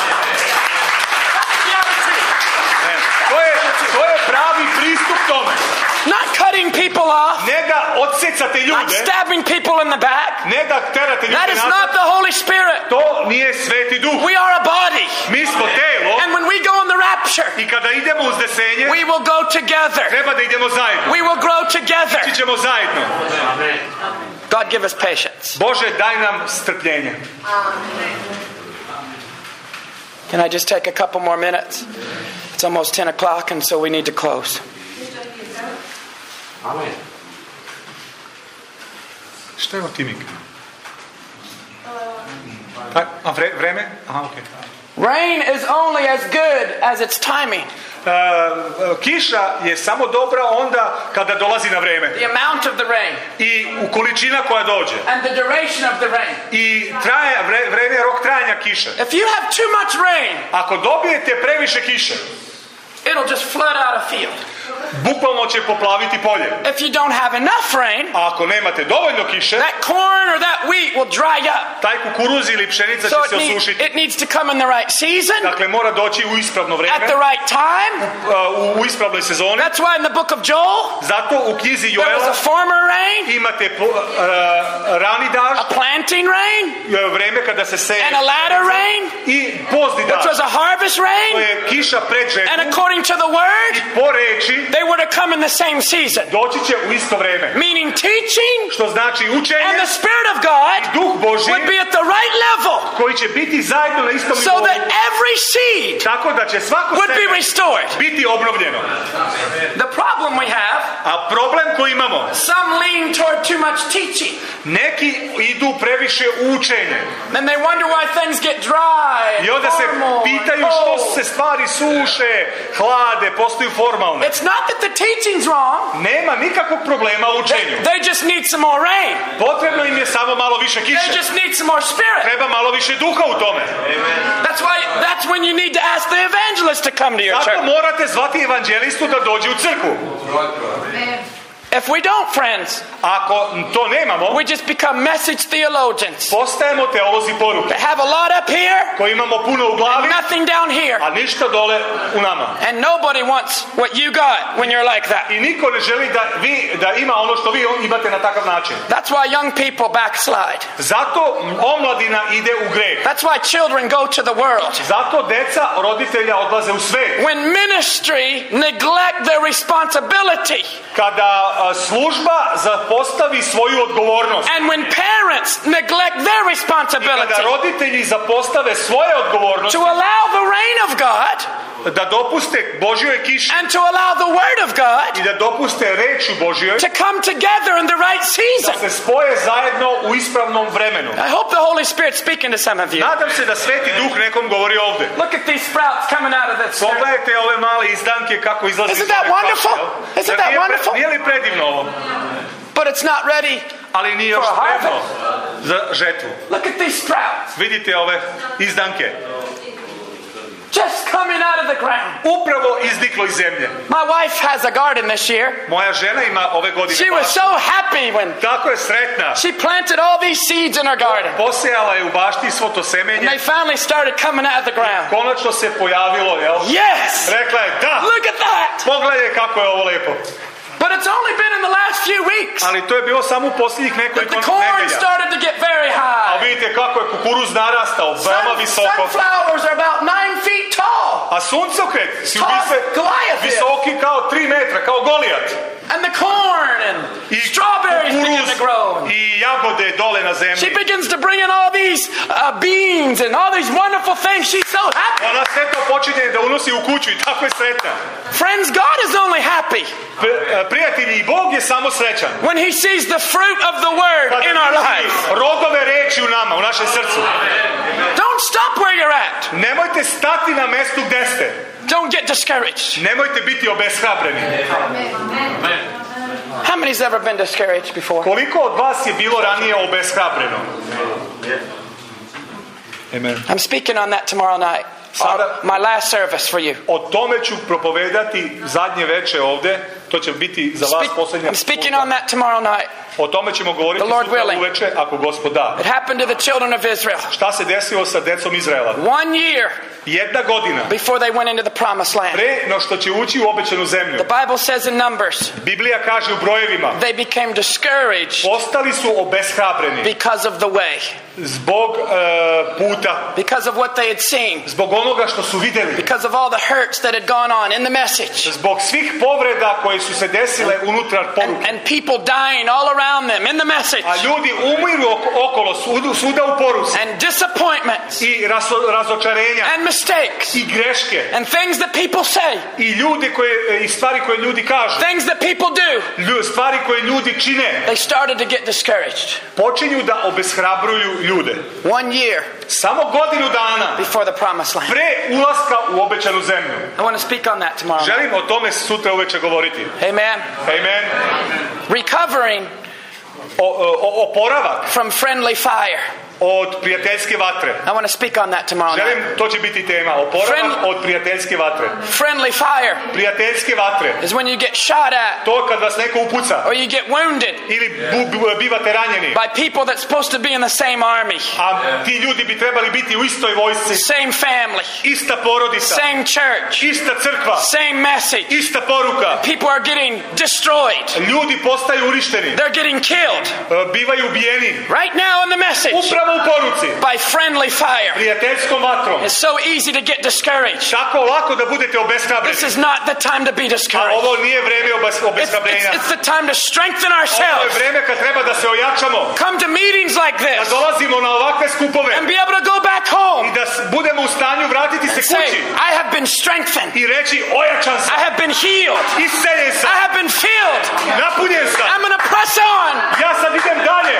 That's the attitude. E, To je, to je pravi pristup tome. Not cutting people off, Ne da odsecate not ljude, stabbing people in the back. ne da terate That ljude is not nazad. the Holy Spirit. To nije Sveti Duh. We are a body. Mi smo telo And when we go in the rapture, i kada idemo u zdesenje, we will go together. treba da idemo zajedno. We will grow together. Ići ćemo zajedno. God give us patience. Bože, daj nam strpljenje. Can I just take a couple more minutes? It's almost ten o'clock, and so we need to close. Šta je ovo timing? A, a vre, vreme? Aha, okej. Rain is only as good as its timing. Uh, kiša je samo dobra onda kada dolazi na vreme. The amount of the rain I u količina koja dođe. and the duration of the rain. I traje, vre, vreme je rok trajanja kiše. If you have too much rain, Ako dobijete previše kiše, it'll just flood out a field. bukvalno će poplaviti polje. If you don't have enough rain, A ako nemate dovoljno kiše, that corn or that wheat will dry up. taj kukuruz ili pšenica So će it, se need, osušiti. it needs to come in the right season, Dakle, mora doći u ispravno vreme, at the right time. uh, u, u ispravnoj sezoni. That's why in the book of Joel, Zato u knjizi there was Joela a former rain, imate po, uh, rani daž, a planting rain, uh, vreme kada se seje and a latter rain, i pozni which daž. was a harvest To rain. je kiša pred And žetvu according to the word, i po reči they were to come in the same season. doći će u isto vreme. Meaning teaching Što znači učenje and the Spirit of God Duh Božji would be at the right level koji će biti zajedno na istom so nivou. that every seed Tako da će svako would be seme restored. biti obnovljeno. The problem we have, A problem koji imamo, some lean toward too much teaching. neki idu previše u učenje. Then they wonder why things get dry I and onda se formal and pitaju što cold. se stvari suše, hlade, postaju formalne. It's not that the teaching's wrong. Nema nikakvog problema u učenju. They just need some more rain. Potrebno im je samo malo više They kiše. just need some more spirit. Treba malo više duha u tome. That's why that's when you need to ask the evangelist to come to your Zato church. morate zvati evanđelistu da dođe u crkvu. If we don't, friends, Ako to nemamo, we just become message theologians. postajemo teolozi poruke, They have a lot up here, koji imamo puno u glavi, nothing down here. a ništa dole u nama. And nobody wants what you got when you're like that. I niko ne želi da vi da ima ono što vi imate na takav način. That's why young people backslide. Zato omladina ide u greh. That's why children go to the world. Zato deca roditelja odlaze u svet. When ministry neglect their responsibility, Kada a, služba zapostavi svoju odgovornost. and when parents neglect their I responsibility kada roditelji zapostave svoje odgovornosti, to allow the rain of God da dopuste Božjoj kiši and to allow the word of God i da dopuste rečju Božjoj, to come together in the right da season. se spoje zajedno u ispravnom vremenu. I hope the Holy Spirit's speaking to some of you. Nadam se da Sveti Duh nekom govori ovde. Look at these sprouts coming out of this. Pogledajte ove male izdanke kako izlaze Isn't iz that ove wonderful? kaše, jel? Isn't Zar that nije pre- wonderful? Nije li predivno ovo? But it's not ready. Ali nije još For a spremno za žetvu. Look at these sprouts Vidite ove izdanke. just coming out of the ground. Upravo izniklo iz zemlje. My wife has a garden this year. Moja žena ima ove godine She was baštu. so happy when Tako je sretna. she planted all these seeds in her garden. Posejala je u bašti svo to And semenje. they finally started coming out of the ground. Konačno se pojavilo, jel? Yes! Rekla je, da, Look at that! pogledaj kako je ovo lepo. But it's only been in the last few weeks Ali to je bilo samo u posljednjih that nekoliko the corn nedelja. started to get very A high. vidite kako je kukuruz narastao, veoma Sun- visoko. sunflowers are about nine feet tall. A suncokret si u Tall bise Goliath is. visoki kao tri metra, kao Golijat. And the corn and I strawberries begin to grow. kukuruz i jagode dole na She zemlji. begins to bring in all these uh, beans and all these wonderful things. She's so happy. Ona sve to počinje da unosi u kuću i tako je sretna. Friends, God is only happy P- prijatelji, i Bog je samo srećan. when He sees the fruit of the Word Kada in our vidi life. rodove reči u nama, u našem srcu. Don't stop where you're at. Nemojte stati na mestu gde ste. Don't get discouraged. Nemojte biti obeshrabreni. How many's ever been discouraged before? Koliko od vas je bilo ranije obeshrabreno? Amen. I'm speaking on that tomorrow night. So Sada- my last service for you. O tome ću propovedati zadnje veče ovde. To će biti za vas Speak- posljednja I'm speaking on that tomorrow night. O tome ćemo govoriti The Lord sutra willing. uveče, ako Gospod da. It happened to the children of Israel. Šta se desilo sa decom Izraela? One year Jedna godina before they went into the promised land. pre no što će ući u obećanu zemlju. The Bible says in Numbers, Biblija kaže u brojevima, they became discouraged postali su obeshrabreni because of the way, zbog e, puta, because of what they had seen, zbog onoga što su videli, because of all the hurts that had gone on in the message, zbog svih povreda koje su se desile unutar and, poruke. and people dying all around them in the message, A ljudi umiru ok- okolo, svuda, svuda u poruci. and disappointments, I razo- razočarenja, and mistakes, i greške, and things that people say, i ljudi koje, i stvari koje ljudi kažu, things that people do. lju- stvari koje ljudi čine, They started to get discouraged. počinju da obeshrabruju ljude. One year Samo godinu dana before the promised land. pre ulaska u obećanu zemlju. I want to speak on that tomorrow. night. Želim o tome sutra uveče govoriti. Amen. Amen. Recovering O, o, oporavak from friendly fire. od prijateljske vatre. I want to speak on that tomorrow night. Želim, to će biti tema. Oporavak Friend- od prijateljske vatre. Friendly fire Prijateljske vatre. is when you get shot at To kad vas neko upuca or you get wounded ili bu, bu- bivate ranjeni. by people that's supposed to be in the same army, A ti ljudi bi trebali biti u istoj vojsci. same family, Ista porodica. same church, Ista crkva. same message. Ista poruka. People are getting destroyed. Ljudi postaju uništeni. They're getting killed E, Bivaju ubijeni. right now in the message Upravo u poruci. by friendly fire. Prijateljskom vatrom. It's so easy to get discouraged. Tako lako da budete obeshrabreni. This is not the time to be A discouraged. ovo nije vreme obes- It's, it's, obeshrabrenja. it's the time to strengthen Ovo je ourselves. vreme kad treba da se ojačamo. Come to meetings like Da this dolazimo na ovakve skupove and be able to go back i home da s- budemo u stanju vratiti se and say, kući I have been strengthened. i reći ojačan sam, I have been healed. isceljen sam, I have been filled. napunjen sam, I'm going to press on. ja sad idem dalje.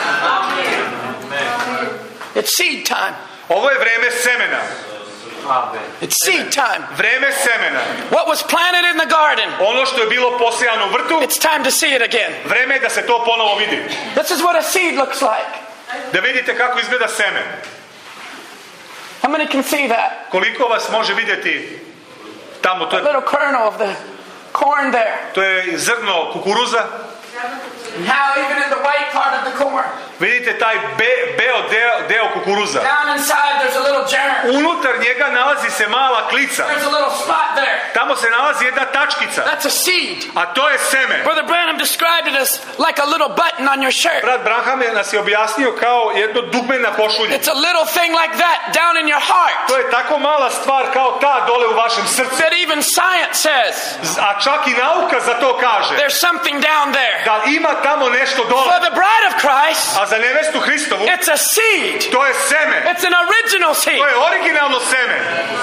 It's seed time. Ovo je vreme semena. It's seed time. Vreme semena. What was planted in the garden, Ono što je bilo posejano u vrtu, it's time to see it again. vreme je da se to ponovo vidi. This is what a seed looks like. Da vidite kako izgleda seme. How many can see that? Koliko vas može vidjeti tamo, to je Little kernel of the corn there. To je zrno kukuruza. Now even in the white part of the corn, Vidite taj be, beo deo, deo kukuruza. down inside there's a little germ. Unutar njega nalazi se mala klica. There's a little spot there. Tamo se nalazi jedna tačkica. That's a seed. A to je seme. Brother Branham described it as like a little button on your shirt. Brat Branham je nas je objasnio kao jedno dugme na košulji. It's a little thing like that down in your heart. To je tako mala stvar kao ta dole u vašem srcu. That even science says A čak i nauka za to kaže. there's something down there. Da ima tamo nešto For dole. the bride of Christ, A za nevestu Hristovu it's a seed. to je seme. It's an original seed. To je originalno seme.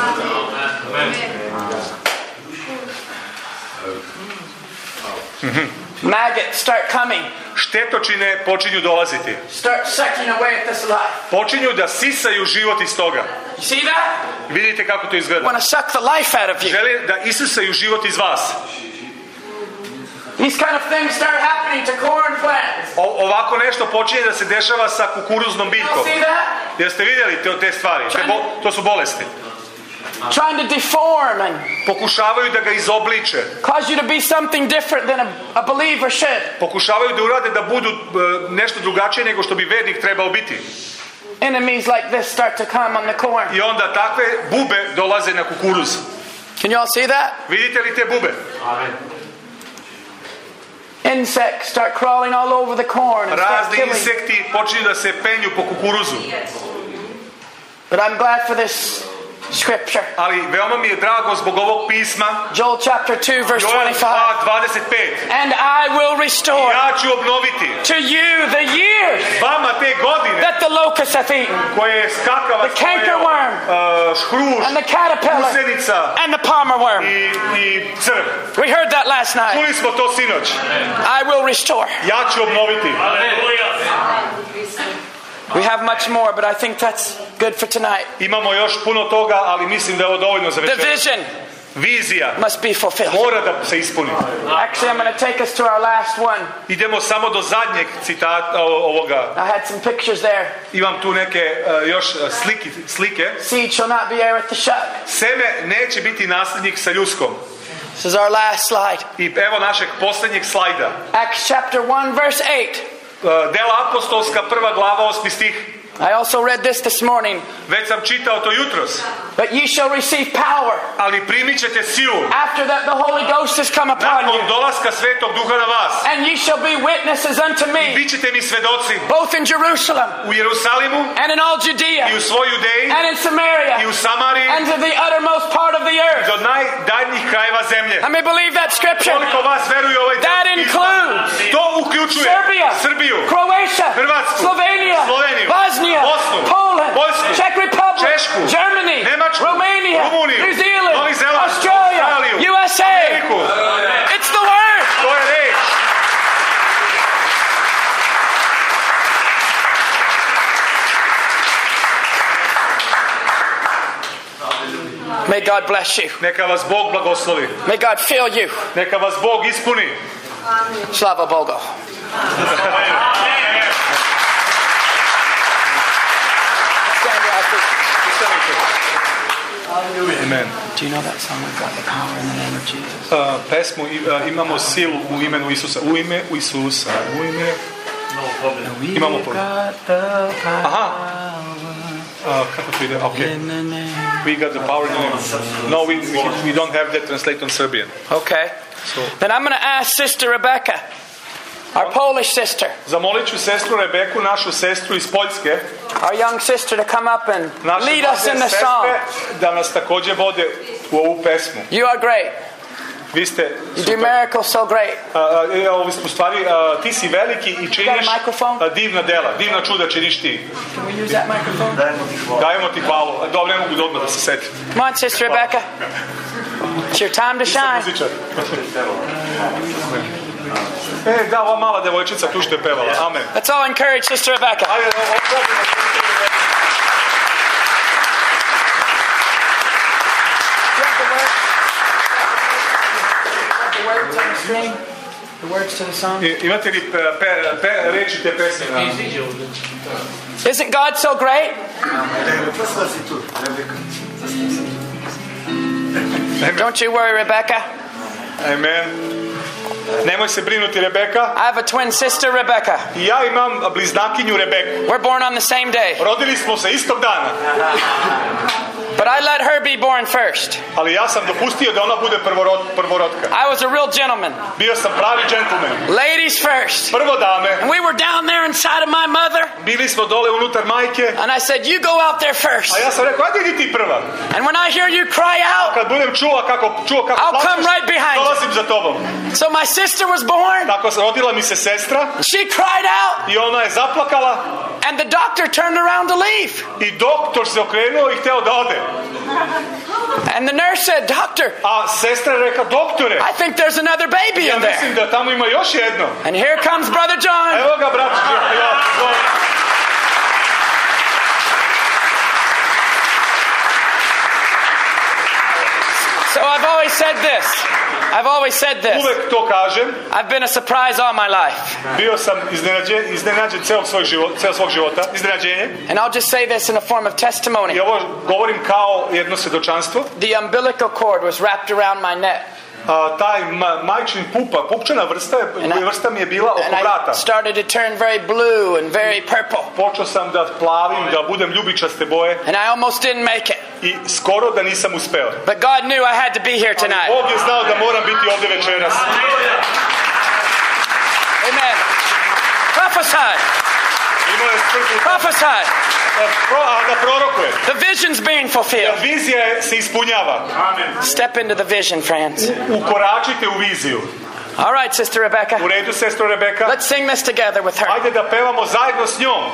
Maggots start coming, Štetočine počinju dolaziti. start sucking away at this life. Počinju da sisaju život iz toga. You see that? Vidite kako to izgleda. Want to suck the life out of you. Žele da isisaju život iz vas. These kind of things start happening to corn plants. O, ovako nešto počinje da se dešava sa kukuruznom You biljkom. see that? Jeste vidjeli te, te stvari? Te bo, to su bolesti. Trying to deform and Pokušavaju da ga izobliče. cause you to be something different than a, a believer should. Pokušavaju da urade da budu e, nešto drugačije nego što bi vernik trebao biti. Enemies like this start to come on the corn. I onda takve bube dolaze na kukuruz. Can you all see that? Vidite li te bube? Insects start crawling all over the corn and start Razni killing. insekti počinju da se penju po kukuruzu. But I'm glad for this scripture. Ali veoma mi je drago zbog ovog pisma. Joel chapter two verse Joel twenty-five. dva dvadeset pet. And I will restore Ja ću obnoviti to you the years vama te godine that the locust hath eaten, koje je skakavac, The cankerworm. uh, škruš, and the caterpillar, gusenica and the palmer worm. i, i crv. We heard that last night. Čuli smo to sinoć. I will restore. Ja ću obnoviti. We have much more, but I think that's good for tonight. Imamo još puno toga, ali mislim da je ovo dovoljno za The večer. vision Vizija must be fulfilled. mora da se ispuni. Actually, I'm going to take us to our last one. Idemo samo do zadnjeg citata o- ovoga. I had some pictures there. Imam tu neke uh, još uh, sliki, slike. Seed shall not be heir with the shut. Seme neće biti nasljednik sa ljuskom. This is our last slide. I evo našeg posljednjeg slajda. Acts chapter one, verse eight. Uh, Dela apostolska prva glava osmi stih. I also read this this morning. Već sam čitao to jutros. But ye shall receive power. Ali primit ćete silu After that the Holy Ghost has come upon nakon you. dolaska Svetog Duha na vas. And ye shall be witnesses unto I me, bit ćete mi svedoci both in Jerusalem u Jerusalimu and in all i u Judea svoj Judeji and in Samaria i u Samariji and to the uttermost part of the earth. do najdaljnjih krajeva zemlje. Let me believe that scripture. Koliko vas veruje ovaj That tekst? includes To uključuje Serbia, Srbiju, Croatia, Hrvatsku, Slovenia, Sloveniju, Bosnia, Bosnu, Poland, Poljsku, Czech Republic, Češku, Germany, Nemačku, Romania, Rumuniju, New Zealand, Novi Zeland, Australia, Australiju, U S A. Ameriku. It's the word. To je reč. May God bless you. Neka vas Bog blagoslovi. May God fill you. Neka vas Bog ispuni. Slava Bogu. Stand to our feet. Amen. Do you know that song? We've got the power in the name of Jesus. Uh, pesmu uh, imamo silu u imenu Isusa. U ime Isusa. U ime... Imamo We've puno. got the power Aha. Uh, kako to ide? Okay. in the name. We got the power in the name. No, we, we, we don't have that translate on Serbian. Okay. So, Then I'm going to ask Sister Rebecca, our Polish sister, zamolit ću sestru Rebeku, našu sestru iz Poljske, our young sister, to come up and naše lead us in mlade the song. sestre, da nas također vode u ovu pesmu. You are great. Vi ste You do super. miracles so great. A, a, a, u stvari, a, ti si veliki i činiš Got a microphone? a, divna dela, divna čuda činiš ti. Can we use that microphone? Dajemo ti hvalu. A, dobro, ne mogu da odmah da se setim. Come on, Sister Rebecca. It's your time to shine. Muzičar. E, da, ova mala devojčica tu što je pevala. Amen. Let's all encourage Sister Rebecca. Ajde, opravimo. The words on the screen. The words to the song. I- Imate li pe, pe, pe, reči te pesme? Isn't God so great? Don't you worry, Rebecca. Amen. Nemoj se brinuti, Rebeka. I have a twin sister, Rebecca. I ja imam bliznakinju Rebeku. We're born on the same day. Rodili smo se istog dana. But I let her be born first. Ali ja sam dopustio da ona bude prvorod, prvorotka. I was a real gentleman. Bio sam pravi džentlmen. Ladies first. Prvo dame. And we were down there inside of my mother. Bili smo dole unutar majke. And I said, you go out there first. A ja sam rekao, ajde idi ti prva. And when I hear you cry out, Kad budem čuo kako, čuo kako I'll plačeš, come right behind you. dolazim za tobom. So my sister was born. Tako rodila mi se sestra. She cried out. I ona je zaplakala. And the doctor turned around to leave. I doktor se okrenuo i hteo da ode. And the nurse said, doctor, A sestra je rekla, doktore, I think there's another baby ja in there. mislim da tamo ima još jedno. And here comes Brother John. Evo ga, brat. Ja, So I've always said this. I've always said this. uvek to kažem. I've been a surprise all my life. Bio sam iznenađen, iznenađen celog svog života, celog svog života, iznenađenje. And I'll just say this in a form of testimony. I ovo govorim kao jedno svedočanstvo. The umbilical cord was wrapped around my neck. A, taj ma, majčin pupa, pupčana vrsta, je, vrsta mi je bila oko And I vrata. started to turn very blue and very purple. Počeo sam da plavim, da budem ljubičaste boje And I almost didn't make it. i skoro da nisam uspeo. But God knew I had to be here Ali tonight. Bog je znao da moram biti ovdje večeras. Amen. Prophesy. Imao je sprku Prophesy. pro, a da prorokuje. The vision's being fulfilled. Vizija se ispunjava. Step into the vision, friends. Ukoračite u viziju. All right, Sister Rebecca. U redu, sestro Rebeka. Let's sing this together with her. Ajde da pevamo zajedno s njom.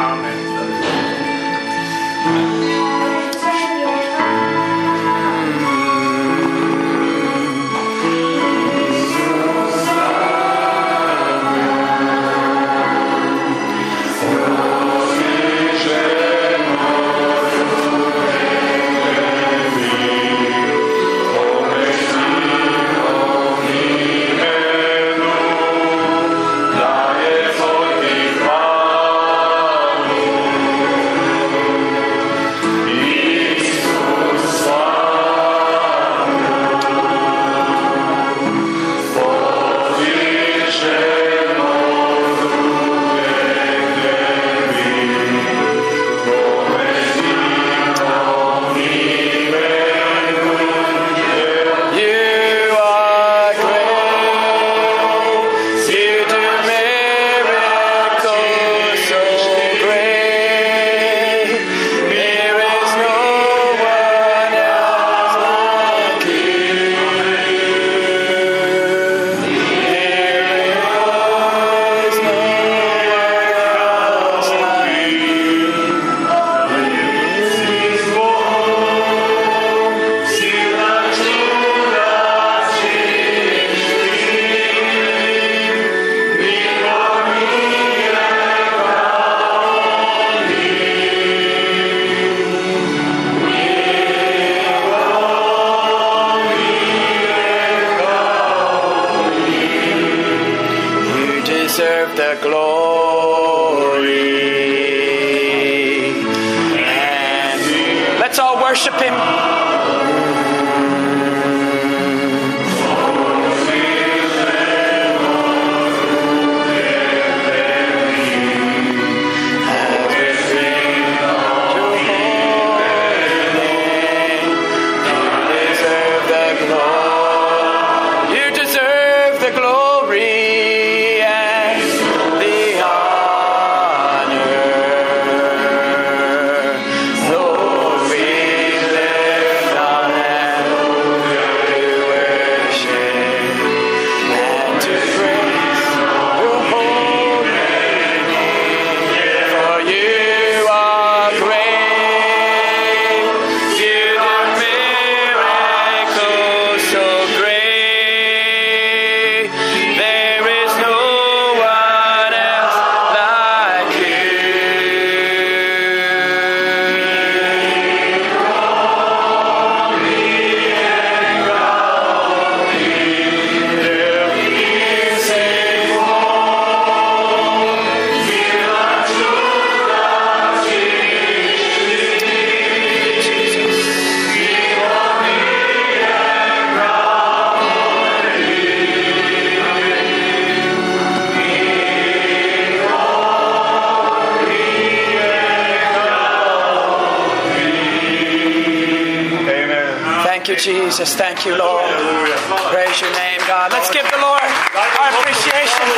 Worship him. Lord, we lift Jesus. Thank you, Lord. Praise your name, God. Let's give the Lord our appreciation.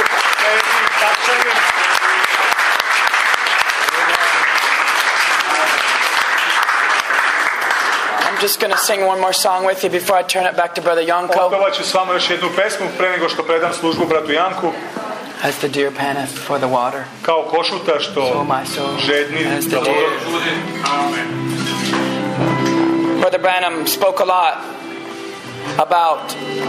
I'm just going to sing one more song with you before I turn it back to Brother Janko. Otpevat ću s vama još jednu pesmu pre nego što predam službu bratu Janku. As the deer panteth for the water, Kao košuta što so my soul žedni as za the vodom. deer. Brother Branham spoke a lot about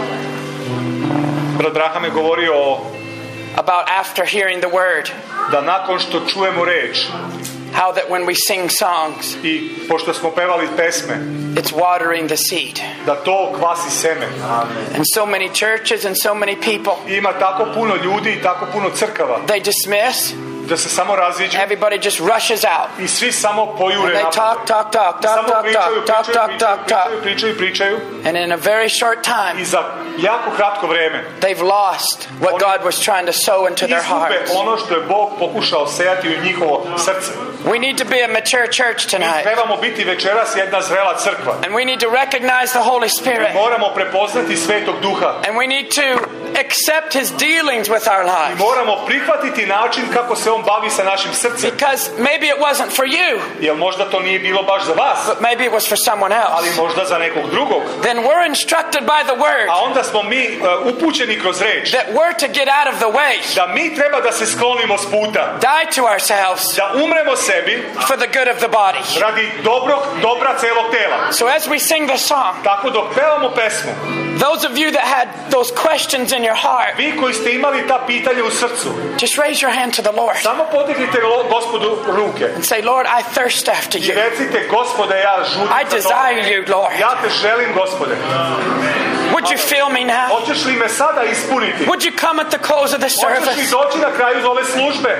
Brat Braham je govorio o about after hearing the word, da nakon što čujemo reč how that when we sing songs, i pošto smo pevali pesme, it's watering the seed. da to kvasi seme. And so many churches and so many people, Ima tako puno ljudi i tako puno crkava they dismiss. da se samo raziđu Everybody just rushes out. i svi samo pojure And they talk, napad. talk, talk, I talk, samo talk, pričaju, talk, talk, pričaju, talk, talk, talk. pričaju, pričaju, pričaju And in a very short i time, za jako kratko vreme they've lost what God was trying to sow into their izgube hearts. ono što je Bog pokušao sejati u njihovo srce. We need to be a mature church Mi tonight. trebamo biti večeras jedna zrela crkva. And we need to recognize the Holy Spirit. Moramo prepoznati Svetog Duha. And we need to accept His dealings with our I lives. moramo prihvatiti način kako se On bavi sa našim srcem. Because maybe it wasn't for you, Jer možda to nije bilo baš za vas, but maybe it was for someone ali else. možda za nekog drugog. Then we're instructed by the Word A onda smo mi uh, upućeni kroz reč that we're to get out of the way, da mi treba da se sklonimo s puta, die to ourselves da umremo sebi for the good of the body. radi dobrog, dobra celog tela. So as we sing the song, Tako dok pevamo pesmu, those of you that had those questions in your heart, vi koji ste imali ta pitanja u srcu, just raise your hand to the Lord samo podignite lo- Gospodu ruke and say, Lord, I thirst after i you. recite: Gospode, ja I žudim za desire tobom. you, Lord. Ja te želim, Gospode. Would you fill me now? Hoćeš li me sada ispuniti? Would you come at the close of the Hoćeš li service? doći na kraju ove službe?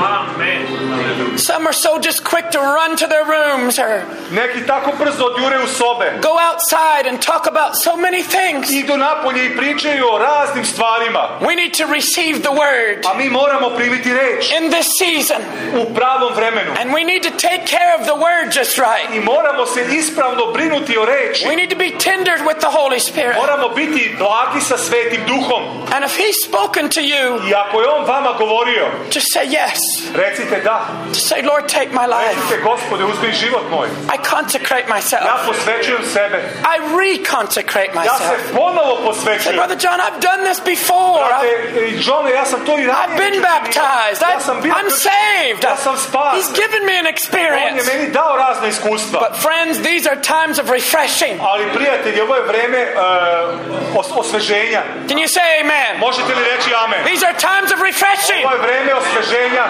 Some are so just quick to run to their rooms or Neki tako brzo odjure u sobe. go outside and talk about so many things. Idu napolje i pričaju o raznim stvarima. We need to receive the word A mi moramo primiti reč in this season. u pravom vremenu. And we need to take care of the word just right. I moramo se ispravno brinuti o reči. We need to be tendered with the Holy Spirit. Moramo biti blagi sa Svetim Duhom. And if He's spoken to you, I ako je On vama govorio, just say yes. recite da. Just say, Lord, take my life. Recite: Gospode, uzmi život moj. I consecrate Ja myself. posvećujem sebe. I reconsecrate Ja myself. se ponovo Say, posvećujem. Brother John, I've done this before. Brate, I've, Johne, ja sam to i I've ranije been činio. baptized. Ja I, sam bio I'm kršten. saved. Ja sam spasen. He's given me an On je experience. meni dao razne iskustva. But friends, these are times of refreshing. Ali prijatelji, ovo je vreme uh, os- osveženja. Can you say amen? Možete li reći amen? These are times of refreshing. Ovo je vreme osveženja.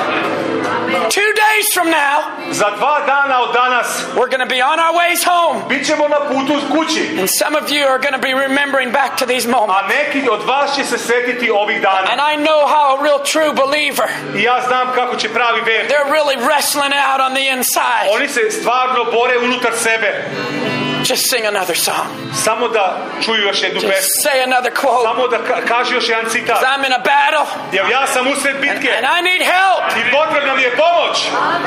Two days from now, Za dva dana od danas we're going to be on our ways home. bit ćemo na putu kući. And some of you are going to be remembering back to these moments. A neki od vas će se setiti ovih dana. And I know how a real true believer, I ja znam kako će pravi vernik. they're really wrestling it out on the inside. Oni se stvarno bore unutar sebe. Just sing another song. Samo da čuju još jednu Just pesmu. say another quote. Samo da ka- kaže još jedan citat. I'm in a battle Jer ja sam usred bitke and I need help. i potrebna mi je pomoć.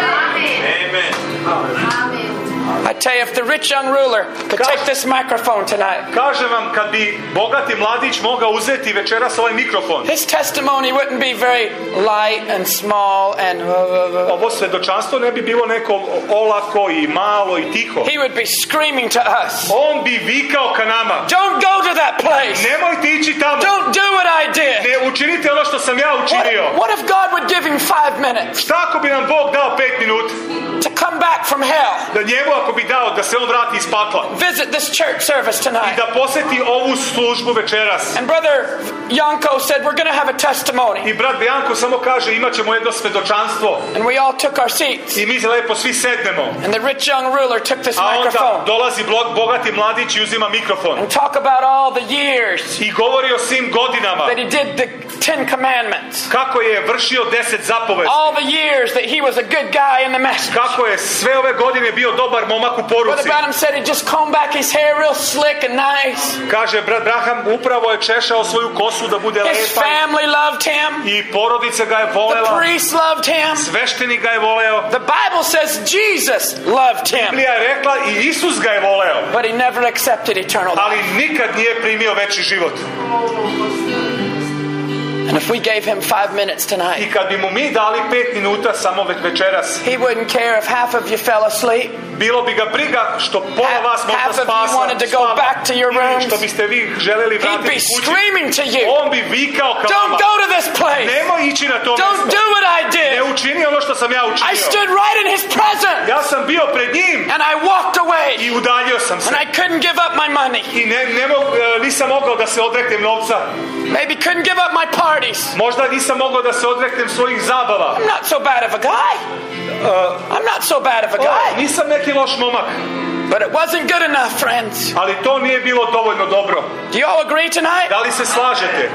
I tell you, if the rich young ruler could take this microphone tonight, Kažem vam, kad bi bogati mladić mogao uzeti večeras ovaj mikrofon, his testimony wouldn't be very light and small and ovo svedočanstvo ne bi bilo neko olako i malo i tiho. he would be screaming to us, On bi vikao ka nama: don't go to that place. nemojte ići tamo, Don't do what I did. ne učinite ono što sam ja What, učinio. what if God would give him five minutes Šta ako bi nam Bog dao pet minuta? to come back from hell, Da njemu ako bi dao da se on vrati iz pakla visit this church service i tonight? da poseti ovu službu večeras. And Brother Janko said, we're going to have a testimony. I brat Bianco samo kaže: imat ćemo jedno svedočanstvo. And we all took our seats. I mi lepo svi sednemo. And the rich young ruler took this A onda microphone dolazi blog, bogati mladić i uzima mikrofon and talk about all the years i govori o svim godinama that he did the Ten Commandments. Kako je vršio deset zapovesti. All the years that he was a good guy in the message. Kako je sve ove godine bio dobar momak u Brother poruci. Branham said he just combed back his hair real slick and nice. Kaže, brat Braham upravo je češao svoju kosu da bude His lepa. family loved him. I porodica ga je The volela. priests loved him. Sveštenik ga je voleo. The Bible says Jesus loved him. Biblija je rekla i Isus ga je voleo. But he never accepted eternal life. Ali nikad nije primio veći život. And if we gave him five minutes I tonight, kad bi mu mi dali pet minuta samo ve- večeras, he wouldn't care if half of you fell asleep. bilo bi ga briga što pola Half- vas možda half of you spasa, wanted to go spava. back to your Ili rooms. što biste vi želeli He'd be vratiti kući. screaming to you, On bi vikao kao don't vama. go to this place. Nemoj ići na to Don't mjesto. do what I Ne did. učini ono što sam ja I učinio. stood right in his presence Ja sam bio pred njim and I walked away i udaljio sam se. and I couldn't give up my money. I ne, ne mog, e, nisam mogao da se odreknem novca. Maybe couldn't give up my parties. Možda nisam mogao da se odreknem svojih zabava. I'm not so bad of a guy. Uh, I'm not so bad of a o, guy. nisam neki loš momak. But it wasn't good enough, friends. Ali to nije bilo dovoljno dobro. Do you all agree tonight? Da li se slažete?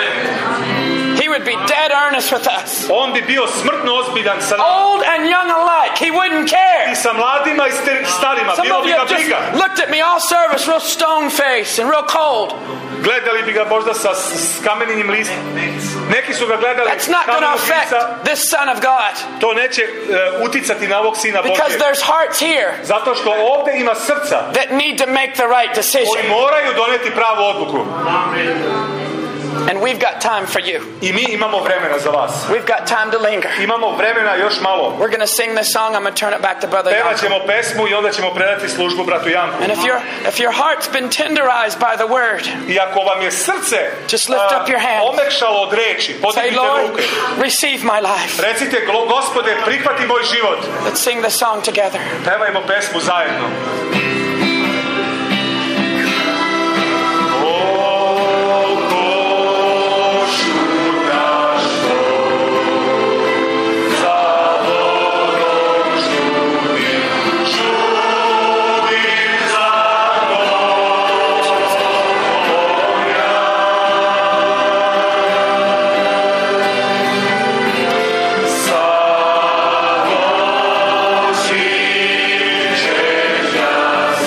He would be dead earnest with us. On bi bio smrtno ozbiljan sa nama. Old and young alike. He wouldn't care. I sa mladima i ster- starima. Some Bilo of bi you ga have just briga. looked at me all service, real stone face and real cold. Gledali bi ga možda sa s s kamenim listom. Neki su ga gledali That's not going to kamenog affect lica. this Son of God. To neće uh, uticati na ovog Sina Because Božjeg. there's hearts here Zato što ovdje ima srca that need to make the right koji decision. moraju doneti pravu odluku. And we've got time for you. I mi imamo vremena za vas. We've got time to linger. Imamo vremena još malo. We're going to sing this song. I'm going to turn it back to Brother Pevat Janko. ćemo pesmu i onda ćemo predati službu bratu Janku. And if your if your heart's been tenderized by the word, I ako vam je srce Just lift a, up your hands. omekšalo od reči, say, podignite Lord, ruke. receive my life. Recite, "Glo- Gospode, prihvati moj život." Let's sing the song together. Pevajmo pesmu zajedno. Jesus.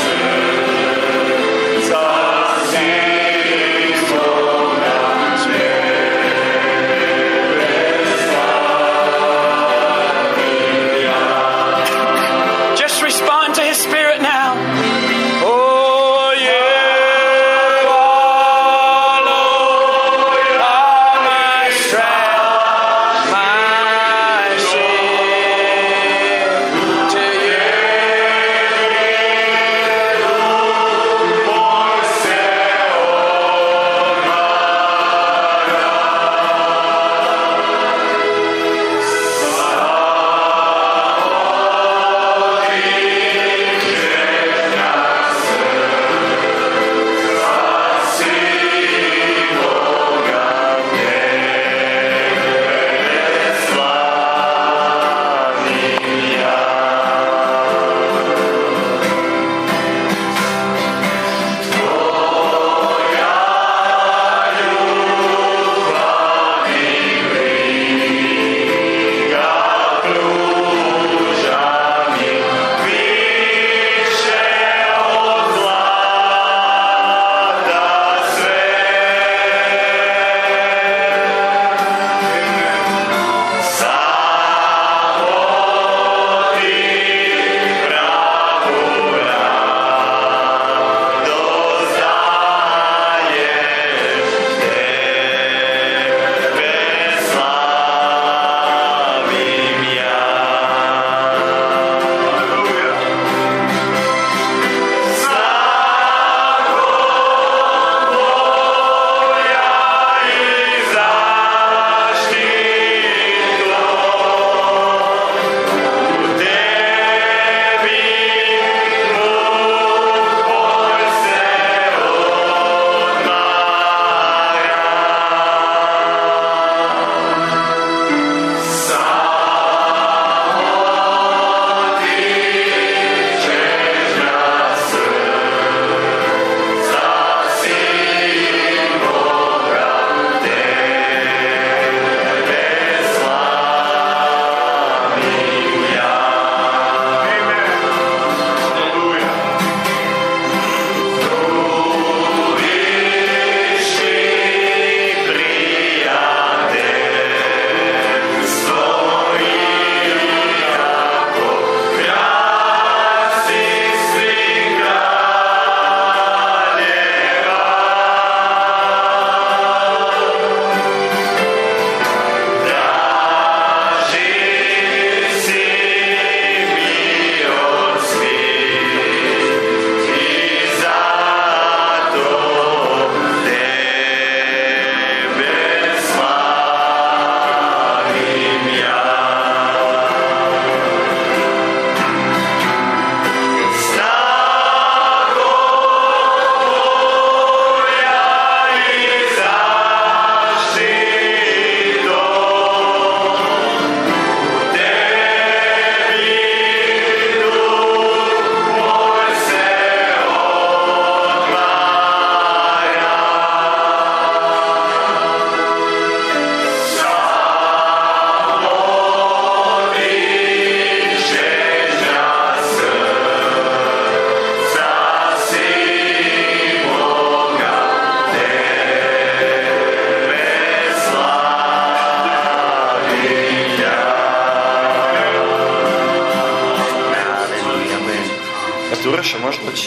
Uroša, možeš doći?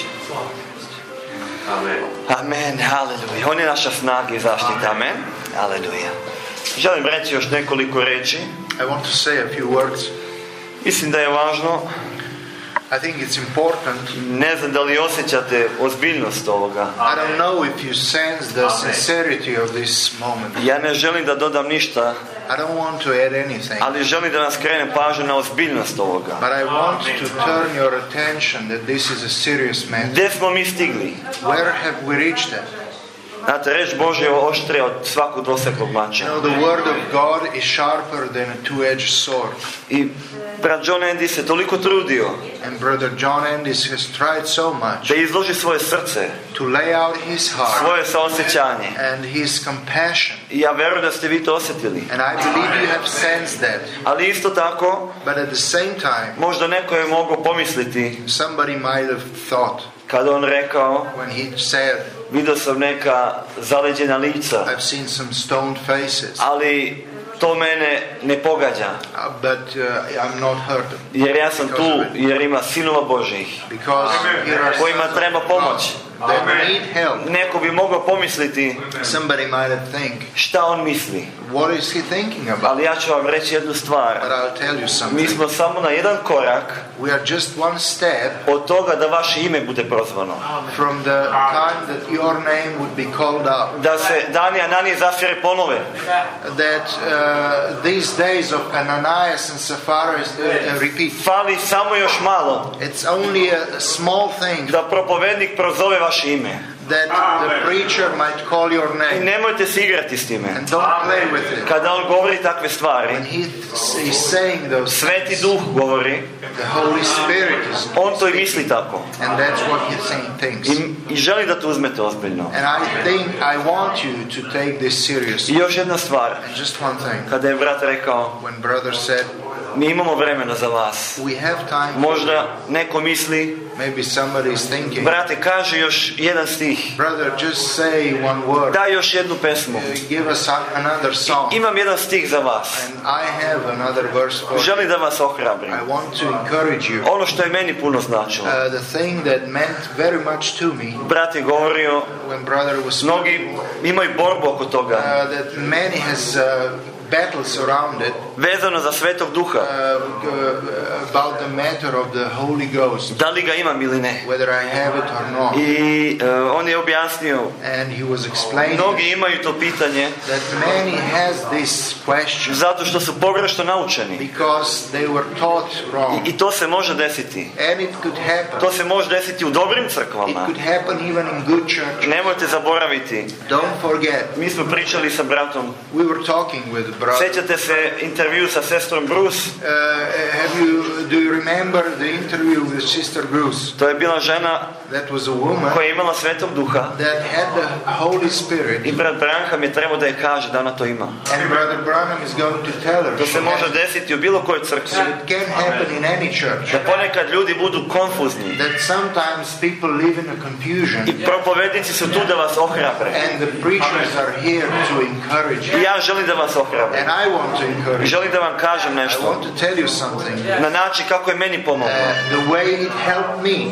Amen. Amen, haleluja. On je naša snaga i zaštita, amen. Haleluja. Želim reći još nekoliko reči. I want to say a few words. Mislim da je važno. I think it's important. Ne znam da li osjećate ozbiljnost ovoga. I don't know if you sense the sincerity of this moment. Ja ne želim da dodam ništa, I don't want to add anything. ali želim da nas skrenem pažnju na ozbiljnost ovoga. But I want to turn your attention that this is a serious matter. Gdje smo mi stigli? Where have we reached at? Znate, reč Božja je oštrija od svakog dvoseklog mača. You know, the word of God is sharper than a two-edged sword. I brat John Andy se toliko trudio And brother John Andis has tried so much da izloži svoje srce, to lay out his heart svoje saosjećanje. and his compassion. I ja verujem da ste vi to osjetili. And I believe you have sensed that. Ali isto tako, But at the same time, možda neko je mogao pomisliti somebody might have thought kada on rekao, when he said, vidio sam neka zaleđena lica, I've seen some stoned faces, ali to mene ne pogađa. uh, but uh, I'm not hurt Jer ja sam tu, jer ima sinova Božjih because here are kojima sons of treba God pomoć. that need help. Neko bi mogao pomisliti Somebody might have think, šta on misli. what is he thinking about? Ali ja ću vam reći jednu stvar. But I'll tell you Mi something. smo samo na jedan korak We are just one step od toga da vaše ime bude prozvano. from the time that your name would be called out. Da se Dani i Ananije Zafire ponove. That uh, these days of Ananias and Sapphira is, uh, repeat. Fali samo još malo It's only a small thing da propovednik prozove vaše ime. that the preacher might call your I name. nemojte se igrati s time. And don't play with it. Kada on govori takve stvari, When he is saying those Sveti things, Duh govori, the Holy Spirit is on to i misli tako. and that's what he's saying things. I, i želi da to uzmete ozbiljno. And I think I want you to take this seriously. I još jedna stvar. And just one thing. Kada je brat rekao, When brother said, mi imamo vremena za vas. we have time, Možda neko misli, maybe somebody is thinking, brate, kaže još jedan stih. brother, just say one word. Daj još jednu pesmu. Uh, give us a- another song. Imam jedan stih za vas. And I have another verse for you. Želim da vas ohrabrim. I want to encourage you. Ono što je meni puno značilo. Uh, the thing that meant very much to me Brat je govorio, when brother was mnogi imaju borbu oko toga. uh, that many has uh, battles around it Vezano za Svetog Duha. uh, g- about the matter of the Holy Ghost, Da li ga imam ili ne. whether I have it or not. I uh, on je objasnio, And he was explaining mnogi imaju to pitanje that many has this question zato što su pogrešno naučeni. because they were taught wrong. I, I to se može desiti. And it could happen. To se može desiti u dobrim It crkvama. could happen even in good church. Nemojte zaboraviti. Don't forget, Mi smo pričali sa bratom. we were talking with brother. Sjećate se intervju sa sestrom Bruce? Uh, have you do you remember the interview with Sister Bruce? To je bila žena That was a woman koja je imala Svetog Duha. that had the Holy Spirit, I brat Branham je trebao da je kaže da ona to ima. and brother Branham is going to tell her. To se she može has- desiti u bilo kojoj So crkvi. it can happen in any church. Da ponekad ljudi budu konfuzni. That sometimes people live in a confusion, I propovednici su tu da vas ohrabre. and the preachers are here to encourage I you. ja želim da vas ohrabrim. And I want to encourage you. Želim da vam kažem I nešto. want to tell you something. Na način kako je meni pomoglo. Uh, the way it helped me.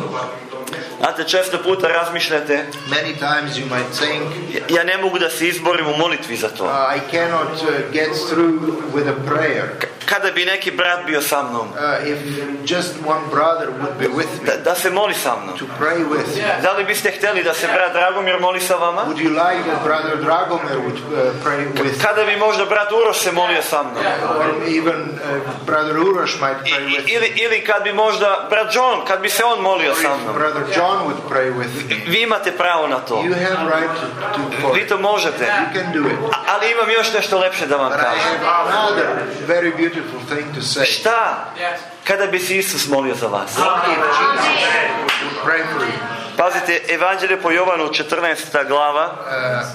Znate, često puta razmišljate, Many times you might think, ja ne mogu da se izborim u molitvi za to. uh, I cannot uh, get through with a prayer. Kada bi neki brat bio sa mnom, Uh, if just one brother would be with me da, da se moli sa mnom. to pray with, Da li biste htjeli da se brat Dragomir moli sa vama? would you like that brother Dragomir would uh, pray with, Kada bi možda brat Uroš se molio sa mnom? or even uh, brother Uroš might pray I- with, Ili, ili kad bi možda brat John, kad bi se on molio or sa if mnom? brother John would pray with me. Vi imate pravo na to. You have right to, to for Vi it. to možete. You can do it. A- Ali imam još nešto lepše da vam But I kažem. have another very beautiful thing to say. Šta? Kada bi se Isus molio za vas? What if Jesus would pray for you? Pazite, Evanđelje po Jovanu, četrnaesta glava, Uh,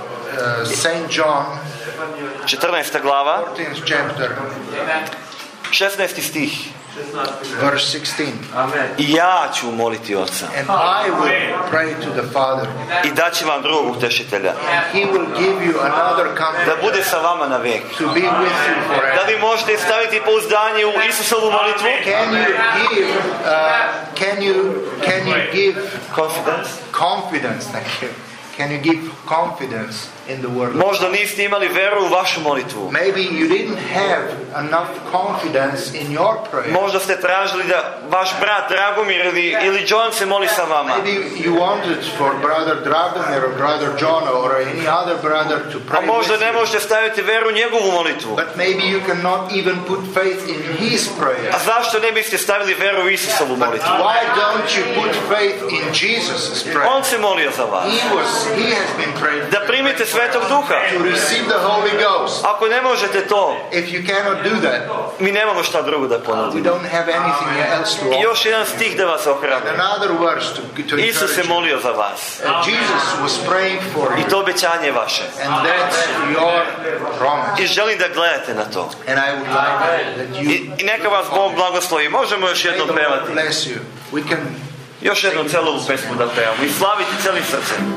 uh, Saint John, četrnaesta glava, fourteenth chapter, šesnaesti stih. verse sixteen. I ja ću moliti Oca. And I will pray to the Father. I daći vam drugog utešitelja. And he will give you another Da comforter bude sa vama na vijek. to be with you Da forever. li možete staviti pouzdanje u Isusovu molitvu? Can you give, uh, can you, can you give Confidence. confidence, thank you. Can you give confidence in the word? Možda niste imali veru u vašu molitvu. Maybe you didn't have enough confidence in your prayer. Možda ste tražili da vaš brat Dragomir ili, ili John se moli sa vama. Maybe you wanted for brother Dragomir or brother John or any other brother to A pray možda with ne you. možete staviti veru u njegovu molitvu. But maybe you cannot even put faith in his prayer. A zašto ne biste stavili veru u Isusovu But molitvu? why don't you put faith in Jesus' prayer? On se molio za vas. He was, he has been prayed Da primite Svetog Duha. to receive the Holy Ghost. Ako ne možete to, If you cannot do that, mi nemamo šta drugo da we ponudimo. don't have anything else to I offer. još jedan stih da vas ohrabri. Another verse to, to Isus se encourage you. molio za vas. Uh, Jesus was praying for I you, to obećanje je vaše. and that's your promise. I želim da gledate na to. And I would like that you. I, i neka vas Bog blagoslovi. Možemo još May jednom the Lord pevati. bless you. We can. Još jednu celu pesmu da pevamo. I slaviti celim srcem.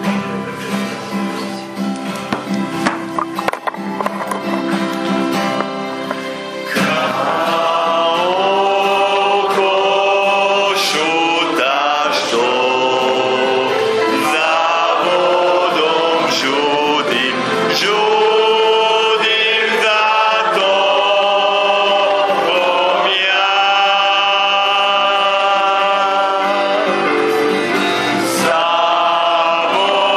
Samo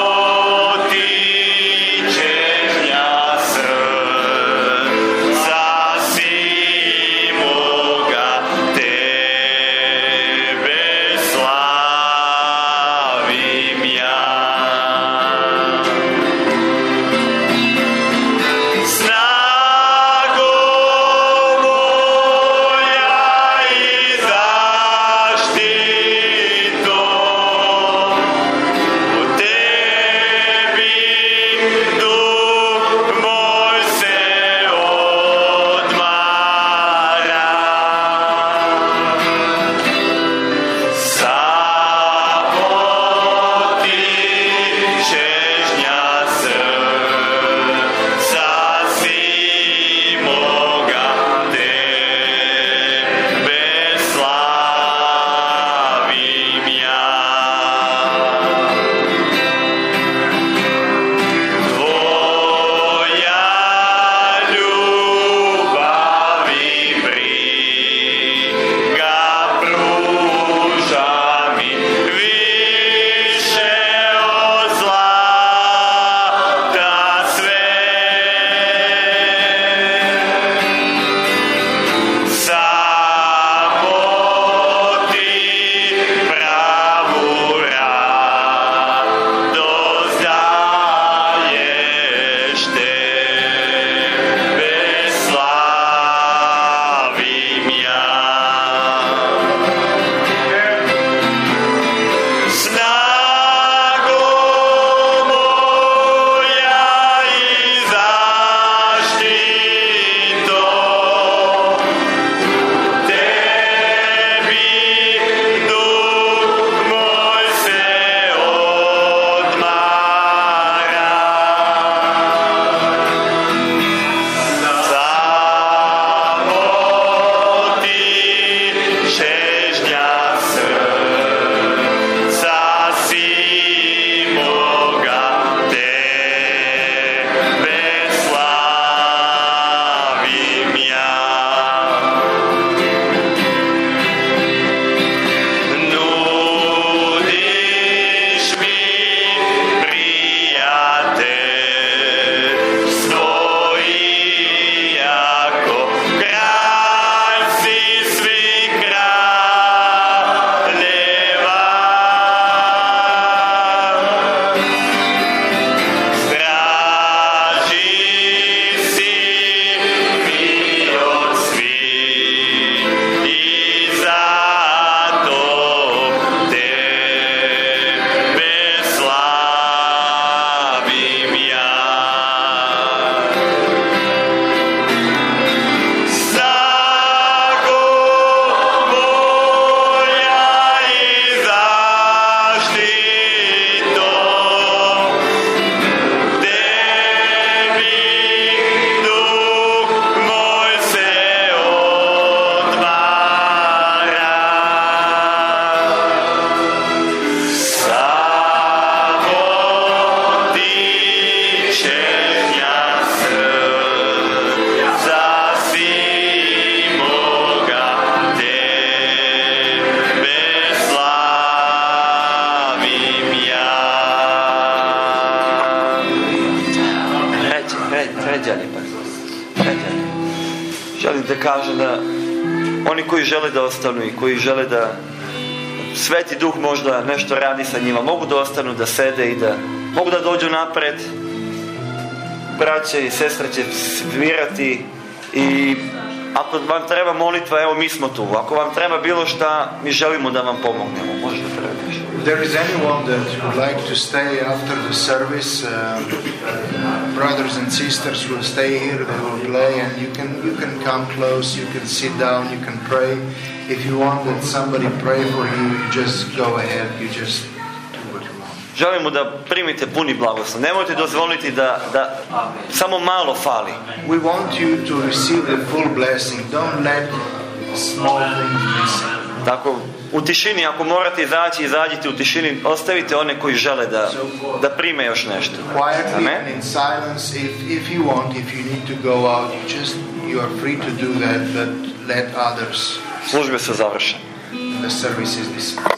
želim da kažem da oni koji žele da ostanu i koji žele da Sveti Duh možda nešto radi sa njima, mogu da ostanu, da sede i da mogu da dođu napred. Braće i sestre će svirati i ako vam treba molitva, evo mi smo tu. Ako vam treba bilo šta, mi želimo da vam pomognemo. Možda treba nešto. If there is anyone that would like to stay after the service, uh, brothers and sisters will stay here, they will play, and you can you can come close, you can sit down, you can pray. If you want that somebody pray for you, you just go ahead, you just do what you want. Želimo da primite puni blagoslov. Nemojte dozvoliti da, da samo malo fali. We want you to receive the full blessing. Don't let small things miss. Tako, u tišini, ako morate izaći, izađite u tišini, ostavite one koji žele da, da prime još nešto. Quietly Amen? and in silence, if, if you want, if you need to go out, you just, you are free to do that, but let others. Službe su završene. The service is dismissed.